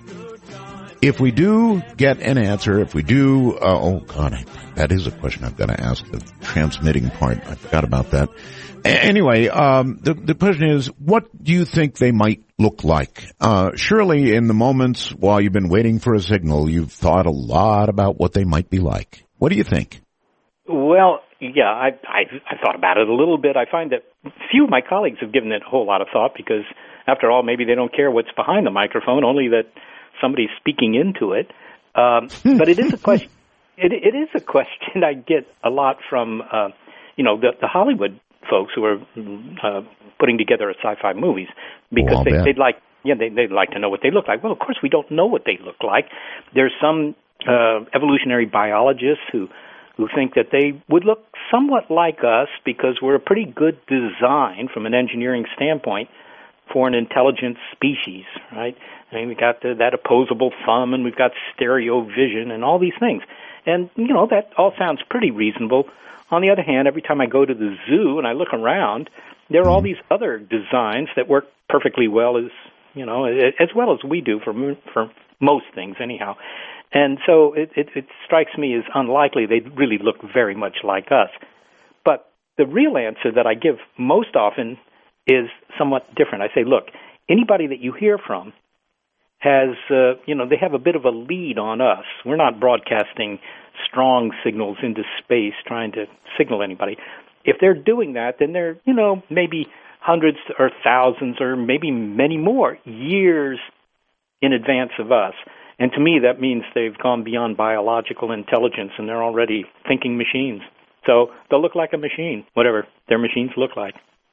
if we do get an answer, if we do, uh, oh God, I, that is a question I've got to ask, the transmitting part. I forgot about that. A- anyway, um, the, the question is, what do you think they might look like? Uh, surely in the moments while you've been waiting for a signal, you've thought a lot about what they might be like. What do you think? Well, yeah, I, I, I thought about it a little bit. I find that few of my colleagues have given it a whole lot of thought because, after all, maybe they don't care what's behind the microphone, only that somebody's speaking into it. Um, but it is a question. It, it is a question I get a lot from, uh, you know, the, the Hollywood folks who are uh, putting together sci-fi movies because oh, they, they'd like, yeah, they, they'd like to know what they look like. Well, of course, we don't know what they look like. There's some uh, evolutionary biologists who who think that they would look somewhat like us because we're a pretty good design from an engineering standpoint for an intelligent species, right? I mean, we've got the, that opposable thumb, and we've got stereo vision, and all these things. And, you know, that all sounds pretty reasonable. On the other hand, every time I go to the zoo and I look around, there are all these other designs that work perfectly well as, you know, as well as we do for for most things anyhow. And so it, it, it strikes me as unlikely they really look very much like us. But the real answer that I give most often is somewhat different. I say, look, anybody that you hear from has, uh, you know, they have a bit of a lead on us. We're not broadcasting strong signals into space trying to signal anybody. If they're doing that, then they're, you know, maybe hundreds or thousands or maybe many more years in advance of us. And to me, that means they've gone beyond biological intelligence and they're already thinking machines. So they'll look like a machine, whatever their machines look like.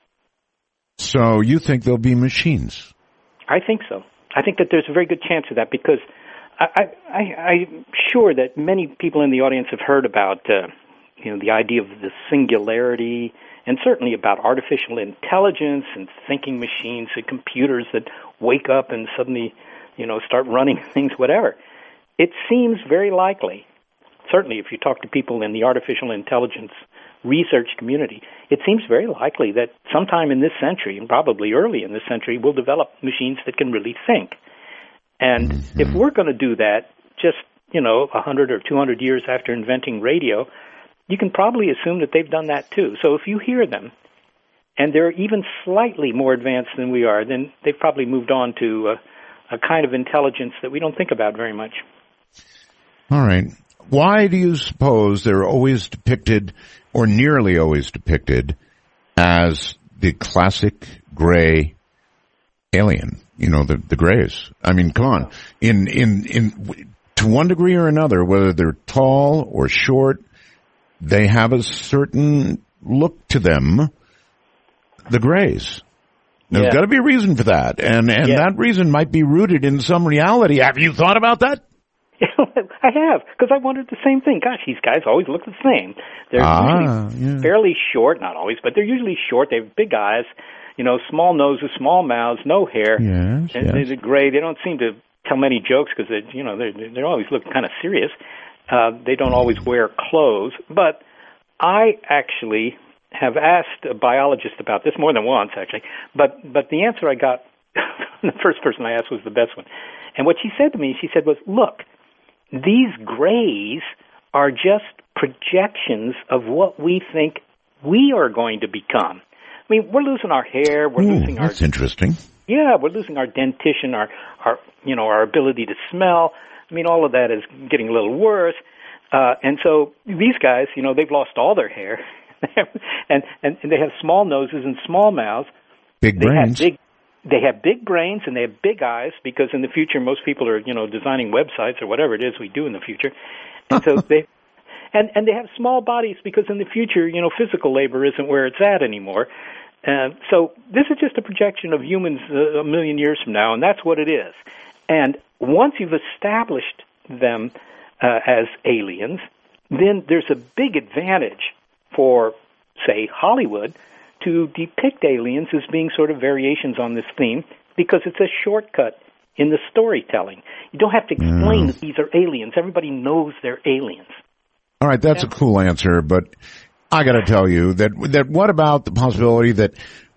So you think they'll be machines? I think so. I think that there's a very good chance of that because I, I, I, I'm sure that many people in the audience have heard about uh, you know, the idea of the singularity, and certainly about artificial intelligence and thinking machines and computers that wake up and suddenly, you know, start running things, whatever. It seems very likely, certainly if you talk to people in the artificial intelligence research community, it seems very likely that sometime in this century, and probably early in this century, we'll develop machines that can really think. And mm-hmm. if we're going to do that just, you know, one hundred or two hundred years after inventing radio, you can probably assume that they've done that too. So if you hear them, and they're even slightly more advanced than we are, then they've probably moved on to a, a kind of intelligence that we don't think about very much. All right. Why do you suppose they're always depicted, or nearly always depicted, as the classic gray alien? You know, the the grays. I mean, come on. In in in to one degree or another, whether they're tall or short, they have a certain look to them. The grays. There's yeah. got to be a reason for that, and and yeah. that reason might be rooted in some reality. Have you thought about that? I have, because I wondered the same thing. Gosh, these guys always look the same. They're ah, usually yeah. fairly short, not always, but they're usually short. They have big eyes, you know, small noses, small mouths, no hair. Yes, and yes. They're gray. They don't seem to tell many jokes because they, you know, they they always look kind of serious. Uh, they don't always wear clothes. But I actually have asked a biologist about this more than once, actually. But but the answer I got, the first person I asked was the best one. And what she said to me, she said was, look, these grays are just projections of what we think we are going to become. I mean, we're losing our hair. We're Ooh, losing our... That's interesting. Yeah, we're losing our dentition, our, our, you know, our ability to smell. I mean, all of that is getting a little worse. Uh, and so these guys, you know, they've lost all their hair. and, and, and they have small noses and small mouths. Big they brains. Have big, They have big brains and they have big eyes because in the future most people are, you know, designing websites or whatever it is we do in the future. And so they and and they have small bodies because in the future, you know, physical labor isn't where it's at anymore. Uh, so this is just a projection of humans uh, a million years from now, and that's what it is. And once you've established them uh, as aliens, then there's a big advantage for, say, Hollywood to depict aliens as being sort of variations on this theme because it's a shortcut in the storytelling. You don't have to explain mm. that these are aliens. Everybody knows they're aliens. All right, that's yeah. a cool answer, but I got to tell you that that what about the possibility that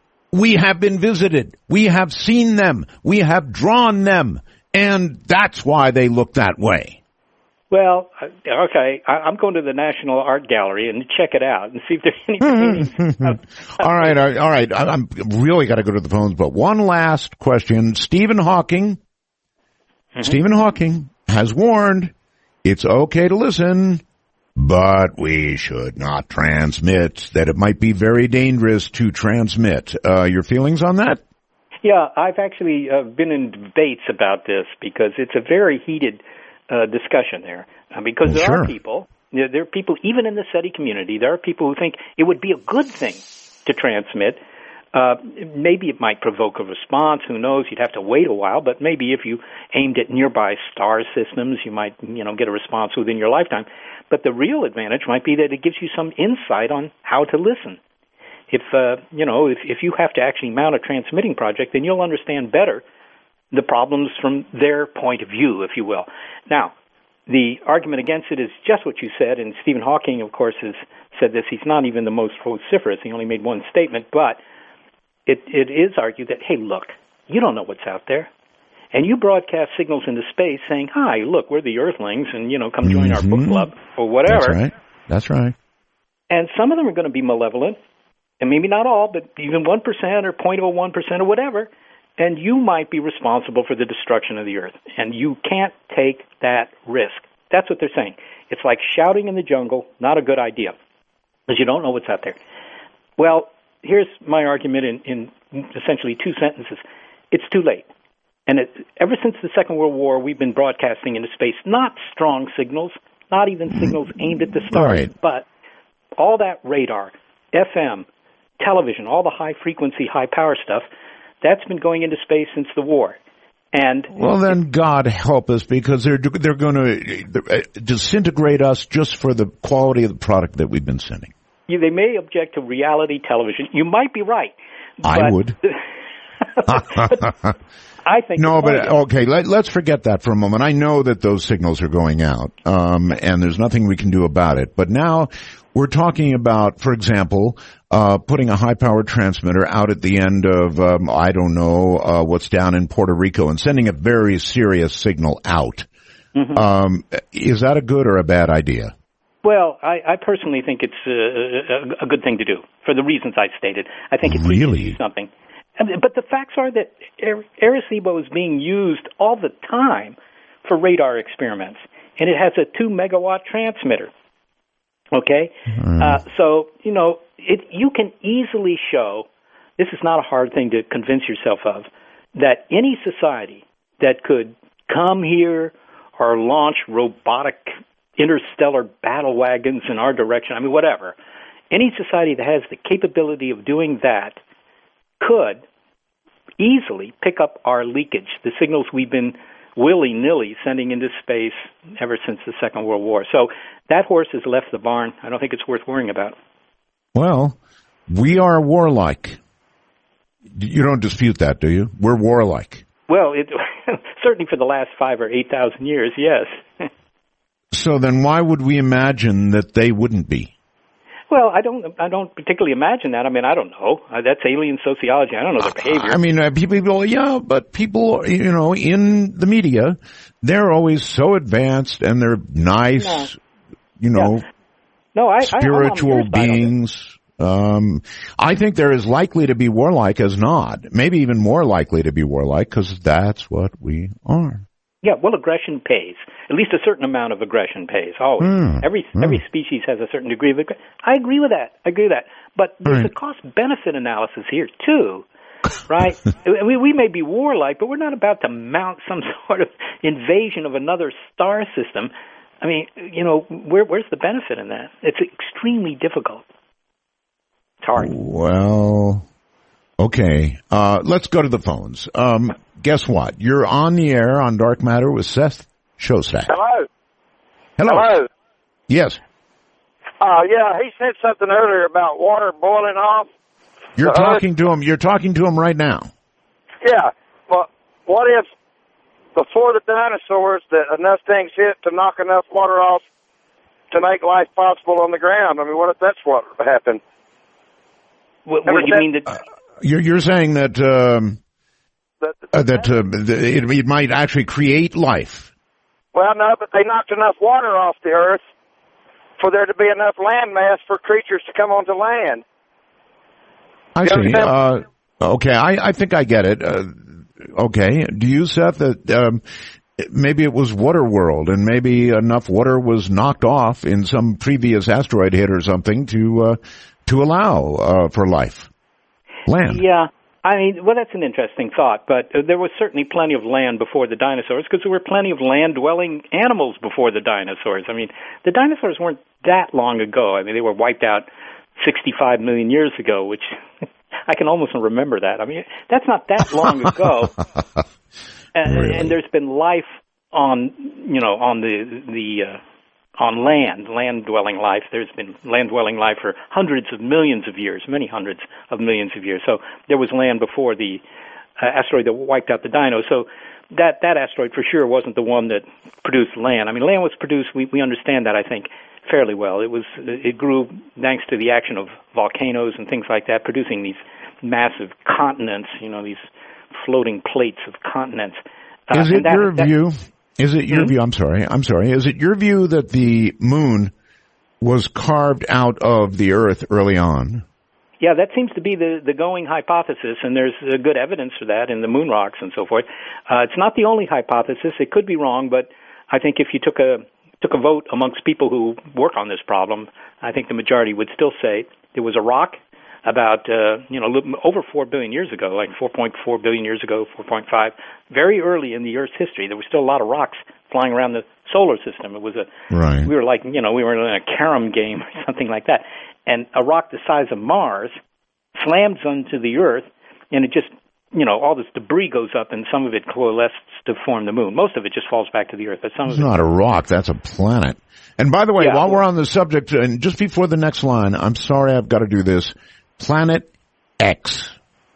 we have been visited, we have seen them, we have drawn them, and that's why they look that way? Well, okay, I'm going to the National Art Gallery and check it out and see if there's any paintings. all right, all right, all right. I'm really got to go to the phones, but one last question. Stephen Hawking, mm-hmm. Stephen Hawking has warned it's okay to listen, but we should not transmit, that it might be very dangerous to transmit. Uh, your feelings on that? Yeah, I've actually uh, been in debates about this because it's a very heated Uh, discussion there, uh, because well, there sure. are people, you know, there are people, even in the SETI community, there are people who think it would be a good thing to transmit. Uh, maybe it might provoke a response, who knows, you'd have to wait a while, but maybe if you aimed at nearby star systems, you might, you know, get a response within your lifetime. But the real advantage might be that it gives you some insight on how to listen. If, uh, you know, if, if you have to actually mount a transmitting project, then you'll understand better the problems from their point of view, if you will. Now, the argument against it is just what you said, and Stephen Hawking, of course, has said this. He's not even the most vociferous. He only made one statement, but it, it is argued that, hey, look, you don't know what's out there. And you broadcast signals into space saying, hi, look, we're the Earthlings, and, you know, come join mm-hmm. our book club or whatever. That's right. That's right. And some of them are going to be malevolent, and maybe not all, but even one percent or zero point zero one percent or whatever, and you might be responsible for the destruction of the Earth. And you can't take that risk. That's what they're saying. It's like shouting in the jungle, not a good idea, because you don't know what's out there. Well, here's my argument in, in essentially two sentences. It's too late. And it, ever since the Second World War, we've been broadcasting into space, not strong signals, not even signals aimed at the stars, right. but all that radar, F M, television, all the high-frequency, high-power stuff, that's been going into space since the war. And well, then God help us, because they're they're going to disintegrate us just for the quality of the product that we've been sending. You, they may object to reality television. You might be right. I would. I think no, but is, okay. Let, let's forget that for a moment. I know that those signals are going out, um, and there's nothing we can do about it. But now we're talking about, for example, uh, putting a high-powered transmitter out at the end of, um, I don't know, uh, what's down in Puerto Rico, and sending a very serious signal out. Mm-hmm. Um, is that a good or a bad idea? Well, I, I personally think it's uh, a, a good thing to do for the reasons I stated. I think it really teaches you something. But the facts are that Arecibo is being used all the time for radar experiments, and it has a two megawatt transmitter. Okay, mm. uh, so you know it. You can easily show. This is not a hard thing to convince yourself of, that any society that could come here or launch robotic interstellar battle wagons in our direction. I mean, whatever. Any society that has the capability of doing that could easily pick up our leakage, the signals we've been willy-nilly sending into space ever since the Second World War. So that horse has left the barn. I don't think it's worth worrying about. Well, we are warlike. You don't dispute that, do you? We're warlike. Well, it, certainly for the last five or eight thousand years, yes. So then why would we imagine that they wouldn't be? Well, I don't. I don't particularly imagine that. I mean, I don't know. Uh, that's alien sociology. I don't know their behavior. I mean, uh, people go, yeah, but people, you know, in the media, they're always so advanced and they're nice, no. you know, yeah. no, I, spiritual I, beings. Um, I think they're as likely to be warlike as not. Maybe even more likely to be warlike, because that's what we are. Yeah, well, aggression pays. At least a certain amount of aggression pays, always. Mm, every mm. every species has a certain degree of aggression. I agree with that. I agree with that. But there's right. a cost-benefit analysis here, too, right? we, we may be warlike, but we're not about to mount some sort of invasion of another star system. I mean, you know, where, where's the benefit in that? It's extremely difficult. It's hard. Well, okay. Uh, let's go to the phones. Um, guess what? You're on the air on Dark Matter with Seth Shostak. Hello. Hello. Hello. Yes. Uh, yeah, he said something earlier about water boiling off. You're talking to him. You're talking to him right now. Yeah. Well, what if before the dinosaurs that enough things hit to knock enough water off to make life possible on the ground? I mean, what if that's what happened? What, what do you mean that? Uh, you're, you're saying that um, that, uh, that uh, it, it might actually create life. Well, no, but they knocked enough water off the Earth for there to be enough land mass for creatures to come onto land. I see. Uh, okay, I, I think I get it. Uh, okay. Do you, Seth, that um, maybe it was water world and maybe enough water was knocked off in some previous asteroid hit or something to uh, to allow uh, for life? Land. Yeah. I mean, well, that's an interesting thought, but uh, there was certainly plenty of land before the dinosaurs because there were plenty of land-dwelling animals before the dinosaurs. I mean, the dinosaurs weren't that long ago. I mean, they were wiped out sixty-five million years ago, which I can almost remember that. I mean, that's not that long ago. and, really? and there's been life on, you know, on the the uh, on land, land-dwelling life. There's been land-dwelling life for hundreds of millions of years, many hundreds of millions of years. So there was land before the uh, asteroid that wiped out the dino. So that that asteroid for sure wasn't the one that produced land. I mean, land was produced. We we understand that, I think, fairly well. It was it grew thanks to the action of volcanoes and things like that, producing these massive continents. You know, these floating plates of continents. Uh, Is it that, your that, view? Is it your mm-hmm. view? I'm sorry. I'm sorry. Is it your view that the moon was carved out of the Earth early on? Yeah, that seems to be the, the going hypothesis, and there's uh, good evidence for that in the moon rocks and so forth. Uh, it's not the only hypothesis. It could be wrong, but I think if you took a took a vote amongst people who work on this problem, I think the majority would still say there was a rock about, uh, you know, over four billion years ago, like four point four billion years ago, four point five, very early in the Earth's history. There was still a lot of rocks flying around the solar system. It was a, right. we were like, you know, we were in a carom game or something like that. And a rock the size of Mars slams onto the Earth, and it just you know, all this debris goes up and some of it coalesces to form the moon. Most of it just falls back to the Earth. But some It's of it, not a rock. That's a planet. And by the way, Yeah. while we're on the subject, and just before the next line, I'm sorry I've got to do this. Planet X.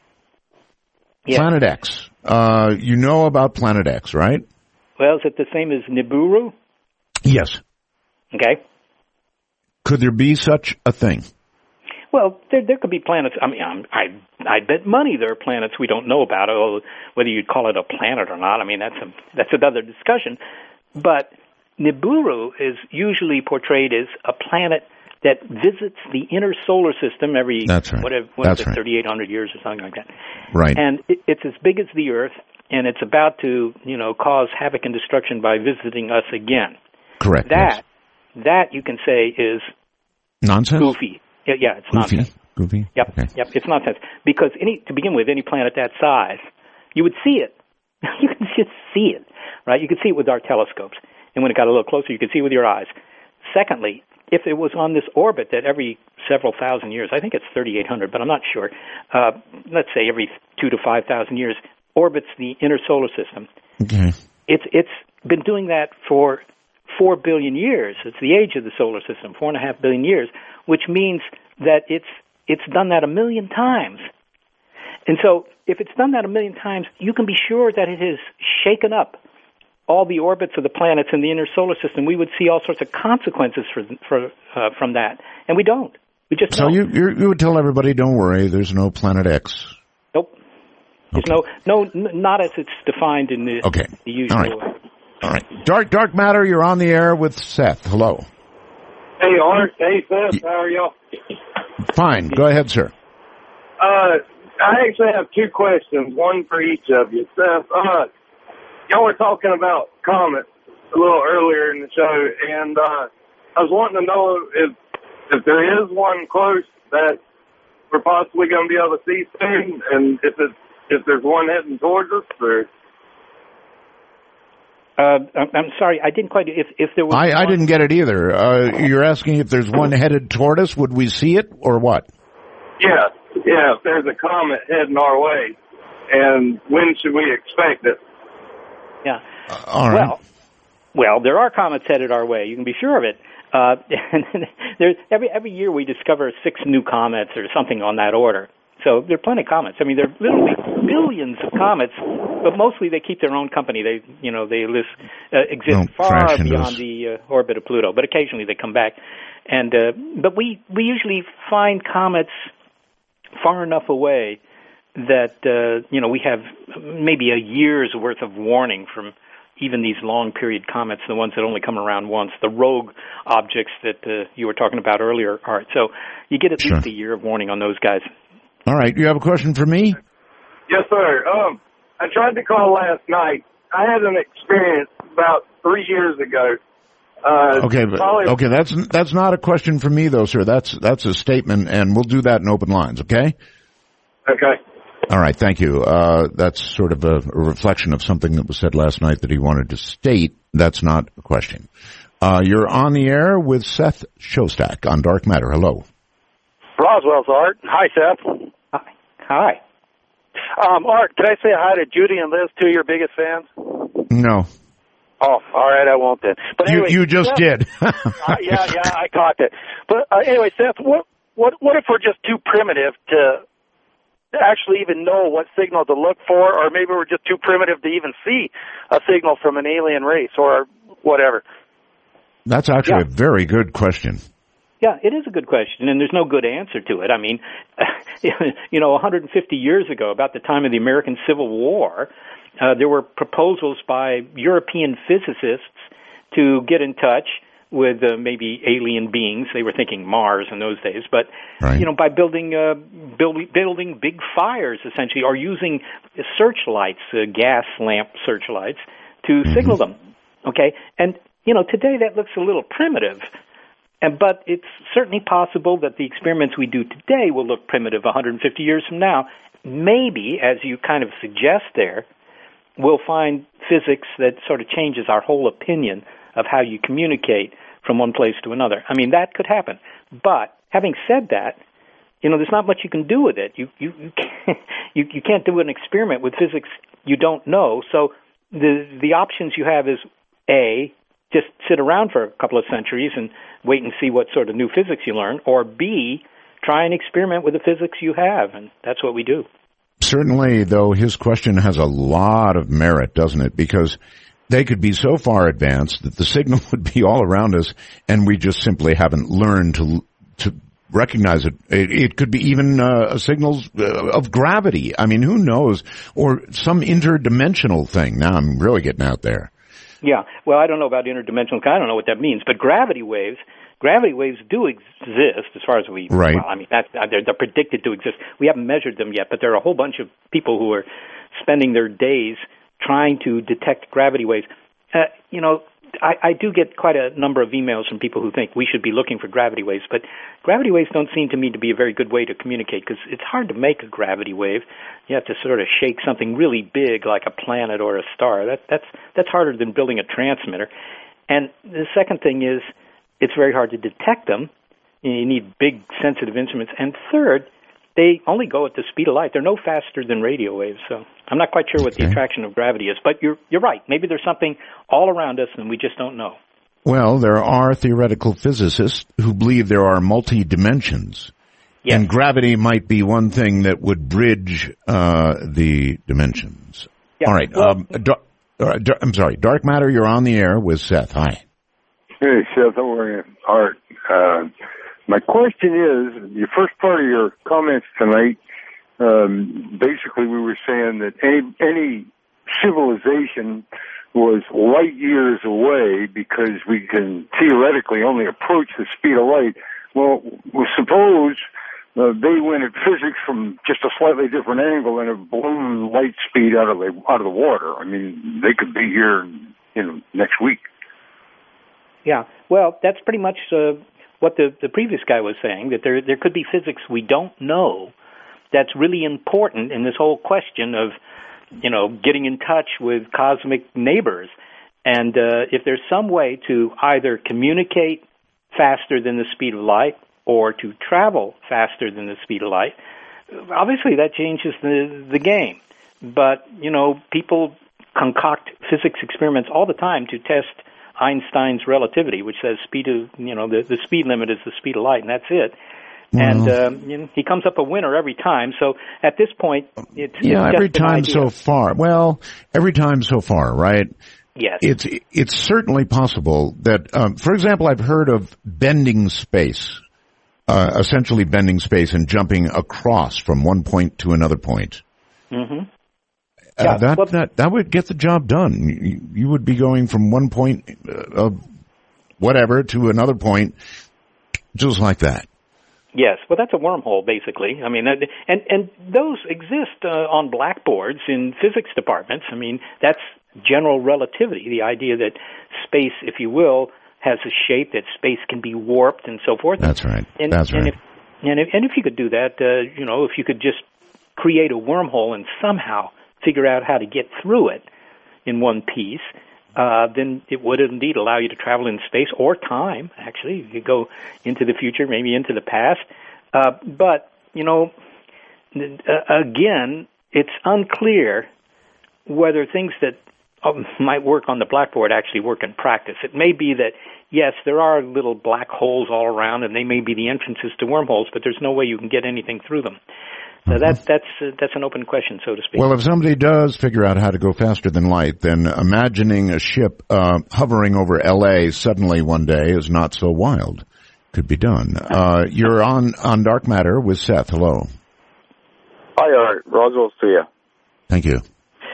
Yeah. Planet X. Uh, you know about Planet X, right? Well, is it the same as Nibiru? Yes. Okay. Could there be such a thing? Well, there there could be planets. I mean, I'm, I I bet money there are planets we don't know about. Or whether you'd call it a planet or not, I mean that's a that's another discussion. But Nibiru is usually portrayed as a planet that visits the inner solar system every That's right. whatever what That's is it, right. thirty-eight hundred years or something like that. Right. And it, it's as big as the Earth, and it's about to you know cause havoc and destruction by visiting us again. Correct. That yes. that you can say is Nonsense? goofy. Yeah, yeah, it's Goofy? nonsense. Goofy? Yep, Okay. yep, it's nonsense. Because any to begin with, any planet that size, you would see it. You can just see it, right? You could see it with our telescopes, and when it got a little closer, you could see it with your eyes. Secondly, if it was on this orbit that every several thousand years, I think it's thirty-eight hundred, but I'm not sure. Uh, let's say every two to five thousand years, orbits the inner solar system. Okay. It's it's been doing that for four billion years. It's the age of the solar system, four and a half billion years, which means that it's it's done that a million times. And so if it's done that a million times, you can be sure that it has shaken up all the orbits of the planets in the inner solar system. We would see all sorts of consequences for, for uh, from that, and we don't. We just So don't. you you you would tell everybody, don't worry, there's no Planet X. Nope. There's Okay. no, no, n- not as it's defined in the, Okay. the usual All right. way. All right. Dark Dark Matter, you're on the air with Seth. Hello. Hey, Art. Hey, Seth. How are y'all? Fine. Go ahead, sir. Uh, I actually have two questions, one for each of you. Seth, uh, y'all were talking about comets a little earlier in the show, and uh, I was wanting to know if if there is one close that we're possibly going to be able to see soon, and if it's if there's one heading towards us, or Uh, I'm I'm sorry, I didn't quite. If if there was, I, I one- didn't get it either. Uh, you're asking if there's one headed toward us, would we see it, or what? yeah, yeah, if there's a comet heading our way, and when should we expect it? Yeah. Uh, all right. Well, well, there are comets headed our way. You can be sure of it. Uh, and there's every every year we discover six new comets or something on that order. So there are plenty of comets. I mean, there are literally billions of comets, but mostly they keep their own company. They, you know, they list, uh, exist Don't far crash into beyond us. the uh, orbit of Pluto. But occasionally they come back, and uh, but we we usually find comets far enough away that uh, you know we have maybe a year's worth of warning from even these long period comets, the ones that only come around once, the rogue objects that uh, you were talking about earlier, Art. So you get at Sure. least a year of warning on those guys. All right. You have a question for me? Yes, sir. Um, I tried to call last night. I had an experience about three years ago. Uh, Okay, but, probably- okay. That's that's not a question for me, though, sir. That's that's a statement, and we'll do that in open lines. Okay. Okay. All right. Thank you. Uh, that's sort of a, a reflection of something that was said last night that he wanted to state. That's not a question. Uh, you're on the air with Seth Shostak on Dark Matter. Hello. Roswell's Art. Hi, Seth. Hi. Hi. Um, Art, can I say hi to Judy and Liz, two of your biggest fans? No. Oh, all right, I won't then. But You anyway, you just Seth, did. uh, yeah, yeah, I caught that. But uh, anyway, Seth, what what what if we're just too primitive to actually even know what signal to look for, or maybe we're just too primitive to even see a signal from an alien race or whatever? That's actually Yeah. a very good question. Yeah, it is a good question, and there's no good answer to it. I mean, you know, one hundred fifty years ago, about the time of the American Civil War, uh, there were proposals by European physicists to get in touch with uh, maybe alien beings. They were thinking Mars in those days, but Right. you know, by building uh, building building big fires, essentially, or using searchlights, uh, gas lamp searchlights, to Mm-hmm. signal them. Okay, and you know, today that looks a little primitive. And, but it's certainly possible that the experiments we do today will look primitive one hundred fifty years from now. Maybe, as you kind of suggest there, we'll find physics that sort of changes our whole opinion of how you communicate from one place to another. I mean, that could happen. But having said that, you know, there's not much you can do with it. You you you can't, you, you can't do an experiment with physics you don't know. So the the options you have is A, just sit around for a couple of centuries and wait and see what sort of new physics you learn, or B, try and experiment with the physics you have, and that's what we do. Certainly, though, his question has a lot of merit, doesn't it? Because they could be so far advanced that the signal would be all around us, and we just simply haven't learned to to recognize it. It, it could be even uh, signals uh, of gravity. I mean, who knows? Or some interdimensional thing. Now I'm really getting out there. Yeah, well, I don't know about interdimensional. I don't know what that means. But gravity waves, gravity waves do exist as far as we. Right. Well, I mean, that's, they're, they're predicted to exist. We haven't measured them yet, but there are a whole bunch of people who are spending their days trying to detect gravity waves. Uh, you know, I, I do get quite a number of emails from people who think we should be looking for gravity waves, but gravity waves don't seem to me to be a very good way to communicate because it's hard to make a gravity wave. You have to sort of shake something really big like a planet or a star. That, that's that's harder than building a transmitter. And the second thing is it's very hard to detect them. You need big, sensitive instruments. And third, they only go at the speed of light. They're no faster than radio waves, so I'm not quite sure what the attraction of gravity is. But you're you're right. Maybe there's something all around us and we just don't know. Well, there are theoretical physicists who believe there are multi-dimensions. Yes. And gravity might be one thing that would bridge uh, the dimensions. Yeah. All right. Well, um, dar- uh, dar- I'm sorry. Dark Matter, you're on the air with Seth. Hi. Hey, Seth. How are you? Art. Uh, my question is, your first part of your comments tonight, um, basically we were saying that any, any civilization was light years away because we can theoretically only approach the speed of light. Well, well suppose uh, they went at physics from just a slightly different angle and have blown light speed out of the out of the water. I mean, they could be here, you know, next week. Yeah, well, that's pretty much uh, what the, the previous guy was saying, that there there could be physics we don't know that's really important in this whole question of, you know, getting in touch with cosmic neighbors. And uh, if there's some way to either communicate faster than the speed of light or to travel faster than the speed of light, obviously that changes the, the game. But, you know, people concoct physics experiments all the time to test Einstein's relativity, which says speed of, you know, the, the speed limit is the speed of light, and that's it. Well, and um, you know, he comes up a winner every time. So at this point, it's yeah, it's every just an time idea. so far. Well, every time so far, right? Yes. It's it's certainly possible that, um, for example, I've heard of bending space, uh, essentially bending space and jumping across from one point to another point. Mm-hmm. Uh, yeah, that well, that that would get the job done. You, you would be going from one point of whatever to another point, just like that. Yes, well, that's a wormhole, basically. I mean, and and those exist uh, on blackboards in physics departments. I mean, that's general relativity, the idea that space, if you will, has a shape, that space can be warped and so forth. That's right. And, that's and right. If, and if and if you could do that, uh, you know, if you could just create a wormhole and somehow figure out how to get through it in one piece, uh, then it would indeed allow you to travel in space or time, actually. You could go into the future, maybe into the past. Uh, but, you know, uh, again, it's unclear whether things that um, might work on the blackboard actually work in practice. It may be that, yes, there are little black holes all around, and they may be the entrances to wormholes, but there's no way you can get anything through them. So that's that's uh, that's an open question, so to speak. Well, if somebody does figure out how to go faster than light, then imagining a ship uh, hovering over L A suddenly one day is not so wild. Could be done. Uh, you're on on Dark Matter with Seth. Hello. Hi, Art. Roswell to you. Thank you.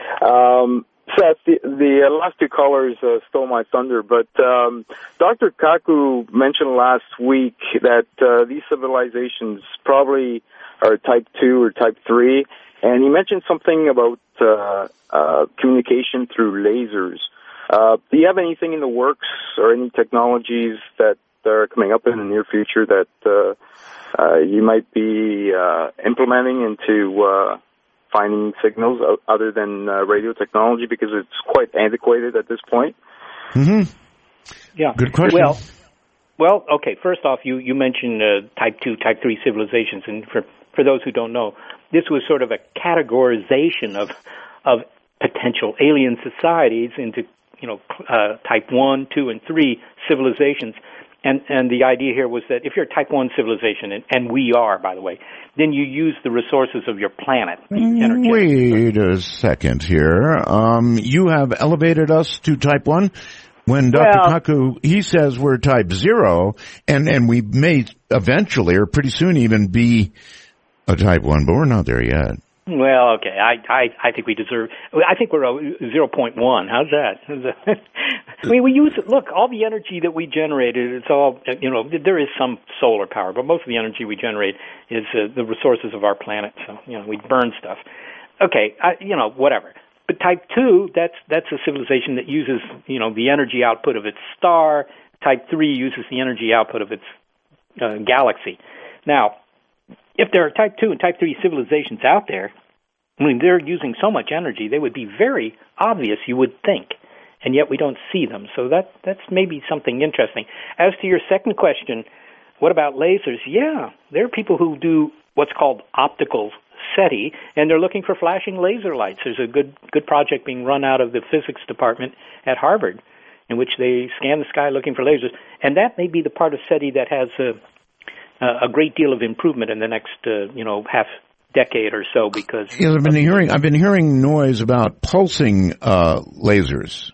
Um, Seth, the, the last two callers uh, stole my thunder, but um, Doctor Kaku mentioned last week that uh, these civilizations probably are type two or type three, and he mentioned something about uh, uh, communication through lasers. Uh, do you have anything in the works or any technologies that are coming up in the near future that uh, uh, you might be uh, implementing into uh, finding signals other than uh, radio technology, because it's quite antiquated at this point? Mm-hmm. Yeah. Good question. Well, Well, okay, first off, you, you mentioned uh, type two, type three civilizations, and for, for those who don't know, this was sort of a categorization of of potential alien societies into, you know, uh, type one, two, and three civilizations. And and the idea here was that if you're a type one civilization, and, and we are, by the way, then you use the resources of your planet. Wait a second here. Um, you have elevated us to type one when Doctor Well, Kaku, he says we're type zero, and, and we may eventually or pretty soon even be a type one, but we're not there yet. Well, okay, I, I, I think we deserve, I think we're a zero point one. How's that? I mean, we use, look, all the energy that we generated, it's all, you know, there is some solar power, but most of the energy we generate is uh, the resources of our planet. So, you know, we burn stuff. Okay, I, you know, whatever. But type two, that's that's a civilization that uses, you know, the energy output of its star. Type three uses the energy output of its uh, galaxy. Now, if there are type two and type three civilizations out there, I mean, they're using so much energy, they would be very obvious, you would think, and yet we don't see them. So that that's maybe something interesting. As to your second question, what about lasers? Yeah, there are people who do what's called optical SETI, and they're looking for flashing laser lights. There's a good good project being run out of the physics department at Harvard in which they scan the sky looking for lasers, and that may be the part of SETI that has a, a great deal of improvement in the next, uh, you know, half decade or so, because yes, I've been hearing I've been hearing noise about pulsing uh, lasers.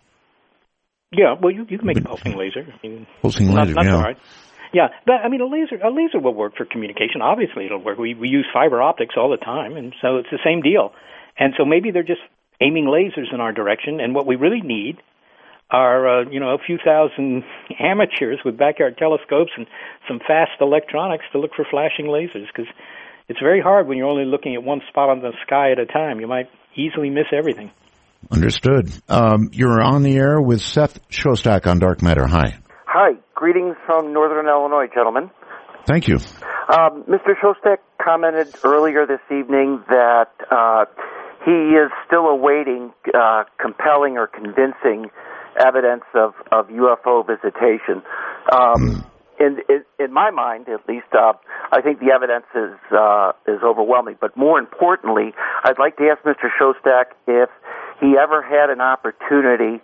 Yeah, well, you you can make a pulsing laser. I mean, pulsing not, laser, not yeah. so hard. Yeah, but I mean, a laser a laser will work for communication. Obviously, it'll work. We we use fiber optics all the time, and so it's the same deal. And so maybe they're just aiming lasers in our direction, and what we really need are, uh, you know, a few thousand amateurs with backyard telescopes and some fast electronics to look for flashing lasers, because it's very hard when you're only looking at one spot on the sky at a time. You might easily miss everything. Understood. Um, you're on the air with Seth Shostak on Dark Matter. Hi. Hi. Greetings from Northern Illinois, gentlemen. Thank you. Um, Mister Shostak commented earlier this evening that uh, he is still awaiting uh, compelling or convincing evidence of, of U F O visitation. Um, mm. in, in, in my mind, at least, uh, I think the evidence is uh, is overwhelming. But more importantly, I'd like to ask Mister Shostak if he ever had an opportunity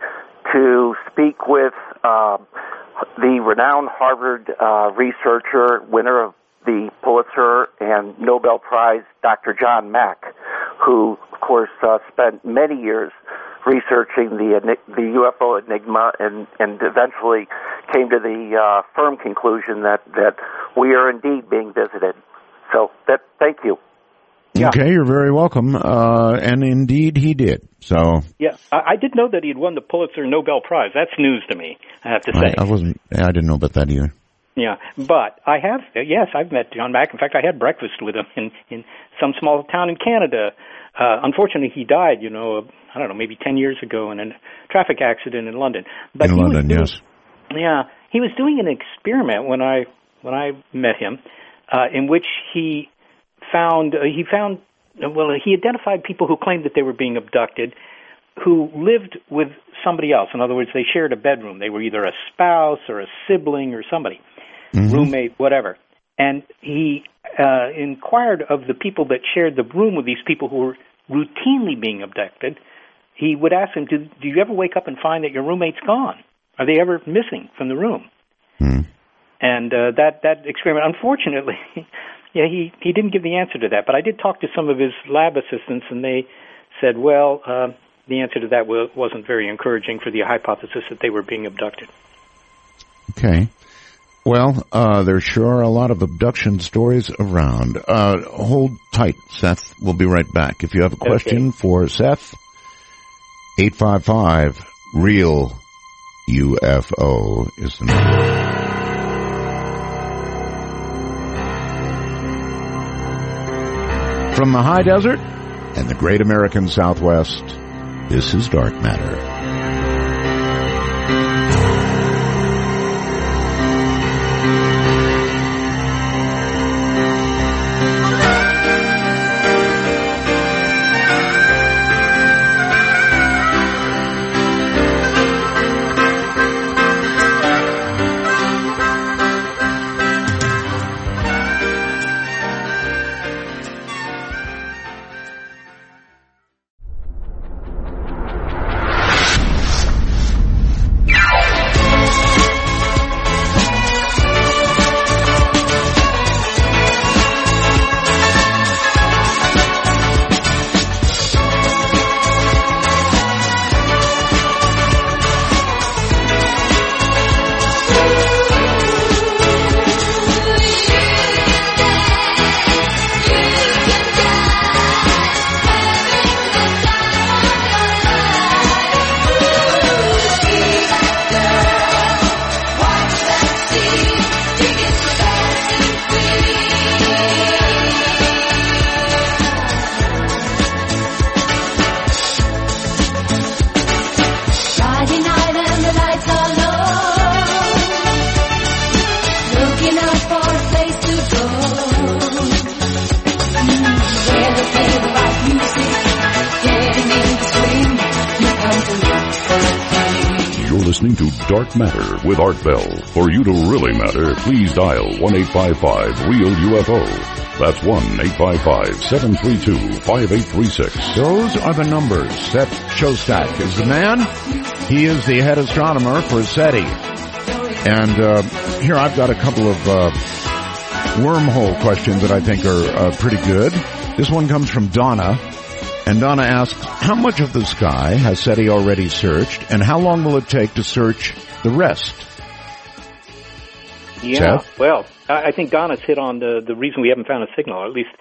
to speak with uh, the renowned Harvard uh, researcher, winner of the Pulitzer and Nobel Prize, Doctor John Mack, who, of course, uh, spent many years researching the the U F O enigma, and, and eventually came to the uh, firm conclusion that, that we are indeed being visited. So, that thank you. Yeah. Okay, you're very welcome. Uh, and indeed, he did. So yeah, I, I did know that he had won the Pulitzer Nobel Prize. That's news to me, I have to say. I, I wasn't. I didn't know about that either. Yeah, but I have. Yes, I've met John Mack. In fact, I had breakfast with him in in some small town in Canada. Uh, unfortunately, he died, you know, I don't know, maybe ten years ago in a traffic accident in London. But in London, doing, yes. Yeah, he was doing an experiment when I when I met him, uh, in which he found uh, he found well he identified people who claimed that they were being abducted, who lived with somebody else. In other words, they shared a bedroom. They were either a spouse or a sibling or somebody, mm-hmm. roommate, whatever. And he uh, inquired of the people that shared the room with these people who were routinely being abducted. He would ask them, do, do you ever wake up and find that your roommate's gone? Are they ever missing from the room? Mm. And uh, that, that experiment, unfortunately, yeah, he, he didn't give the answer to that. But I did talk to some of his lab assistants, and they said, well, uh, the answer to that wasn't very encouraging for the hypothesis that they were being abducted. Okay. Well, uh, there sure are a lot of abduction stories around. Uh, hold tight, Seth. We'll be right back. If you have a question okay. for Seth, eight five five, REAL U F O is the number. From the high desert and the great American Southwest, this is Dark Matter. listening to Dark Matter with Art Bell. For you to really matter, please dial one eight five five real U F O. That's one eight five five, seven three two, five eight three six. Those are the numbers. Seth Shostak is the man. He is the head astronomer for SETI. And uh, here I've got a couple of uh, wormhole questions that I think are uh, pretty good. This one comes from Donna. And Donna asks, how much of the sky has SETI already searched, and how long will it take to search the rest? Yeah, Seth? well, I think Donna's hit on the, the reason we haven't found a signal, or at least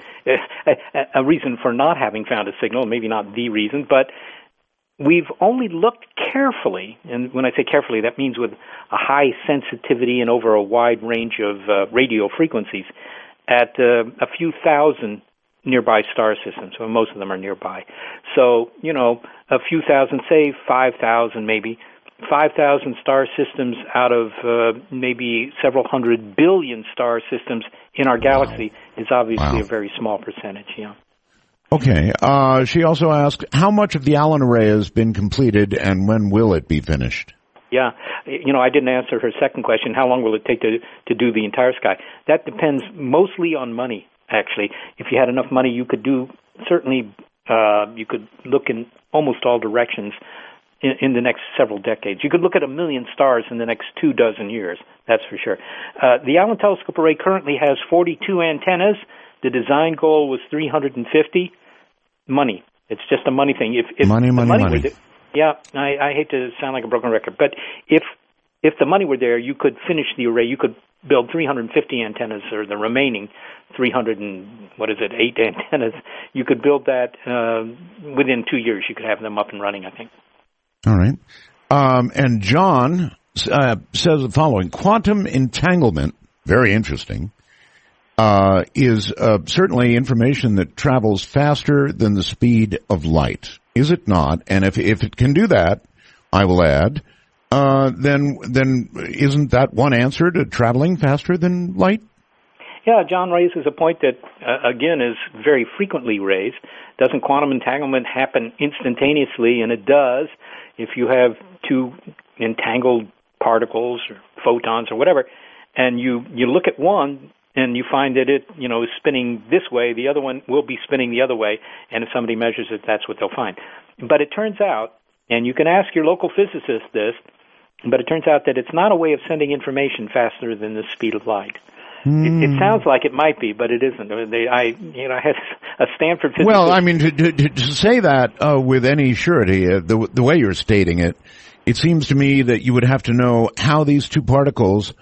a, a reason for not having found a signal, maybe not the reason, but we've only looked carefully, and when I say carefully, that means with a high sensitivity and over a wide range of uh, radio frequencies, at uh, a few thousand nearby star systems. Well, most of them are nearby. So, you know, a few thousand, say five thousand maybe, five thousand star systems out of uh, maybe several hundred billion star systems in our galaxy wow. is obviously wow. a very small percentage, yeah. Okay. Uh, she also asked, how much of the Allen array has been completed, and when will it be finished? Yeah. You know, I didn't answer her second question, how long will it take to, to do the entire sky? That depends mostly on money. Actually, if you had enough money, you could do, certainly, uh, you could look in almost all directions in, in the next several decades. You could look at a million stars in the next two dozen years, that's for sure. Uh, the Allen Telescope Array currently has forty-two antennas. The design goal was three hundred fifty. Money. It's just a money thing. If, if money, money, money. money. There, yeah, I, I hate to sound like a broken record, but if if the money were there, you could finish the array. You could build three hundred fifty antennas, or the remaining three hundred and, what is it, eight antennas. You could build that uh, within two years. You could have them up and running, I think. All right. Um, and John uh, says the following. Quantum entanglement, very interesting, uh, is uh, certainly information that travels faster than the speed of light. Is it not? And if if it can do that, I will add, uh, then then isn't that one answer to traveling faster than light? Yeah, John raises a point that, uh, again, is very frequently raised. Doesn't quantum entanglement happen instantaneously? And it does if you have two entangled particles or photons or whatever, and you, you look at one and you find that it, you know, is spinning this way, the other one will be spinning the other way, and if somebody measures it, that's what they'll find. But it turns out, and you can ask your local physicist this, but it turns out that it's not a way of sending information faster than the speed of light. It, it sounds like it might be, but it isn't. They, I, you know, I had a Stanford physicist. Well, I mean, to, to, to say that uh, with any surety, uh, the, the way you're stating it, it seems to me that you would have to know how these two particles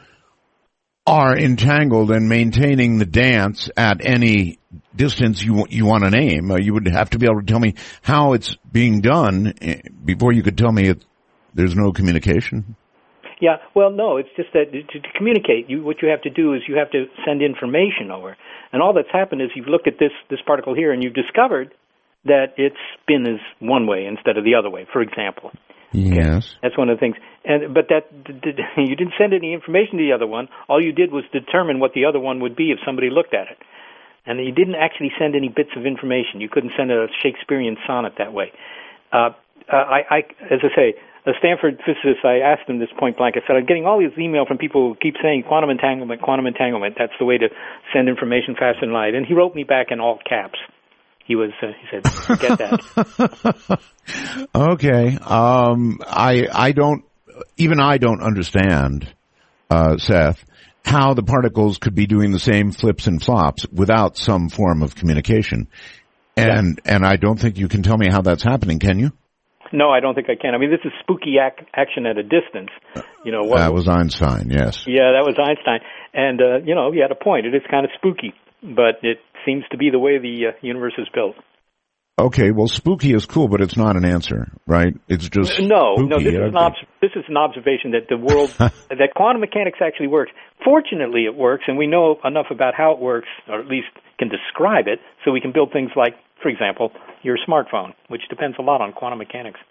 are entangled and maintaining the dance at any distance you you want to name. Uh, you would have to be able to tell me how it's being done before you could tell me it, there's no communication. Yeah, well, no, it's just that to, to communicate, you, what you have to do is you have to send information over. And all that's happened is you've looked at this, this particle here, and you've discovered that its spin is one way instead of the other way, for example. Yes. Okay? That's one of the things. And But that you didn't send any information to the other one. All you did was determine what the other one would be if somebody looked at it. And you didn't actually send any bits of information. You couldn't send a Shakespearean sonnet that way. Uh, uh, I, I, as I say, a Stanford physicist, I asked him this point blank. I said, I'm getting all these email from people who keep saying quantum entanglement, quantum entanglement. That's the way to send information faster than light. And he wrote me back in all caps. He was, uh, he said, forget that. Okay. Um, I, I don't, even I don't understand, uh, Seth, how the particles could be doing the same flips and flops without some form of communication. And, yeah. and I don't think you can tell me how that's happening, can you? No, I don't think I can. I mean, this is spooky ac- action at a distance. You know, what, that was Einstein, yes. Yeah, that was Einstein. And, uh, you know, he had a point. It is kind of spooky, but it seems to be the way the uh, universe is built. Okay, well, spooky is cool, but it's not an answer, right? It's just no, spooky. no. This is, an ob- this is an observation that the world, that quantum mechanics actually works. Fortunately, it works, and we know enough about how it works, or at least can describe it, so we can build things like, for example, your smartphone, which depends a lot on quantum mechanics.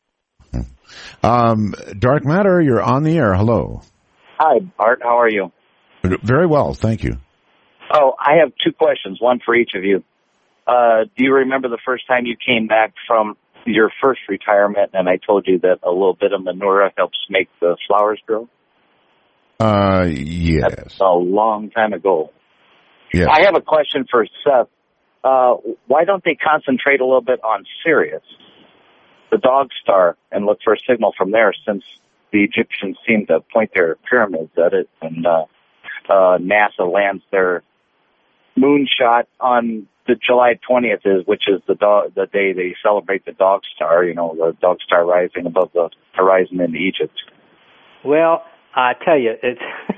Um, Dark Matter, you're on the air. Hello. Hi, Art. How are you? Very well, thank you. Oh, I have two questions, one for each of you. Uh, do you remember the first time you came back from your first retirement, and I told you that a little bit of manure helps make the flowers grow? Uh, yes. That's a long time ago. Yes. I have a question for Seth. Uh, why don't they concentrate a little bit on Sirius, the dog star, and look for a signal from there, since the Egyptians seem to point their pyramids at it, and uh, uh, NASA lands their moonshot on the July twentieth, is which is the dog, the day they celebrate the dog star, you know, the dog star rising above the horizon in Egypt. Well, I tell you, it's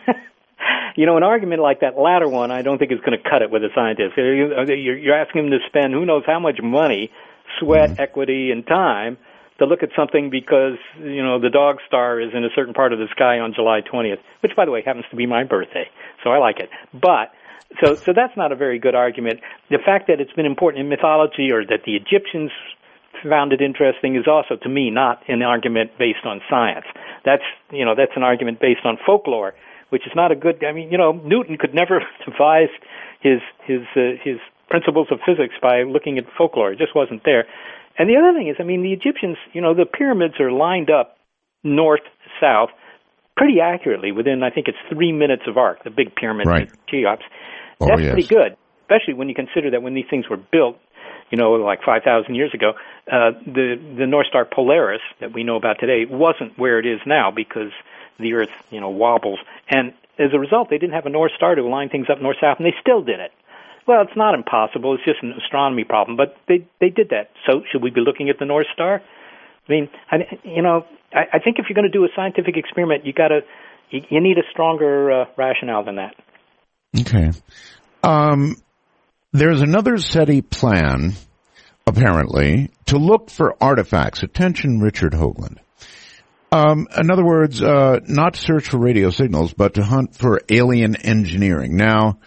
you know, an argument like that latter one, I don't think is going to cut it with a scientist. You're asking him to spend who knows how much money, sweat, mm-hmm. equity, and time to look at something because, you know, the dog star is in a certain part of the sky on July twentieth, which, by the way, happens to be my birthday, so I like it. But so so that's not a very good argument. The fact that it's been important in mythology, or that the Egyptians found it interesting, is also, to me, not an argument based on science. That's, you know, that's an argument based on folklore, which is not a good. I mean, you know, Newton could never devise his his uh, his principles of physics by looking at folklore. It just wasn't there. And the other thing is, I mean, the Egyptians, you know, the pyramids are lined up north south pretty accurately within, I think it's three minutes of arc, the big pyramid right. at Cheops. Oh, That's yes. pretty good, especially when you consider that when these things were built, you know, like five thousand years ago, uh, the the North Star Polaris that we know about today wasn't where it is now because the Earth, you know, wobbles. And as a result, they didn't have a North Star to line things up north-south, and they still did it. Well, it's not impossible. It's just an astronomy problem, but they they did that. So should we be looking at the North Star? I mean, I, you know, I, I think if you're going to do a scientific experiment, you got to you, you need a stronger uh, rationale than that. Okay. Um, there's another SETI plan, apparently, to look for artifacts. Attention, Richard Hoagland. Um, in other words, uh, not to search for radio signals, but to hunt for alien engineering. Now,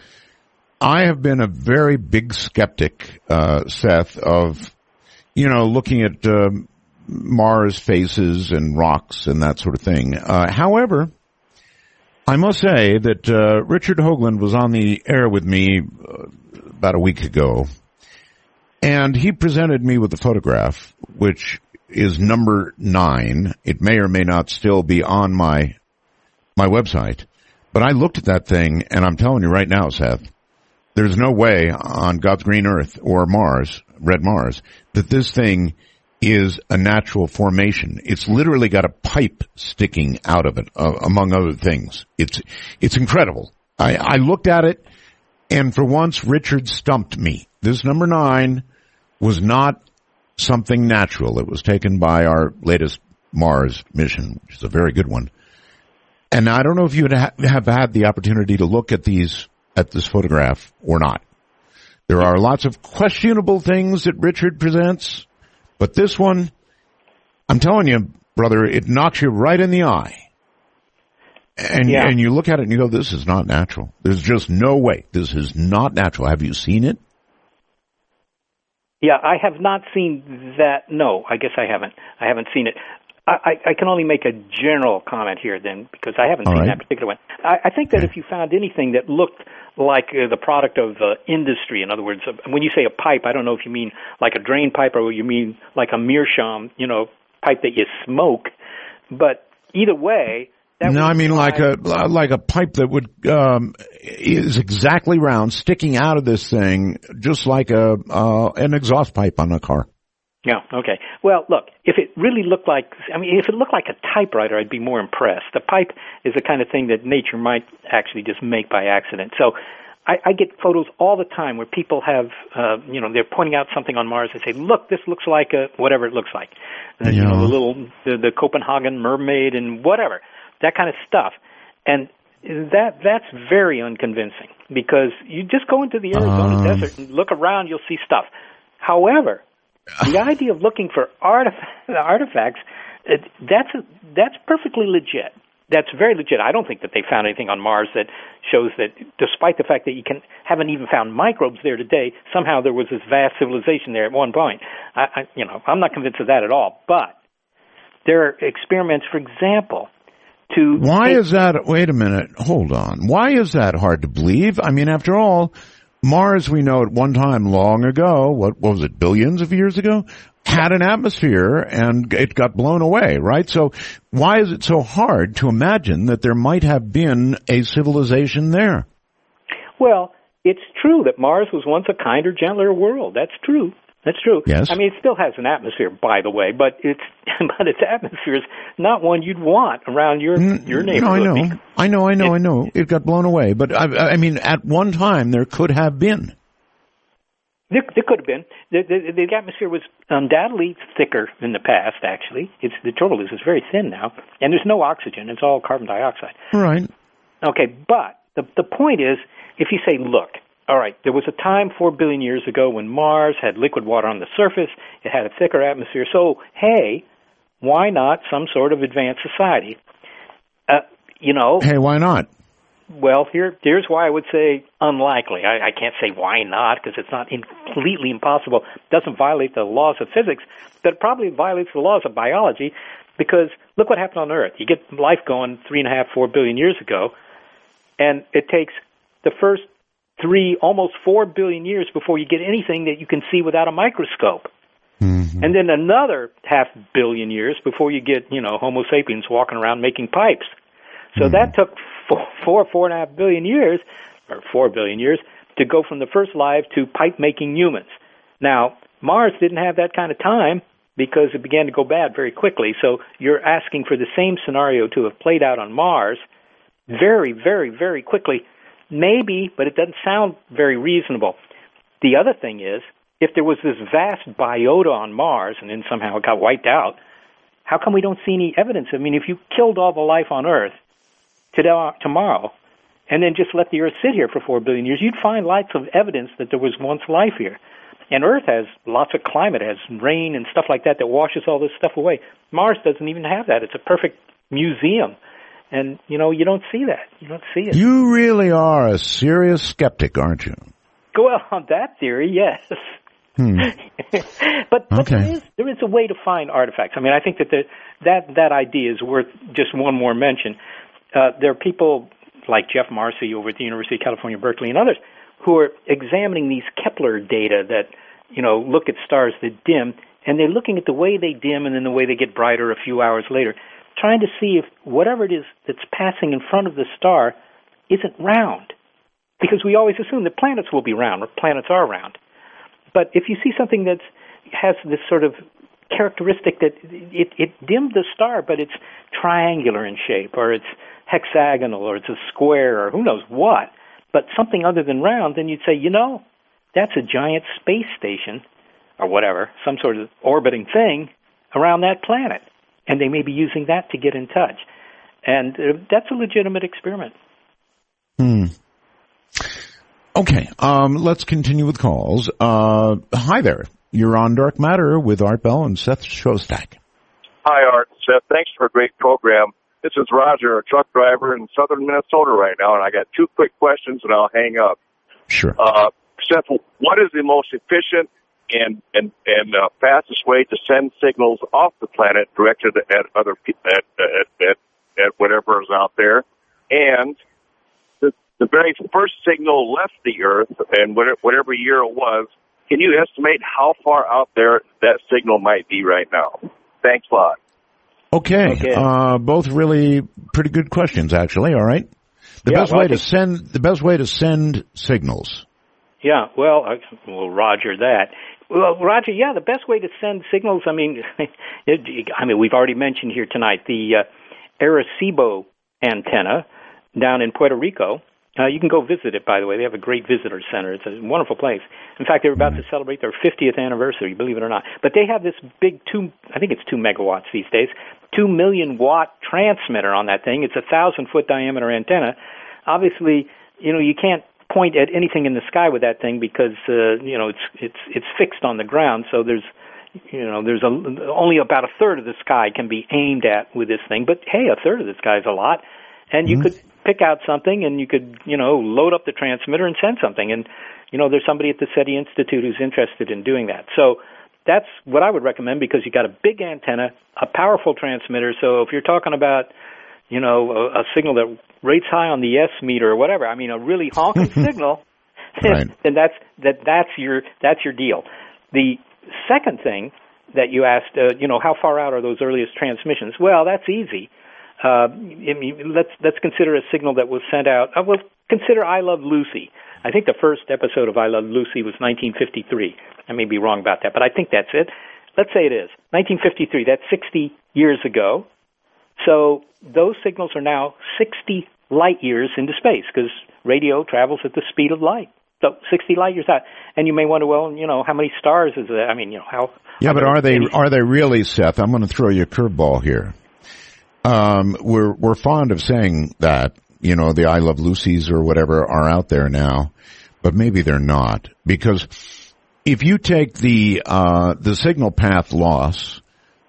I have been a very big skeptic, uh, Seth, of, you know, looking at uh, Mars faces and rocks and that sort of thing. Uh, however, I must say that uh, Richard Hoagland was on the air with me uh, about a week ago, and he presented me with a photograph, which is number nine. It may or may not still be on my my website, but I looked at that thing, and I'm telling you right now, Seth, there's no way on God's green earth or Mars, red Mars, that this thing is a natural formation. It's literally got a pipe sticking out of it, uh, among other things. It's it's incredible. I, I looked at it, and for once, Richard stumped me. This number nine was not something natural. It was taken by our latest Mars mission, which is a very good one. And I don't know if you ha- have had the opportunity to look at these at this photograph or not. There are lots of questionable things that Richard presents, but this one, I'm telling you, brother, it knocks you right in the eye. And, yeah. and you look at it and you go, this is not natural. There's just no way. This is not natural. Have you seen it? Yeah, I have not seen that. No, I guess I haven't. I haven't seen it. I, I, I can only make a general comment here then, because I haven't All seen right. that particular one. I, I think that if you found anything that looked like uh, the product of uh, industry, in other words, uh, when you say a pipe, I don't know if you mean like a drain pipe or you mean like a meerschaum, you know, pipe that you smoke. But either way, that no, would I mean like a like a pipe that would um, is exactly round, sticking out of this thing, just like a uh, an exhaust pipe on a car. Yeah, okay. Well, look, if it really looked like, I mean, if it looked like a typewriter, I'd be more impressed. The pipe is the kind of thing that nature might actually just make by accident. So I, I get photos all the time where people have, uh, you know, they're pointing out something on Mars. They say, look, this looks like a, whatever it looks like. And, yeah. You know, the little, the, the Copenhagen mermaid and whatever, that kind of stuff. And that that's very unconvincing because you just go into the Arizona um. desert and look around, you'll see stuff. However, the idea of looking for artif- artifacts, it, that's a, that's perfectly legit. That's very legit. I don't think that they found anything on Mars that shows that, despite the fact that you can haven't even found microbes there today, somehow there was this vast civilization there at one point. I, I, you know, I'm not convinced of that at all. But there are experiments, for example, to why take- is that? Wait a minute. Hold on. Why is that hard to believe? I mean, after all, Mars, we know at one time long ago, what, what was it, billions of years ago, had an atmosphere and it got blown away, right? So why is it so hard to imagine that there might have been a civilization there? Well, it's true that Mars was once a kinder, gentler world. That's true. That's true. Yes. I mean, it still has an atmosphere, by the way, but it's but its atmosphere is not one you'd want around your your neighborhood. No, I know, I know, I know, I know. It got blown away, but I, I mean, at one time there could have been. There, there could have been. The, the, the atmosphere was undoubtedly thicker in the past. Actually, it's the trouble is it's very thin now, and there's no oxygen. It's all carbon dioxide. Right. Okay, but the the point is, if you say, look. All right, there was a time four billion years ago when Mars had liquid water on the surface. It had a thicker atmosphere. So, hey, why not some sort of advanced society? Uh, you know. Hey, why not? Well, here, here's why I would say unlikely. I, I can't say why not because it's not in, completely impossible. It doesn't violate the laws of physics, but it probably violates the laws of biology because look what happened on Earth. You get life going three and a half, four billion years ago, and it takes the first three, almost four billion years before you get anything that you can see without a microscope. Mm-hmm. And then another half billion years before you get, you know, Homo sapiens walking around making pipes. So mm-hmm. that took four, four, four and a half billion years, or four billion years, to go from the first life to pipe-making humans. Now, Mars didn't have that kind of time because it began to go bad very quickly. So you're asking for the same scenario to have played out on Mars very, very, very quickly. Maybe, but it doesn't sound very reasonable. The other thing is, if there was this vast biota on Mars and then somehow it got wiped out, how come we don't see any evidence? I mean, if you killed all the life on Earth today, tomorrow and then just let the Earth sit here for four billion years, you'd find lots of evidence that there was once life here. And Earth has lots of climate, it has rain and stuff like that that washes all this stuff away. Mars doesn't even have that. It's a perfect museum. And, you know, you don't see that. You don't see it. You really are a serious skeptic, aren't you? Well, on that theory, yes. Hmm. but but okay. there is there is a way to find artifacts. I mean, I think that the, that that idea is worth just one more mention. Uh, there are people like Jeff Marcy over at the University of California, Berkeley, and others who are examining these Kepler data that, you know, look at stars that dim, and they're looking at the way they dim and then the way they get brighter a few hours later, trying to see if whatever it is that's passing in front of the star isn't round. Because we always assume that planets will be round, or planets are round. But if you see something that has this sort of characteristic that it, it dimmed the star, but it's triangular in shape, or it's hexagonal, or it's a square, or who knows what, but something other than round, then you'd say, you know, that's a giant space station, or whatever, some sort of orbiting thing around that planet. And they may be using that to get in touch. And uh, that's a legitimate experiment. Hmm. Okay, um, let's continue with calls. Uh, hi there. You're on Dark Matter with Art Bell and Seth Shostak. Hi, Art. Seth, thanks for a great program. This is Roger, a truck driver in southern Minnesota right now, and I got two quick questions, and I'll hang up. Sure. Uh, Seth, what is the most efficient and and and uh, fastest way to send signals off the planet directed at other people, at, at, at, at whatever is out there? And the, the very first signal left the Earth, and whatever, whatever year it was, can you estimate how far out there that signal might be right now? Thanks a lot. Okay, okay. Uh, both really pretty good questions, actually. All right, the yeah, best well, way to send the best way to send signals. Yeah, well, I, well, Roger that. Well, Roger, yeah, the best way to send signals. I mean, it, I mean, we've already mentioned here tonight the uh, Arecibo antenna down in Puerto Rico. Uh, you can go visit it, by the way. They have a great visitor center. It's a wonderful place. In fact, they're about to celebrate their fiftieth anniversary, believe it or not. But they have this big two, I think it's two megawatts these days, two million watt transmitter on that thing. It's a thousand foot diameter antenna. Obviously, you know, you can't point at anything in the sky with that thing because, uh, you know, it's, it's, it's fixed on the ground. So there's, you know, there's a, only about a third of the sky can be aimed at with this thing. But hey, a third of the sky is a lot. And you mm-hmm. could pick out something and you could, you know, load up the transmitter and send something. And, you know, there's somebody at the SETI Institute who's interested in doing that. So that's what I would recommend because you got a big antenna, a powerful transmitter. So if you're talking about, you know, a, a signal that rates high on the S meter or whatever, I mean, a really honking signal, right. then that's, that, that's your, that's your deal. The second thing that you asked, uh, you know, how far out are those earliest transmissions? Well, that's easy. Uh, I mean, let's let's consider a signal that was sent out. Uh, well, consider I Love Lucy. I think the first episode of I Love Lucy was nineteen fifty-three. I may be wrong about that, but I think that's it. Let's say it is. nineteen fifty-three, that's sixty years ago. So those signals are now sixty light years into space because radio travels at the speed of light. So sixty light years out. And you may wonder, well, you know, how many stars is that? I mean, you know, how... Yeah, how but are they any... are they really, Seth? I'm going to throw you a curveball here. Um, we're we're fond of saying that, you know, the I Love Lucys or whatever are out there now, but maybe they're not, because if you take the uh the signal path loss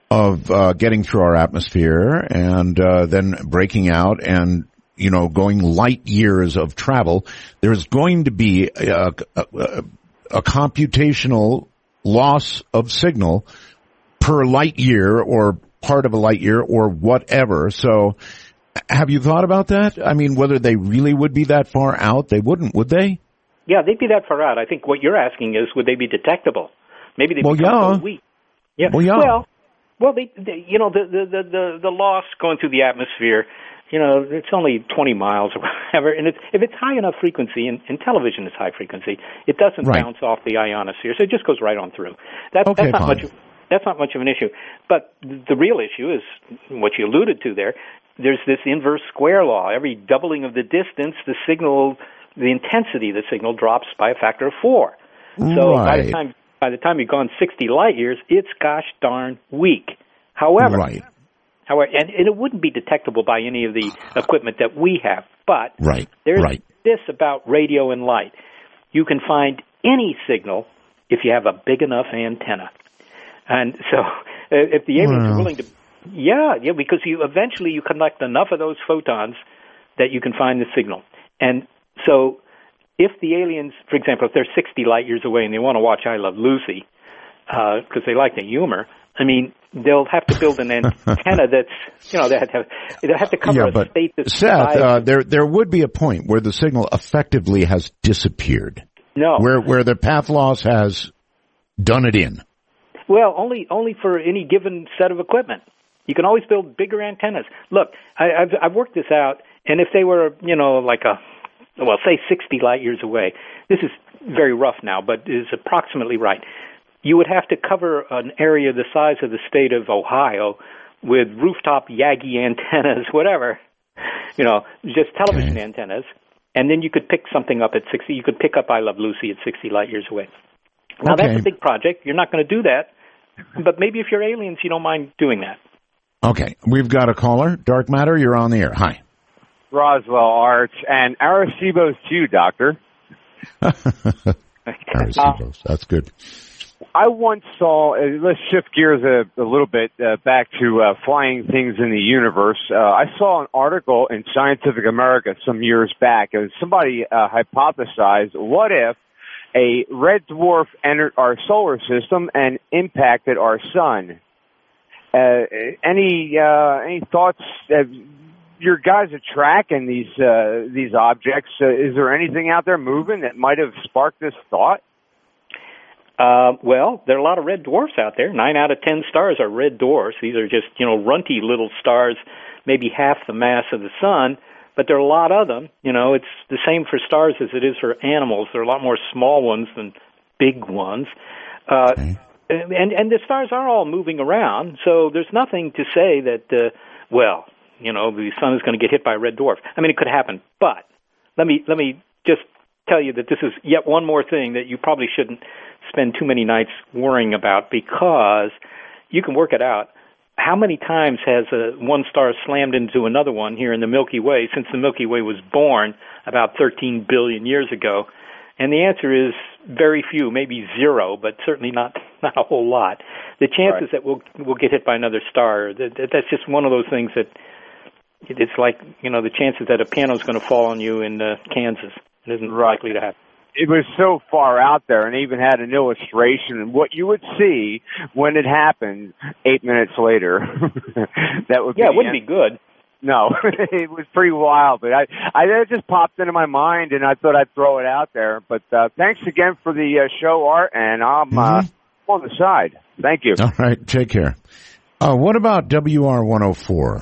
of uh getting through our atmosphere and uh then breaking out and, you know, going light years of travel, there's going to be a, a, a computational loss of signal per light year or part of a light year or whatever. So have you thought about that? I mean, whether they really would be that far out? They wouldn't, would they? Yeah, they'd be that far out. I think what you're asking is, would they be detectable? Maybe they'd well, become yeah. so weak. Yeah. Well, yeah. Well, well they, they, you know, the, the, the, the, the loss going through the atmosphere, you know, it's only twenty miles or whatever. And it's, if it's high enough frequency, and, and television is high frequency, it doesn't right. bounce off the ionosphere. So it just goes right on through. That, okay, that's not fine. much. That's not much of an issue. But the real issue is what you alluded to there. There's this inverse square law. Every doubling of the distance, the signal, the intensity of the signal drops by a factor of four. So right. by the time by the time you've gone sixty light years, it's gosh darn weak. However, right. however, and, and it wouldn't be detectable by any of the equipment that we have. But right. there's right. this about radio and light: you can find any signal if you have a big enough antenna. And so, uh, if the aliens well. are willing to, yeah, yeah, because you eventually you collect enough of those photons that you can find the signal. And so, if the aliens, for example, if they're sixty light years away and they want to watch I Love Lucy because uh, they like the humor, I mean, they'll have to build an antenna that's, you know, they have to they have to cover yeah, a but state that's Seth, uh, there there would be a point where the signal effectively has disappeared. No, where where the path loss has done it in. Well, only only for any given set of equipment. You can always build bigger antennas. Look, I, I've I've worked this out, and if they were, you know, like a, well, say sixty light years away, this is very rough now, but is approximately right. You would have to cover an area the size of the state of Ohio with rooftop Yagi antennas, whatever, you know, just television okay. antennas, and then you could pick something up at sixty. You could pick up I Love Lucy at sixty light years away. Now, okay. that's a big project. You're not going to do that. But maybe if you're aliens, you don't mind doing that. Okay. We've got a caller. Dark Matter, you're on the air. Hi. Roswell, Arch, and Arecibo's too, Doctor. Arecibo's. That's good. I once saw, uh, let's shift gears a, a little bit uh, back to uh, flying things in the universe. Uh, I saw an article in Scientific America some years back. It was somebody uh, hypothesized, what if a red dwarf entered our solar system and impacted our sun? Uh, any uh, any thoughts? Uh, your guys are tracking these uh, these objects. Uh, is there anything out there moving that might have sparked this thought? Uh, well, there are a lot of red dwarfs out there. Nine out of ten stars are red dwarfs. These are just, you know, runty little stars, maybe half the mass of the sun. But there are a lot of them. You know, it's the same for stars as it is for animals. There are a lot more small ones than big ones. Uh, okay. and, and the stars are all moving around, so there's nothing to say that, uh, well, you know, the sun is going to get hit by a red dwarf. I mean, it could happen. But let me let me just tell you that this is yet one more thing that you probably shouldn't spend too many nights worrying about, because you can work it out. How many times has a, one star slammed into another one here in the Milky Way since the Milky Way was born about thirteen billion years ago? And the answer is very few, maybe zero, but certainly not not a whole lot. The chances right. that we'll we'll get hit by another star, that, that's just one of those things that it's like, you know, the chances that a piano's going to fall on you in uh, Kansas. It isn't right. likely to happen. It was so far out there, and even had an illustration of what you would see when it happened eight minutes later. That would be yeah, it wouldn't be good. No, it was pretty wild, but I, I it just popped into my mind, and I thought I'd throw it out there. But uh, thanks again for the uh, show, Art, and I'm uh, mm-hmm. on the side. Thank you. All right, take care. Uh, what about W R one oh four?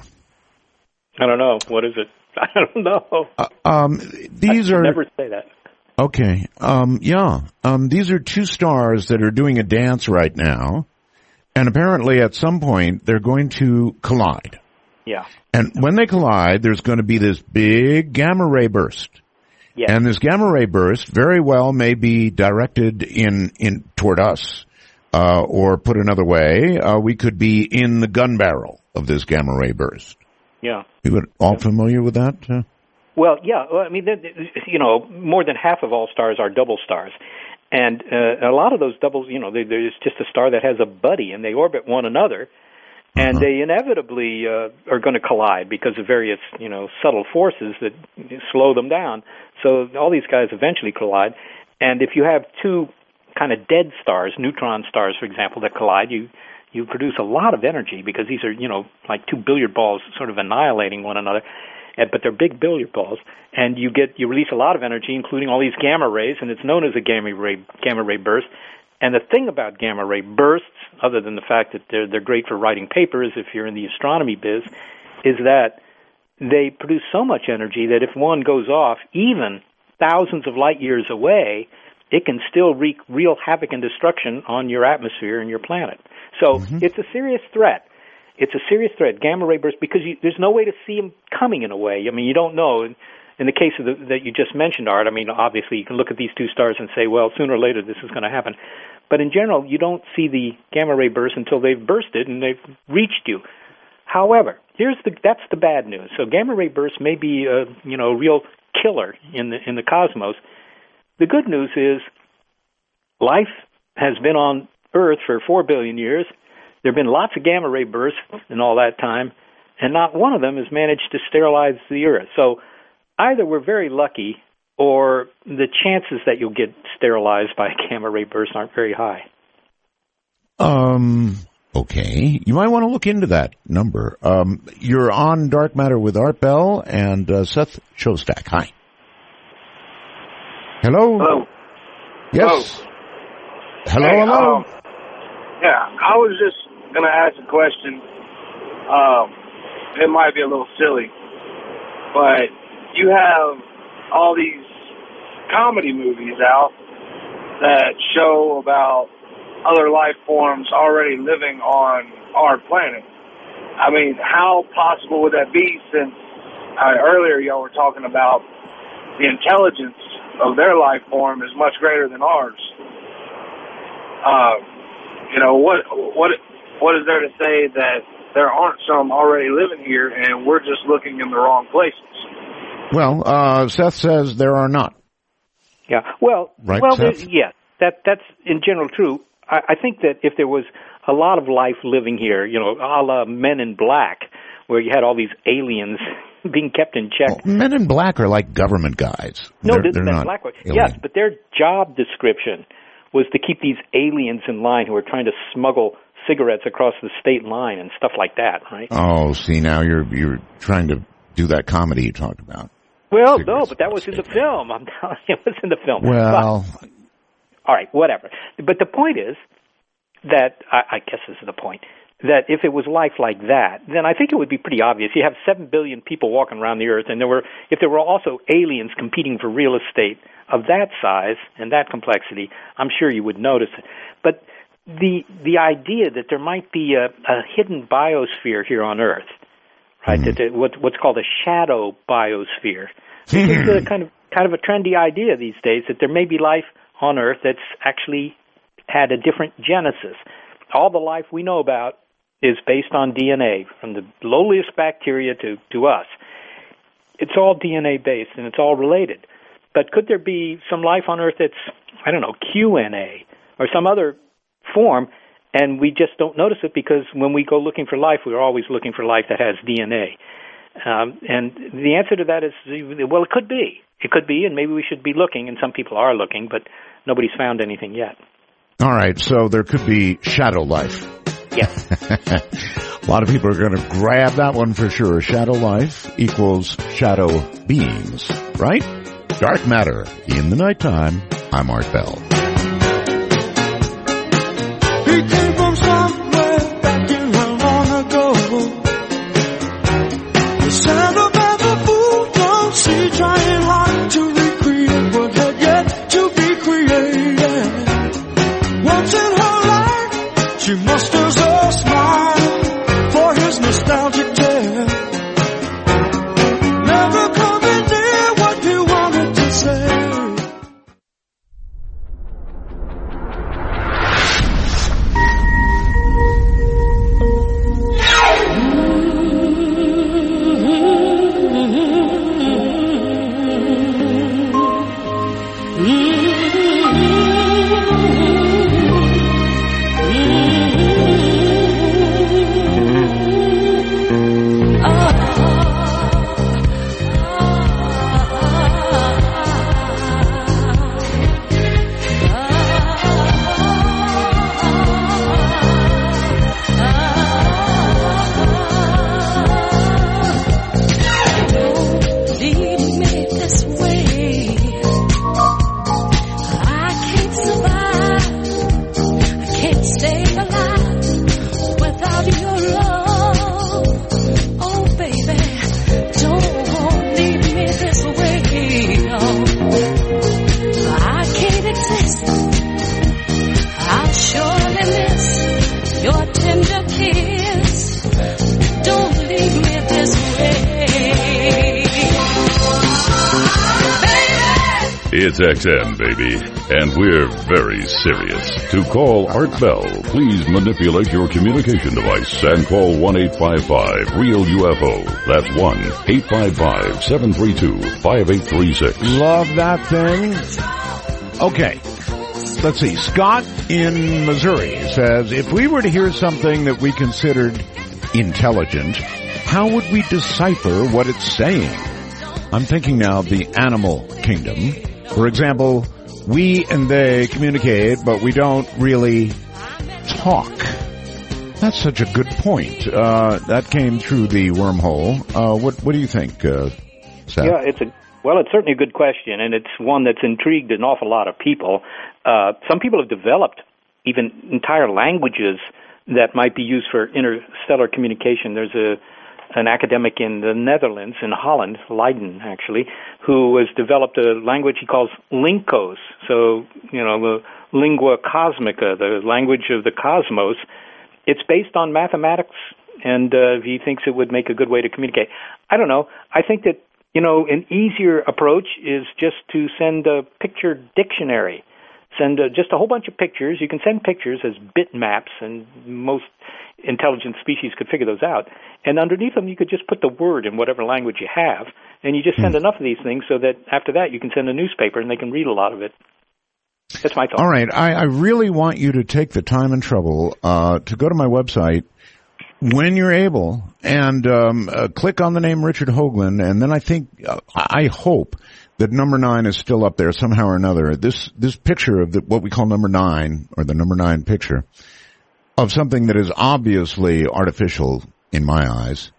I don't know. What is it? I don't know. Uh, um, these I are never say that. Okay. Um, yeah. Um, these are two stars that are doing a dance right now, and apparently at some point they're going to collide. Yeah. And when they collide, there's going to be this big gamma ray burst. Yes. And this gamma ray burst very well may be directed in, in toward us, uh, or put another way, uh, we could be in the gun barrel of this gamma ray burst. Yeah. You all yeah. familiar with that? Uh? Well, yeah. Well, I mean, you know, more than half of all stars are double stars. And uh, a lot of those doubles, you know, they, there's just a star that has a buddy, and they orbit one another. And they inevitably uh, are going to collide because of various, you know, subtle forces that slow them down. So all these guys eventually collide. And if you have two kind of dead stars, neutron stars, for example, that collide, you you produce a lot of energy because these are, you know, like two billiard balls sort of annihilating one another. But they're big billiard balls, and you get you release a lot of energy, including all these gamma rays, and it's known as a gamma ray gamma ray burst. And the thing about gamma ray bursts, other than the fact that they're they're great for writing papers if you're in the astronomy biz, is that they produce so much energy that if one goes off, even thousands of light years away, it can still wreak real havoc and destruction on your atmosphere and your planet. So mm-hmm. it's a serious threat. It's a serious threat, gamma ray bursts, because you, there's no way to see them coming in a way. I mean, you don't know. In, in the case of the, that you just mentioned, Art, I mean, obviously you can look at these two stars and say, well, sooner or later this is going to happen. But in general, you don't see the gamma ray burst until they've bursted and they've reached you. However, here's the that's the bad news. So gamma ray bursts may be a you know real killer in the in the cosmos. The good news is life has been on Earth for four billion years. There have been lots of gamma ray bursts in all that time, and not one of them has managed to sterilize the Earth. So either we're very lucky, or the chances that you'll get sterilized by a gamma ray burst aren't very high. Um. Okay, you might want to look into that number. Um, you're on Dark Matter with Art Bell and uh, Seth Shostak. Hi. Hello. Hello. Yes. Hello. Hey, hello. Um, yeah, I was just going to ask a question. Um, it might be a little silly, but you have all these comedy movies out that show about other life forms already living on our planet. I mean, how possible would that be, since uh, earlier y'all were talking about the intelligence of their life form is much greater than ours. Uh, you know, what what what is there to say that there aren't some already living here and we're just looking in the wrong places? Well, uh, Seth says there are not. Yeah. Well, right, well, Seth? yeah, that that's in general true. I, I think that if there was a lot of life living here, you know, a la Men in Black, where you had all these aliens being kept in check. Well, Men in Black are like government guys. No, they're, they're they're not. Black. Yes, but their job description was to keep these aliens in line who were trying to smuggle cigarettes across the state line and stuff like that, right? Oh, see, now you're you're trying to do that comedy you talked about. Well, cigarettes no, but that was in the film. I'm telling you, it was in the film. Well, but, all right, whatever. But the point is that, I, I guess this is the point, that if it was life like that, then I think it would be pretty obvious. You have seven billion people walking around the Earth, and there were, if there were also aliens competing for real estate of that size and that complexity, I'm sure you would notice it. But the the idea that there might be a, a hidden biosphere here on Earth, right? Mm-hmm. That what, what's called a shadow biosphere. This is a kind of kind of a trendy idea these days, that there may be life on Earth that's actually had a different genesis. All the life we know about is based on D N A, from the lowliest bacteria to, to us. It's all D N A based, and it's all related. But could there be some life on Earth that's, I don't know, Q N A or some other form, and we just don't notice it because when we go looking for life, we're always looking for life that has D N A. Um, and the answer to that is, well, it could be. It could be, and maybe we should be looking, and some people are looking, but nobody's found anything yet. All right, so there could be shadow life. Yes. A lot of people are going to grab that one for sure. Shadow life equals shadow beings, right? Dark matter in the nighttime. I'm Art Bell. He came from somewhere back in hell long ago. The sound of the fool don't see, trying hard to recreate what had yet to be created. Once in her life, she musters a smile for his nostalgic tale. Never coming near what you wanted to say. It's X M, baby, and we're very serious. To call Art Bell, please manipulate your communication device and call one eight five five real U F O. That's one eight five five, seven three two, five eight three six. Love that thing. Okay. Let's see. Scott in Missouri says, if we were to hear something that we considered intelligent, how would we decipher what it's saying? I'm thinking now of the animal kingdom. For example, we and they communicate, but we don't really talk. That's such a good point. Uh, that came through the wormhole. Uh, what, what do you think, uh, Seth? Yeah, it's a, well, it's certainly a good question, and it's one that's intrigued an awful lot of people. Uh, some people have developed even entire languages that might be used for interstellar communication. There's a an academic in the Netherlands, in Holland, Leiden actually, who has developed a language he calls Linkos. So, you know, the lingua cosmica, the language of the cosmos. It's based on mathematics, and uh, he thinks it would make a good way to communicate. I don't know. I think that, you know, an easier approach is just to send a picture dictionary. Send uh, just a whole bunch of pictures. You can send pictures as bitmaps, and most intelligent species could figure those out. And underneath them, you could just put the word in whatever language you have, and you just send mm. enough of these things so that after that you can send a newspaper and they can read a lot of it. That's my thought. All right. I, I really want you to take the time and trouble uh, to go to my website when you're able and um, uh, click on the name Richard Hoagland, and then I think, uh, I hope that number nine is still up there somehow or another. This this picture of the, what we call number nine, or the number nine picture, of something that is obviously artificial in my eyes,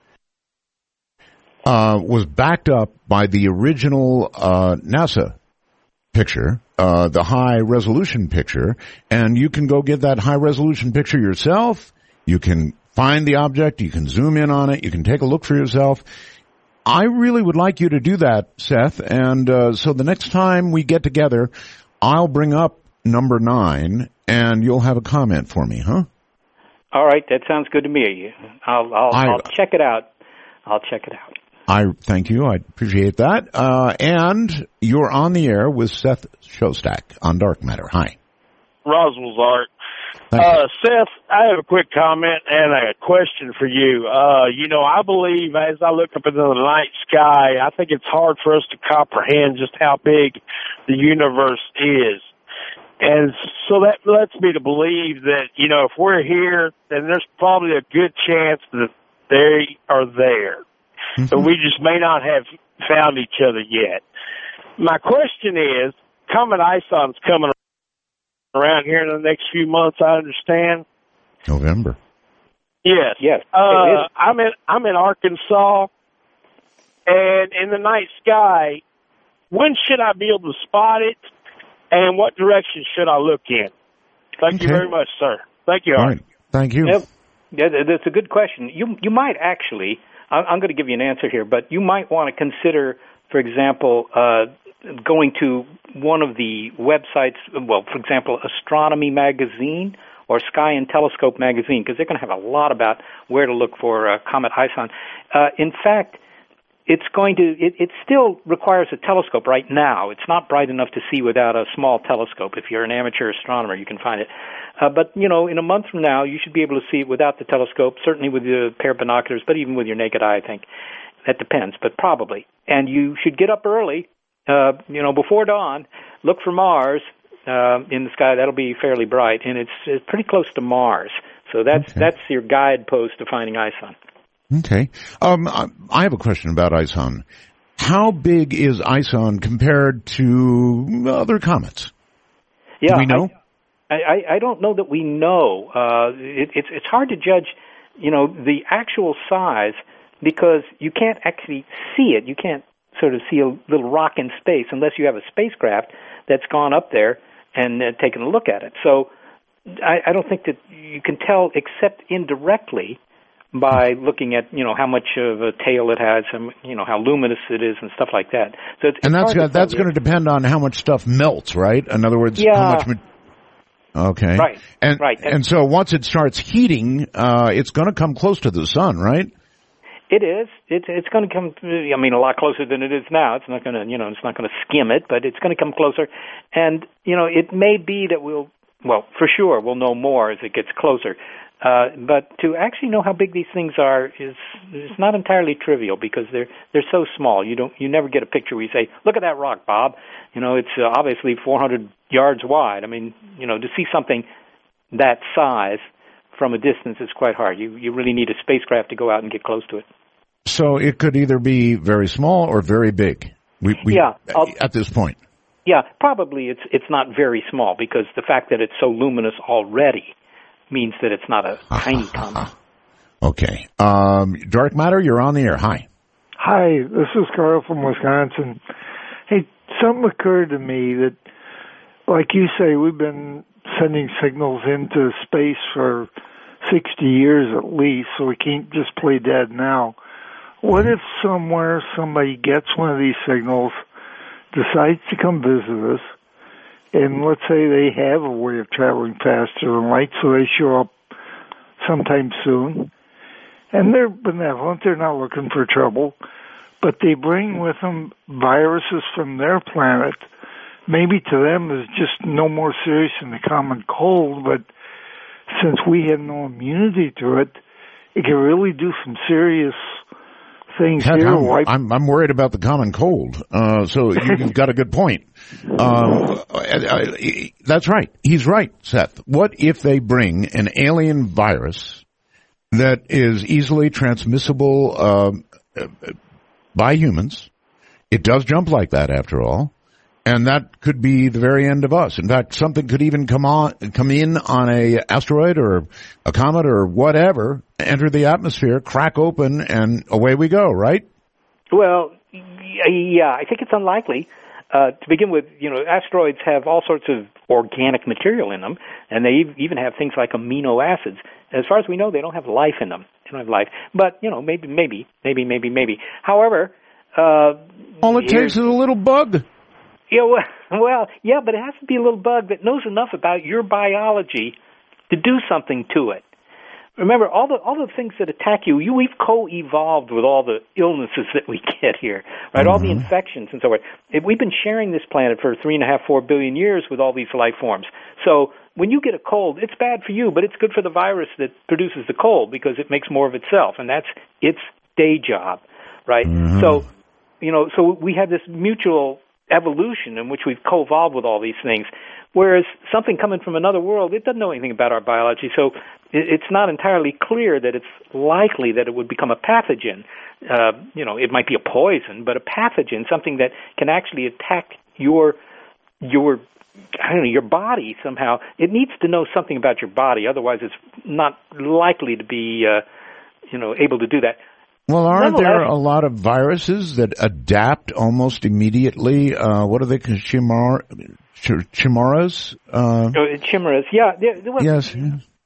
uh, was backed up by the original uh, NASA picture, uh, the high-resolution picture, and you can go get that high-resolution picture yourself. You can find the object. You can zoom in on it. You can take a look for yourself. I really would like you to do that, Seth, and uh, so the next time we get together, I'll bring up number nine, and you'll have a comment for me, huh? All right, that sounds good to me. I'll I'll, I, I'll check it out. I'll check it out. I thank you. I appreciate that. Uh, and you're on the air with Seth Shostak on Dark Matter. Hi. Roswell's Art. Uh, Seth, I have a quick comment and a question for you. Uh, you know, I believe as I look up into the night sky, I think it's hard for us to comprehend just how big the universe is. And so that lets me to believe that, you know, if we're here, then there's probably a good chance that they are there. Mm-hmm. But we just may not have found each other yet. My question is, Comet Ison's coming around here in the next few months, I understand. November. Yes. Yes. Uh, I'm in, I'm in Arkansas, and in the night sky, when should I be able to spot it? And what direction should I look in? Thank okay. you very much, sir. Thank you, All Art. right. Thank you. Yep. Yeah, that's a good question. You you might actually, I'm going to give you an answer here, but you might want to consider, for example, uh, going to one of the websites, well, for example, Astronomy Magazine or Sky and Telescope Magazine, because they're going to have a lot about where to look for uh, Comet ISON. Uh, in fact, it's going to, it, it still requires a telescope right now. It's not bright enough to see without a small telescope. If you're an amateur astronomer, you can find it. Uh, but, you know, in a month from now, you should be able to see it without the telescope, certainly with a pair of binoculars, but even with your naked eye, I think. That depends, but probably. And you should get up early, uh, you know, before dawn, look for Mars uh, in the sky. That'll be fairly bright, and it's, it's pretty close to Mars. So that's okay. That's your guidepost to finding ISON. Okay. Um, I have a question about ISON. How big is ISON compared to other comets? Yeah, Do we know? I, I, I don't know that we know. Uh, it, it's it's hard to judge, you know, the actual size because you can't actually see it. You can't sort of see a little rock in space unless you have a spacecraft that's gone up there and uh, taken a look at it. So I, I don't think that you can tell except indirectly by looking at, you know, how much of a tail it has, and, you know, how luminous it is and stuff like that. So it's, and it's that's got, that's going to depend on how much stuff melts, right? In other words, yeah. how much. Ma- okay. Right. And right. and so once it starts heating, uh, it's going to come close to the sun, right? It is. It's it's going to come. I mean, a lot closer than it is now. It's not going to, you know, it's not going to skim it, but it's going to come closer. And you know, it may be that we'll, well, for sure, we'll know more as it gets closer. Uh, but to actually know how big these things are is is not entirely trivial because they're they're so small. You don't you never get a picture where you say, "Look at that rock, Bob." You know, it's uh, obviously four hundred yards wide. I mean, you know, to see something that size from a distance is quite hard. You you really need a spacecraft to go out and get close to it. So it could either be very small or very big. We, we yeah, I'll, at this point. Yeah, probably it's it's not very small because the fact that it's so luminous already means that it's not a tiny comet. Okay. Um, Dark Matter, you're on the air. Hi. Hi, this is Carl from Wisconsin. Hey, something occurred to me that, like you say, we've been sending signals into space for sixty years at least, so we can't just play dead now. What if somewhere somebody gets one of these signals, decides to come visit us, and let's say they have a way of traveling faster than light, so they show up sometime soon. And they're benevolent, they're not looking for trouble, but they bring with them viruses from their planet. Maybe to them is just no more serious than the common cold, but since we have no immunity to it, it can really do some serious things Heck, here. I'm, I'm, I'm worried about the common cold. Uh, so you've got a good point. Um, I, I, that's right. He's right, Seth. What if they bring an alien virus that is easily transmissible uh, by humans? It does jump like that, after all. And that could be the very end of us. In fact, something could even come on, come in on a asteroid or a comet or whatever, enter the atmosphere, crack open, and away we go, right? Well, yeah, I think it's unlikely. Uh, to begin with, you know, asteroids have all sorts of organic material in them, and they even have things like amino acids. As far as we know, they don't have life in them. They don't have life. But, you know, maybe, maybe, maybe, maybe, maybe. However, uh, all it takes is a little bug. Yeah, well, well, yeah, but it has to be a little bug that knows enough about your biology to do something to it. Remember, all the all the things that attack you, you we've co-evolved with all the illnesses that we get here, right? Mm-hmm. All the infections and so forth. We've been sharing this planet for three and a half, four billion years with all these life forms. So when you get a cold, it's bad for you, but it's good for the virus that produces the cold because it makes more of itself, and that's its day job, right? Mm-hmm. So, you know, so we have this mutual evolution in which we've co-evolved with all these things, whereas something coming from another world, it doesn't know anything about our biology, so it's not entirely clear that it's likely that it would become a pathogen. Uh, you know, it might be a poison, but a pathogen, something that can actually attack your your I don't know your body somehow. It needs to know something about your body, otherwise it's not likely to be uh, you know able to do that. Well, aren't there a lot of viruses that adapt almost immediately? Uh, what are they called? Chimar, ch- chimeras? Uh, chimeras, yeah. There, there was, yes. Yeah.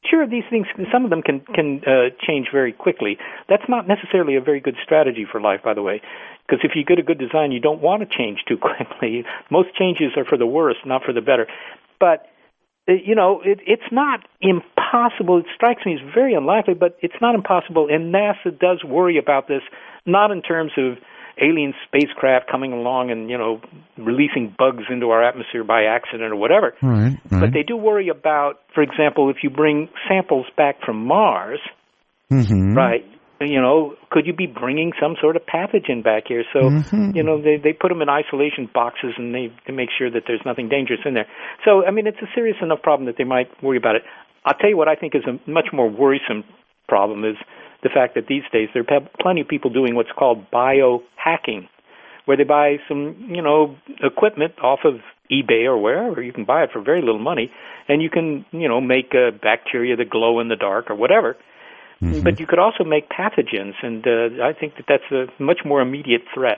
sure, these things, some of them can can uh, change very quickly. That's not necessarily a very good strategy for life, by the way, because if you get a good design, you don't want to change too quickly. Most changes are for the worse, not for the better. But, uh, you know, it, it's not impossible. It strikes me as very unlikely, but it's not impossible, and NASA does worry about this, not in terms of alien spacecraft coming along and, you know, releasing bugs into our atmosphere by accident or whatever. Right, right. But they do worry about, for example, if you bring samples back from Mars, mm-hmm. right, you know, could you be bringing some sort of pathogen back here? So, mm-hmm. you know, they, they put them in isolation boxes and they, they make sure that there's nothing dangerous in there. So, I mean, it's a serious enough problem that they might worry about it. I'll tell you what I think is a much more worrisome problem is the fact that these days there are plenty of people doing what's called biohacking, where they buy some, you know, equipment off of eBay or wherever. You can buy it for very little money, and you can, you know, make uh, bacteria that glow in the dark or whatever. Mm-hmm. But you could also make pathogens, and uh, I think that that's a much more immediate threat.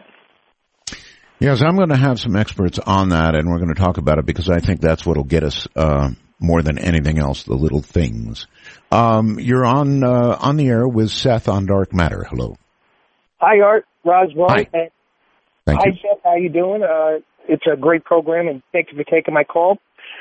Yes, I'm going to have some experts on that, and we're going to talk about it because I think that's what will get us uh, more than anything else, the little things. Um, you're on uh, on the air with Seth on Dark Matter. Hello. Hi, Art. Roswell. Hi. And Thank hi, you. Seth. How you doing? Uh, it's a great program, and thank you for taking my call.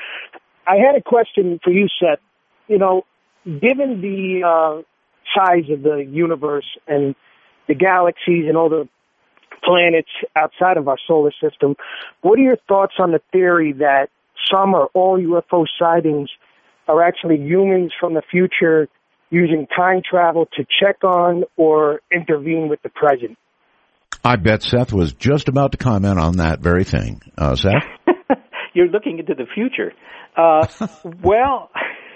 I had a question for you, Seth. You know, given the uh, size of the universe and the galaxies and all the planets outside of our solar system, what are your thoughts on the theory that some or all U F O sightings are actually humans from the future using time travel to check on or intervene with the present? I bet Seth was just about to comment on that very thing. Uh, Seth? You're looking into the future. Uh, well,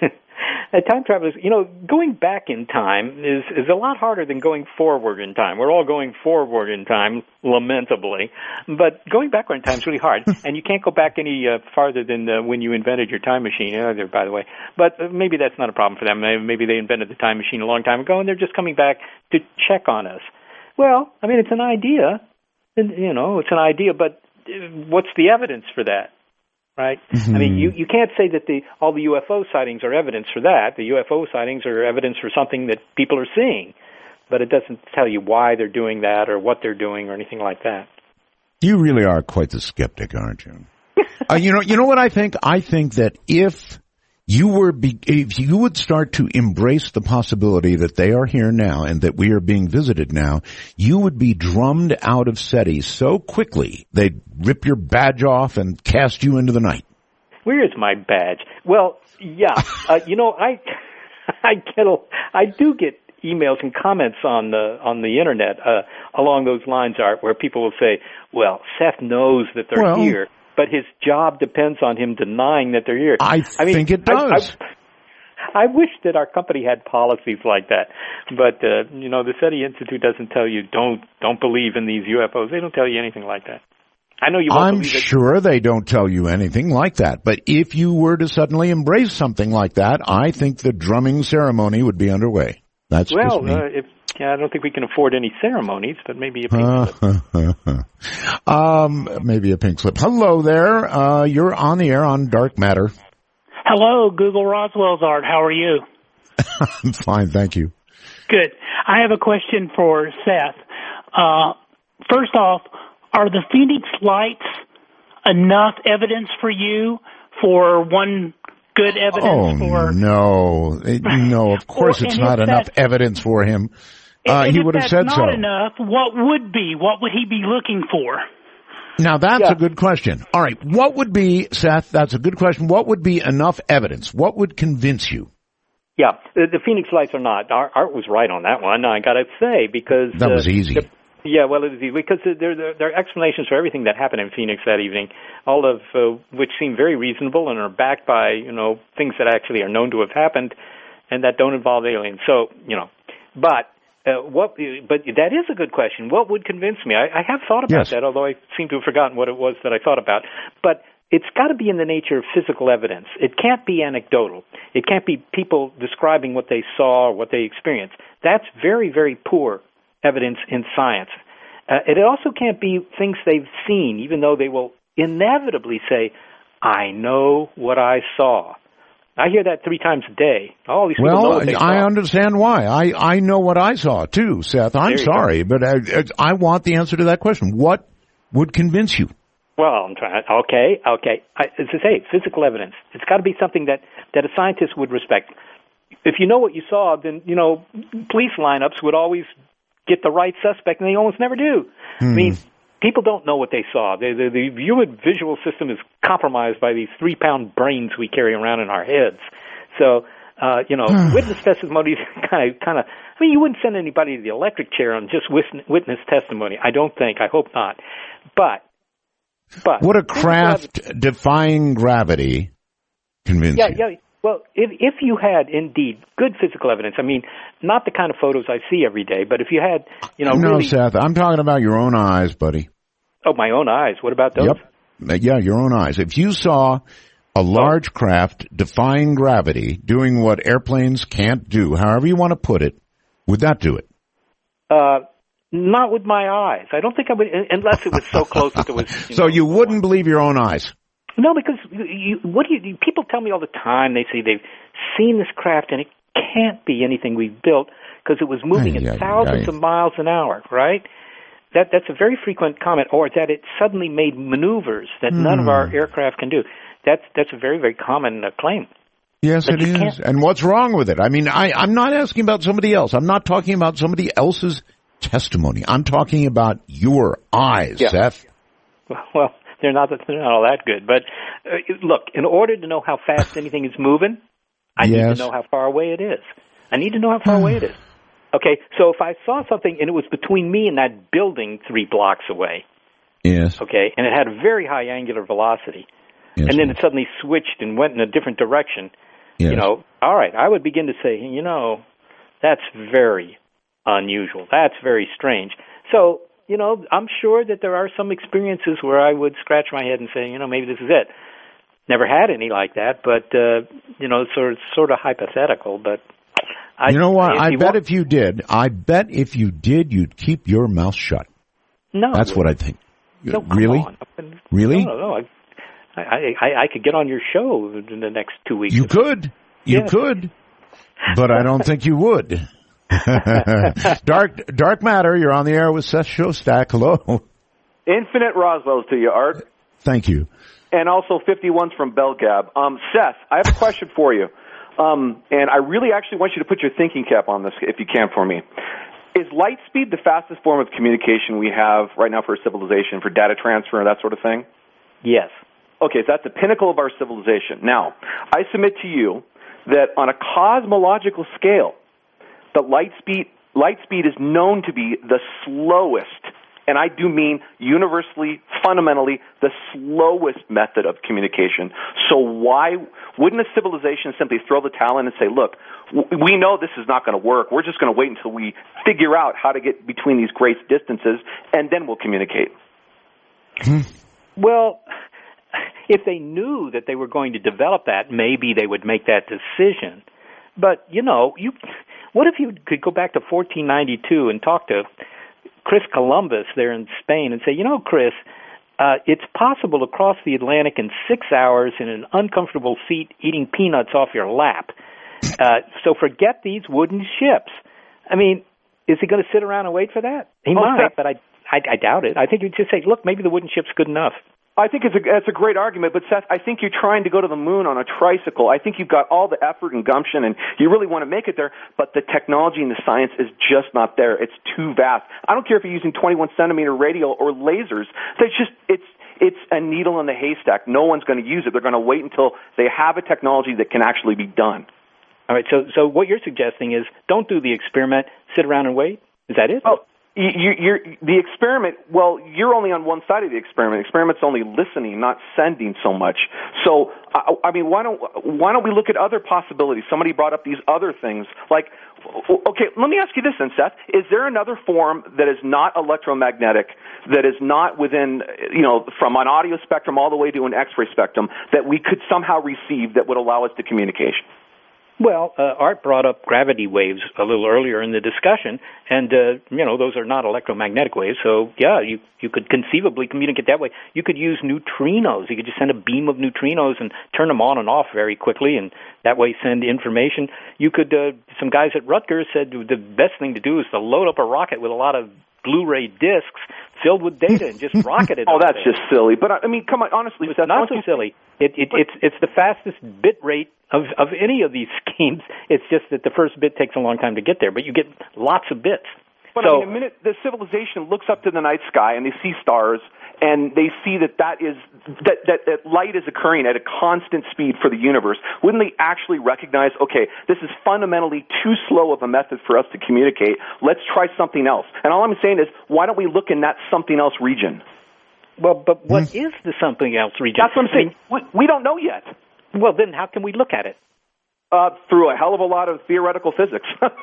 time travel is, you know, going back in time is, is a lot harder than going forward in time. We're all going forward in time, lamentably. But going backward in time is really hard. And you can't go back any uh, farther than uh, when you invented your time machine either, by the way. But uh, maybe that's not a problem for them. Maybe they invented the time machine a long time ago, and they're just coming back to check on us. Well, I mean, it's an idea. You know, it's an idea, but what's the evidence for that? Right? Mm-hmm. I mean, you, you can't say that the all the U F O sightings are evidence for that. The U F O sightings are evidence for something that people are seeing, but it doesn't tell you why they're doing that or what they're doing or anything like that. You really are quite the skeptic, aren't you? uh, you know, you know what I think? I think that if you were, be, if you would start to embrace the possibility that they are here now and that we are being visited now, you would be drummed out of SETI so quickly they'd rip your badge off and cast you into the night. Where is my badge? Well, yeah, uh, you know, I, I get, a, I do get emails and comments on the on the internet uh, along those lines, Art, where people will say, "Well, Seth knows that they're well, here, but his job depends on him denying that they're here." I, I mean, think it does. I, I, I wish that our company had policies like that, but uh, you know, the SETI Institute doesn't tell you don't don't believe in these U F Os. They don't tell you anything like that. I know you won't I'm believe it. sure they don't tell you anything like that, but if you were to suddenly embrace something like that, I think the drumming ceremony would be underway. That's well, just me. Uh, if, yeah, I don't think we can afford any ceremonies, but maybe a pink slip. um, maybe a pink slip. Hello there. Uh, you're on the air on Dark Matter. Hello, Google Roswell's Art. How are you? I'm fine, thank you. Good. I have a question for Seth. Uh, first off, are the Phoenix Lights enough evidence for you for one good evidence oh, for... no. No, of course or, it's not enough that, evidence for him. Uh, and he if would have that's said not so. enough, what would be? What would he be looking for? Now, that's yeah. a good question. All right, what would be, Seth, that's a good question. What would be enough evidence? What would convince you? Yeah, the, the Phoenix Lights are not. Art, Art was right on that one, I got to say, because... That was uh, easy. The, yeah, well, it was easy, because there, there, there are explanations for everything that happened in Phoenix that evening, all of uh, which seem very reasonable and are backed by, you know, things that actually are known to have happened and that don't involve aliens. So, you know, but... Uh, what? But that is a good question. What would convince me? I, I have thought about yes. that, although I seem to have forgotten what it was that I thought about. But it's got to be in the nature of physical evidence. It can't be anecdotal. It can't be people describing what they saw or what they experienced. That's very, very poor evidence in science. Uh, it also can't be things they've seen, even though they will inevitably say, I know what I saw. I hear that three times a day. All these people know Well, what they I saw. understand why. I, I know what I saw, too, Seth. I'm There you sorry, but I, I want the answer to that question. What would convince you? Well, I'm trying. Okay, okay. I, as I say, physical evidence. It's got to be something that, that a scientist would respect. If you know what you saw, then, you know, police lineups would always get the right suspect, and they almost never do. Hmm. I mean, people don't know what they saw. The, the, the human visual system is compromised by these three-pound brains we carry around in our heads. So, uh, you know, witness testimony kind of, kind of. I mean, you wouldn't send anybody to the electric chair on just witness testimony. I don't think. I hope not. But, but Would a craft defying gravity convince yeah, you? yeah. Well, if if you had indeed good physical evidence, I mean, not the kind of photos I see every day, but if you had, you know, no, really, Seth, I'm talking about your own eyes, buddy. oh, my own eyes. What about those? Yep. Yeah, your own eyes. If you saw a large craft defying gravity, doing what airplanes can't do, however you want to put it, would that do it? Uh, not with my eyes. I don't think I would, unless it was so close that it was. You So know, you wouldn't believe your own eyes? No, because you, you, what do you? People tell me all the time. They say they've seen this craft and it can't be anything we've built because it was moving Ay, at ay, thousands ay. of miles an hour. Right? That that's a very frequent comment, or that it suddenly made maneuvers that none of Hmm. our aircraft can do. That's that's a very very common uh, claim. Yes, But it you is. can't- And what's wrong with it? I mean, I, I'm not asking about somebody else. I'm not talking about somebody else's testimony. I'm talking about your eyes, Yeah. Seth. Well, they're not they're not all that good. But uh, look, in order to know how fast anything is moving, I need Yes. to know how far away it is. I need to know how far away it is. Okay, so if I saw something and it was between me and that building three blocks away, Yes. okay, and it had a very high angular velocity, Yes. and then it suddenly switched and went in a different direction, Yes. you know, all right, I would begin to say, you know, that's very unusual. That's very strange. So, you know, I'm sure that there are some experiences where I would scratch my head and say, you know, maybe this is it. Never had any like that, but, uh, you know, sort of, sort of hypothetical, but I, You know what? if I you bet want- if you did, I bet if you did, you'd keep your mouth shut. No. That's what I think. No, come really? on. Really? No, no, no. I, I, I, I could get on your show in the next two weeks. You could. You Yeah. could. But I don't think you would. Dark Dark Matter, you're on the air with Seth Shostak. Hello. Infinite Roswells to you, Art. Thank you. And also fifty-ones from Belgab. Um, Seth, I have a question for you. Um, and I really actually want you to put your thinking cap on this, if you can, for me. Is light speed the fastest form of communication we have right now for civilization, for data transfer and that sort of thing? Yes. Okay, so that's the pinnacle of our civilization. Now, I submit to you that on a cosmological scale, the light speed light speed is known to be the slowest, and I do mean universally, fundamentally, the slowest method of communication. So why wouldn't a civilization simply throw the towel in and say, look, w- we know this is not going to work. We're just going to wait until we figure out how to get between these great distances, and then we'll communicate. Well, if they knew that they were going to develop that, maybe they would make that decision. But, you know, you what if you could go back to fourteen ninety-two and talk to Chris Columbus there in Spain and say, you know, Chris, uh, it's possible to cross the Atlantic in six hours in an uncomfortable seat eating peanuts off your lap. Uh, so forget these wooden ships. I mean, is he going to sit around and wait for that? He Oh, might, Seth. but I, I, I doubt it. I think he'd just say, look, maybe the wooden ship's good enough. I think it's a, it's a great argument, but Seth, I think you're trying to go to the moon on a tricycle. I think you've got all the effort and gumption, and you really want to make it there, but the technology and the science is just not there. It's too vast. I don't care if you're using twenty-one centimeter radio or lasers. That's just, it's, it's a needle in the haystack. No one's going to use it. They're going to wait until they have a technology that can actually be done. All right, so so what you're suggesting is don't do the experiment, sit around and wait? Is that it? Oh, you, you're, the experiment, well, you're only on one side of the experiment. The experiment's only listening, not sending so much. So, I, I mean, why don't why don't we look at other possibilities? Somebody brought up these other things. Like, okay, let me ask you this then, Seth. Is there another form that is not electromagnetic, that is not within, you know, from an audio spectrum all the way to an X-ray spectrum, that we could somehow receive that would allow us to communication? Well, uh, Art brought up gravity waves a little earlier in the discussion, and, uh, you know, those are not electromagnetic waves, so, yeah, you, you could conceivably communicate that way. You could use neutrinos. You could just send a beam of neutrinos and turn them on and off very quickly, and that way send information. You could, uh, some guys at Rutgers said the best thing to do is to load up a rocket with a lot of Blu-ray discs filled with data and just rocket it. Oh, that's there. just silly. But, I mean, come on, honestly, it's Seth, not so you... silly. It, it, it's, it's the fastest bit rate of, of any of these schemes. It's just that the first bit takes a long time to get there, but you get lots of bits. But so, I mean, a minute the civilization looks up to the night sky and they see stars, and they see that that is that, that that light is occurring at a constant speed for the universe. Wouldn't they actually recognize, okay, this is fundamentally too slow of a method for us to communicate. Let's try something else. And all I'm saying is, why don't we look in that something else region? Well, but what is the something else region? That's what I'm saying. I mean, we, we don't know yet. Well, then how can we look at it? Uh, through a hell of a lot of theoretical physics.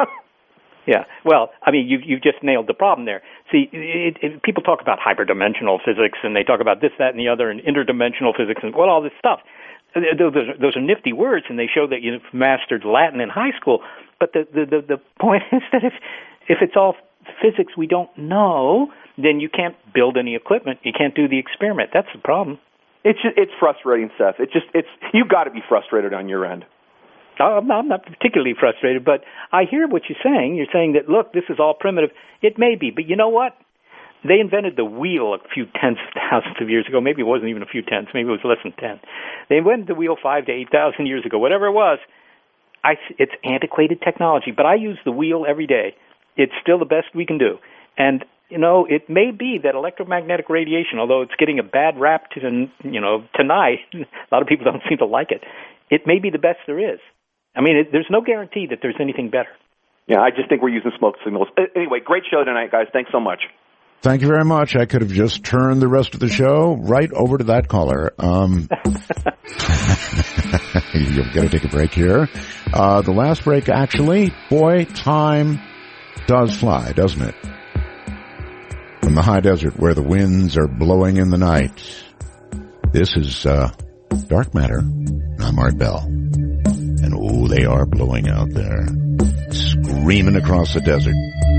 Yeah, well, I mean, you you just nailed the problem there. See, it, it, people talk about hyperdimensional physics, and they talk about this, that, and the other, and interdimensional physics, and well, all this stuff. Those are, those are nifty words, and they show that you've mastered Latin in high school. But the the, the, the point is that if if it's all physics we don't know, then you can't build any equipment. You can't do the experiment. That's the problem. It's just, it's frustrating, Seth. It just it's you've got to be frustrated on your end. I'm not, I'm not particularly frustrated, but I hear what you're saying. You're saying that, look, this is all primitive. It may be, but you know what? They invented the wheel a few tens of thousands of years ago. Maybe it wasn't even a few tens. Maybe it was less than ten. They invented the wheel five to eight thousand years ago, whatever it was. I, it's antiquated technology, but I use the wheel every day. It's still the best we can do. And, you know, it may be that electromagnetic radiation, although it's getting a bad rap to, you know, tonight, a lot of people don't seem to like it, it may be the best there is. I mean, it, there's no guarantee that there's anything better. Yeah, I just think we're using smoke signals. Anyway, great show tonight, guys. Thanks so much. Thank you very much. I could have just turned the rest of the show right over to that caller. Um, you've got to take a break here. Uh, the last break, actually, boy, time does fly, doesn't it? From the high desert where the winds are blowing in the night. This is uh, Dark Matter. I'm Art Bell. And oh, they are blowing out there, screaming across the desert.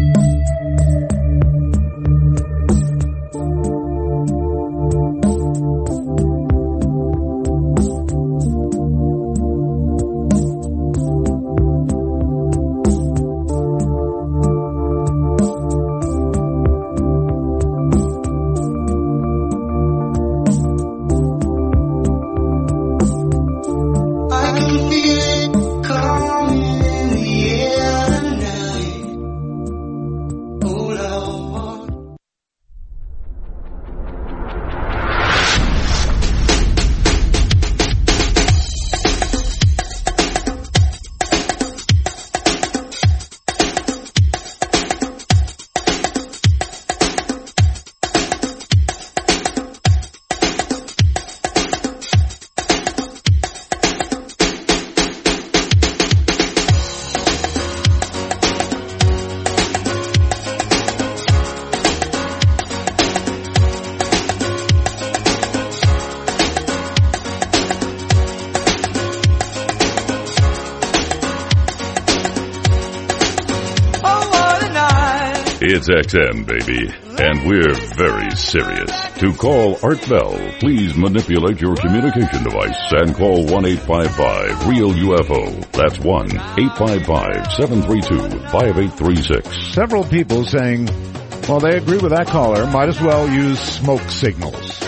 It's X M, baby, and we're very serious. To call Art Bell, please manipulate your communication device and call one eight five five real U F O. That's one eight five five, seven three two, five eight three six. Several people saying, well, they agree with that caller, might as well use smoke signals.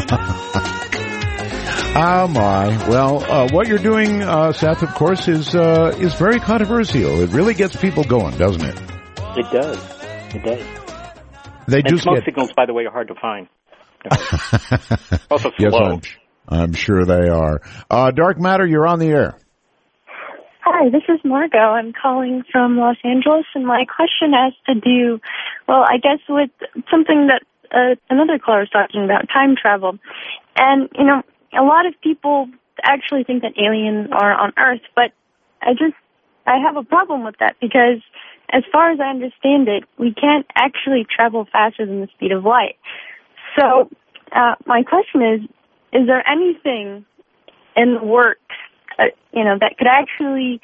Oh, my. Well, uh, what you're doing, uh, Seth, of course, is uh, is very controversial. It really gets people going, doesn't it? It does. It does. They and just smoke get... signals, by the way, are hard to find. Also yes, slow. I'm, I'm sure they are. Uh, Dark Matter, you're on the air. Hi, this is Margot. I'm calling from Los Angeles, and my question has to do, well, I guess with something that uh, another caller was talking about, time travel. And, you know, a lot of people actually think that aliens are on Earth, but I just, I have a problem with that because as far as I understand it, we can't actually travel faster than the speed of light. So uh, my question is, is there anything in the works, uh, you know, that could actually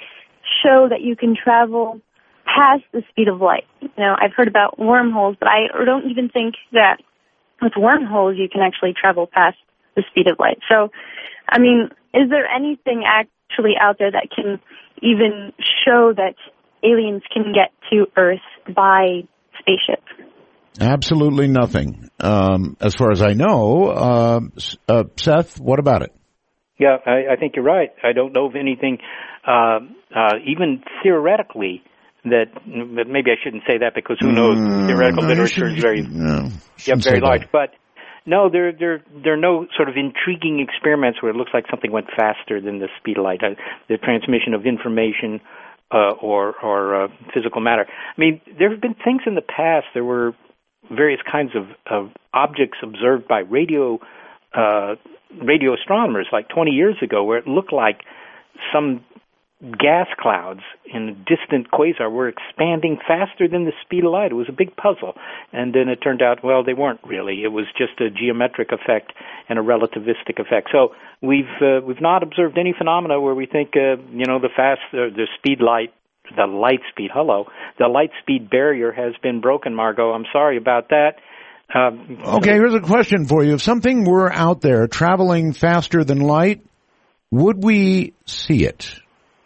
show that you can travel past the speed of light. You know, I've heard about wormholes, but I don't even think that with wormholes you can actually travel past the speed of light. So, I mean, is there anything actually out there that can even show that aliens can get to Earth by spaceship? Absolutely nothing. Um, as far as I know, uh, uh, Seth, what about it? Yeah, I, I think you're right. I don't know of anything, uh, uh, even theoretically, that maybe I shouldn't say that because who knows? Mm, Theoretical no, literature is very, no, yeah, very large. That. But no, there, there, there are no sort of intriguing experiments where it looks like something went faster than the speed of light. Uh, the transmission of information uh, or or uh, physical matter. I mean, there have been things in the past. There were various kinds of, of objects observed by radio uh, radio astronomers like twenty years ago where it looked like some gas clouds in a distant quasar were expanding faster than the speed of light. It was a big puzzle. And then it turned out, well, they weren't really. It was just a geometric effect and a relativistic effect. So we've uh, we've not observed any phenomena where we think, uh, you know, the fast, uh, the speed light, the light speed, hello, the light speed barrier has been broken, Margot. I'm sorry about that. Um, okay, here's a question for you. If something were out there traveling faster than light, would we see it?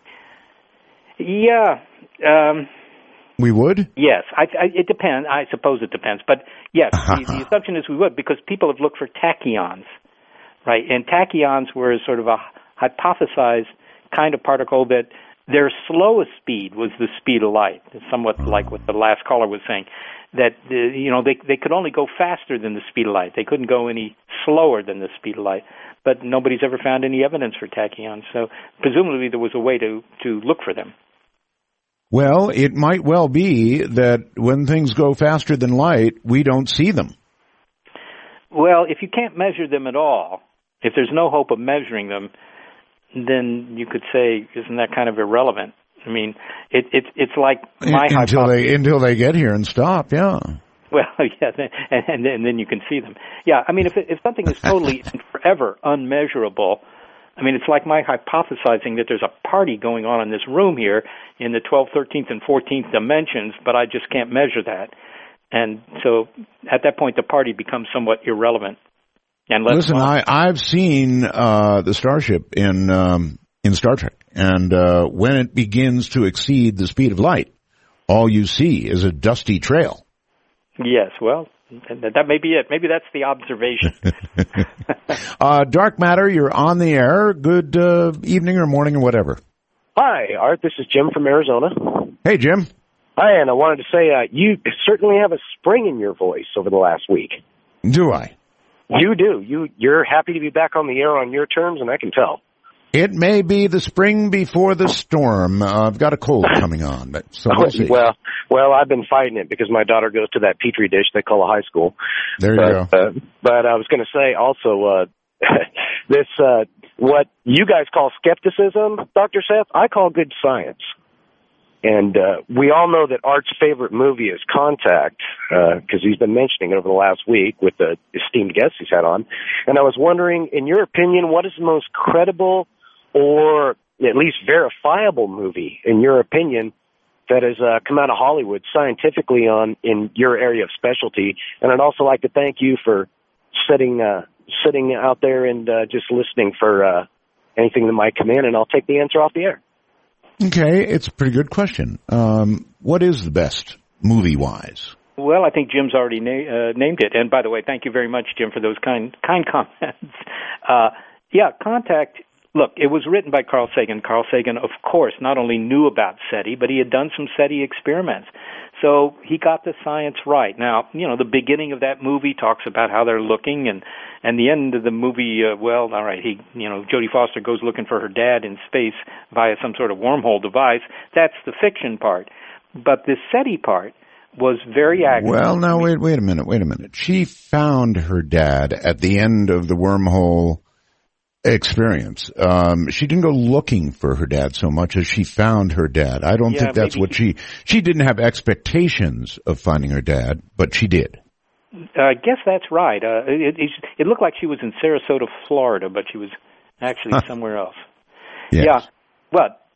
Yeah. Um, we would? Yes. I, I, it depends. I suppose it depends. But yes, the, the assumption is we would because people have looked for tachyons, right? And tachyons were sort of a hypothesized kind of particle that their slowest speed was the speed of light, somewhat like what the last caller was saying, that, uh, you know, they they could only go faster than the speed of light. They couldn't go any slower than the speed of light. But nobody's ever found any evidence for tachyons. So presumably there was a way to, to look for them. Well, it might well be that when things go faster than light, we don't see them. Well, if you can't measure them at all, if there's no hope of measuring them, then you could say, isn't that kind of irrelevant? I mean, it, it, it's like my until hypothesis. They, until they get here and stop, yeah. Well, yeah, and, and, and then you can see them. Yeah, I mean, if, if something is totally and forever unmeasurable, I mean, it's like my hypothesizing that there's a party going on in this room here in the twelfth, thirteenth, and fourteenth dimensions, but I just can't measure that. And so at that point, the party becomes somewhat irrelevant. And Listen, I, I've seen uh, the starship in um, in Star Trek, and uh, when it begins to exceed the speed of light, all you see is a dusty trail. Yes, well, that may be it. Maybe that's the observation. uh, Dark Matter, you're on the air. Good uh, evening or morning or whatever. Hi, Art. This is Jim from Arizona. Hey, Jim. Hi, and I wanted to say uh, you certainly have a spring in your voice over the last week. Do I? You do. You, you're happy to be back on the air on your terms, and I can tell. It may be the spring before the storm. Uh, I've got a cold coming on, but so we'll see. Well, well, I've been fighting it because my daughter goes to that petri dish they call a high school. There you but, go. Uh, but I was going to say also, uh, this, uh, what you guys call skepticism, Doctor Seth, I call good science. And uh, we all know that Art's favorite movie is Contact, because uh, he's been mentioning it over the last week with the esteemed guests he's had on. And I was wondering, in your opinion, what is the most credible or at least verifiable movie, in your opinion, that has uh, come out of Hollywood scientifically on in your area of specialty? And I'd also like to thank you for sitting uh, sitting out there and uh, just listening for uh, anything that might come in, and I'll take the answer off the air. Okay, it's a pretty good question. Um, what is the best movie-wise? Well, I think Jim's already na- uh, named it. And by the way, thank you very much, Jim, for those kind kind comments. Uh, yeah, Contact. Look, it was written by Carl Sagan. Carl Sagan, of course, not only knew about SETI, but he had done some SETI experiments. So he got the science right. Now, you know, the beginning of that movie talks about how they're looking, and, and the end of the movie, uh, well, all right, he, you know, Jodie Foster goes looking for her dad in space via some sort of wormhole device. That's the fiction part. But the SETI part was very accurate. Well, now, wait, wait a minute, wait a minute. She found her dad at the end of the wormhole experience. Um, she didn't go looking for her dad so much as she found her dad. I don't yeah, think that's what she, she didn't have expectations of finding her dad, but she did. I guess that's right. Uh, it, it, it looked like she was in Sarasota, Florida, but she was actually somewhere else. Yes. Yeah. Well,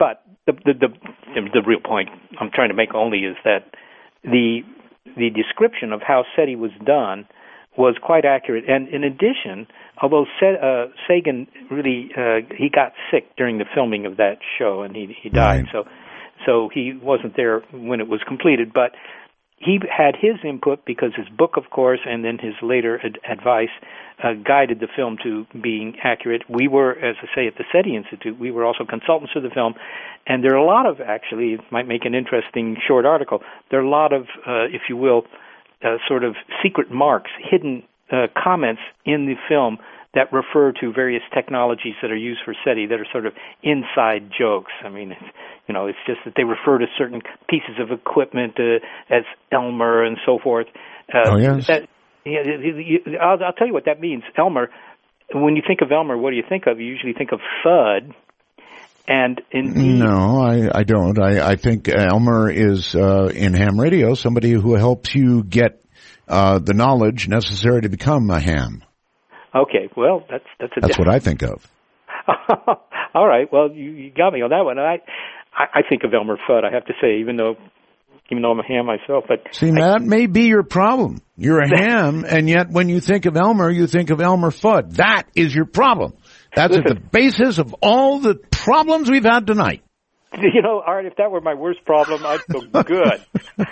but the, the the the real point I'm trying to make only is that the the description of how SETI was done was quite accurate. And in addition, although uh, Sagan really uh, he got sick during the filming of that show, and he he died, Right. so so he wasn't there when it was completed, but he had his input because his book, of course, and then his later ad- advice uh, guided the film to being accurate. We were, as I say, at the SETI Institute, we were also consultants of the film, and there are a lot of, actually, it might make an interesting short article, there are a lot of, uh, if you will, uh, sort of secret marks, hidden uh, comments in the film that refer to various technologies that are used for SETI that are sort of inside jokes. I mean, it's, you know, it's just that they refer to certain pieces of equipment uh, as Elmer and so forth. Uh, oh, yes. That, yeah, I'll, I'll tell you what that means. Elmer, when you think of Elmer, what do you think of? You usually think of thud. And indeed, no, I, I don't. I, I think Elmer is, uh, in ham radio, somebody who helps you get uh, the knowledge necessary to become a ham. Okay, well, that's that's a That's what I think of. All right, well, you, you got me on that one. I, I I think of Elmer Fudd, I have to say, even though even though I'm a ham myself. But See, I, that may be your problem. You're a ham, and yet when you think of Elmer, you think of Elmer Fudd. That is your problem. That's Listen, at the basis of all the problems we've had tonight. You know, Art, if that were my worst problem, I'd feel good.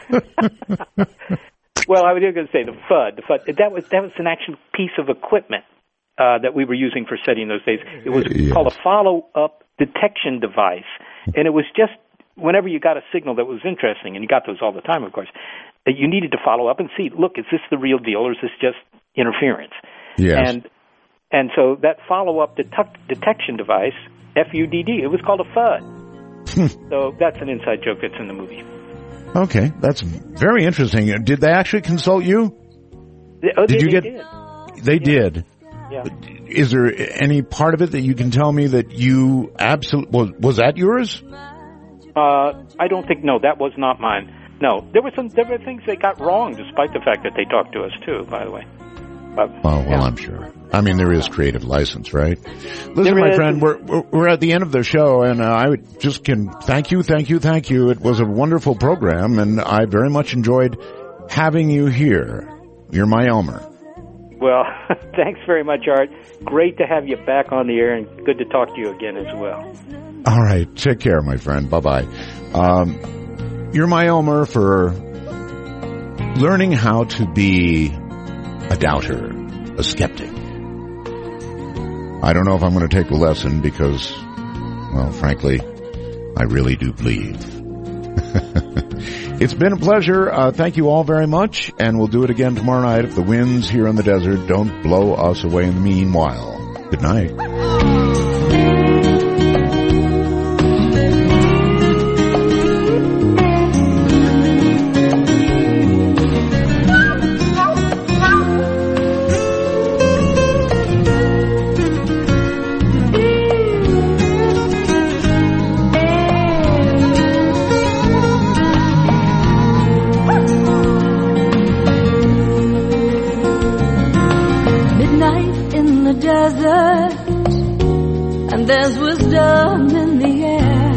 Well, I was going to say the FUD. The FUD. That was that was an actual piece of equipment uh, that we were using for SETI in those days. It was yes. called a follow-up detection device, and it was just whenever you got a signal that was interesting, and you got those all the time, of course, that you needed to follow up and see, look, is this the real deal or is this just interference? Yes. And and so that follow-up detect- detection device, F U D D, it was called a FUD. So that's an inside joke that's in the movie. Okay, that's very interesting. Did they actually consult you? They, oh, did they, you they get? Did. They yeah. did. Yeah. Is there any part of it that you can tell me that you absolutely was, was that yours? Uh, I don't think. No, that was not mine. No, there were some. There were things they got wrong, despite the fact that they talked to us too. By the way. But, oh well, yeah. I'm sure. I mean, there is creative license, right? Listen, there my is. friend, we're we're at the end of the show, and uh, I would just can thank you, thank you, thank you. It was a wonderful program, and I very much enjoyed having you here. You're my Elmer. Well, thanks very much, Art. Great to have you back on the air, and good to talk to you again as well. All right, take care, my friend. Bye bye. Um, you're my Elmer for learning how to be a doubter, a skeptic. I don't know if I'm going to take the lesson because, well, frankly, I really do believe. It's been a pleasure. Uh, thank you all very much, and we'll do it again tomorrow night if the winds here in the desert don't blow us away in the meanwhile. Good night. There's wisdom in the air.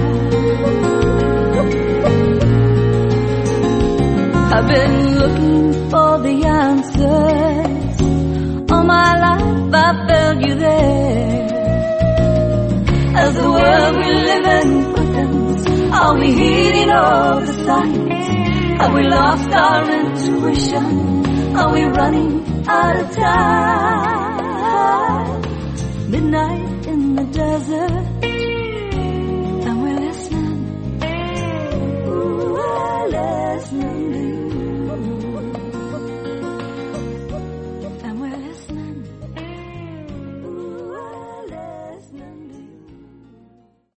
I've been looking for the answers. All my life I felt you there. As the world we live in quickens, are we heeding all the signs? Have we lost our intuition? Are we running out of time? Midnight in the desert,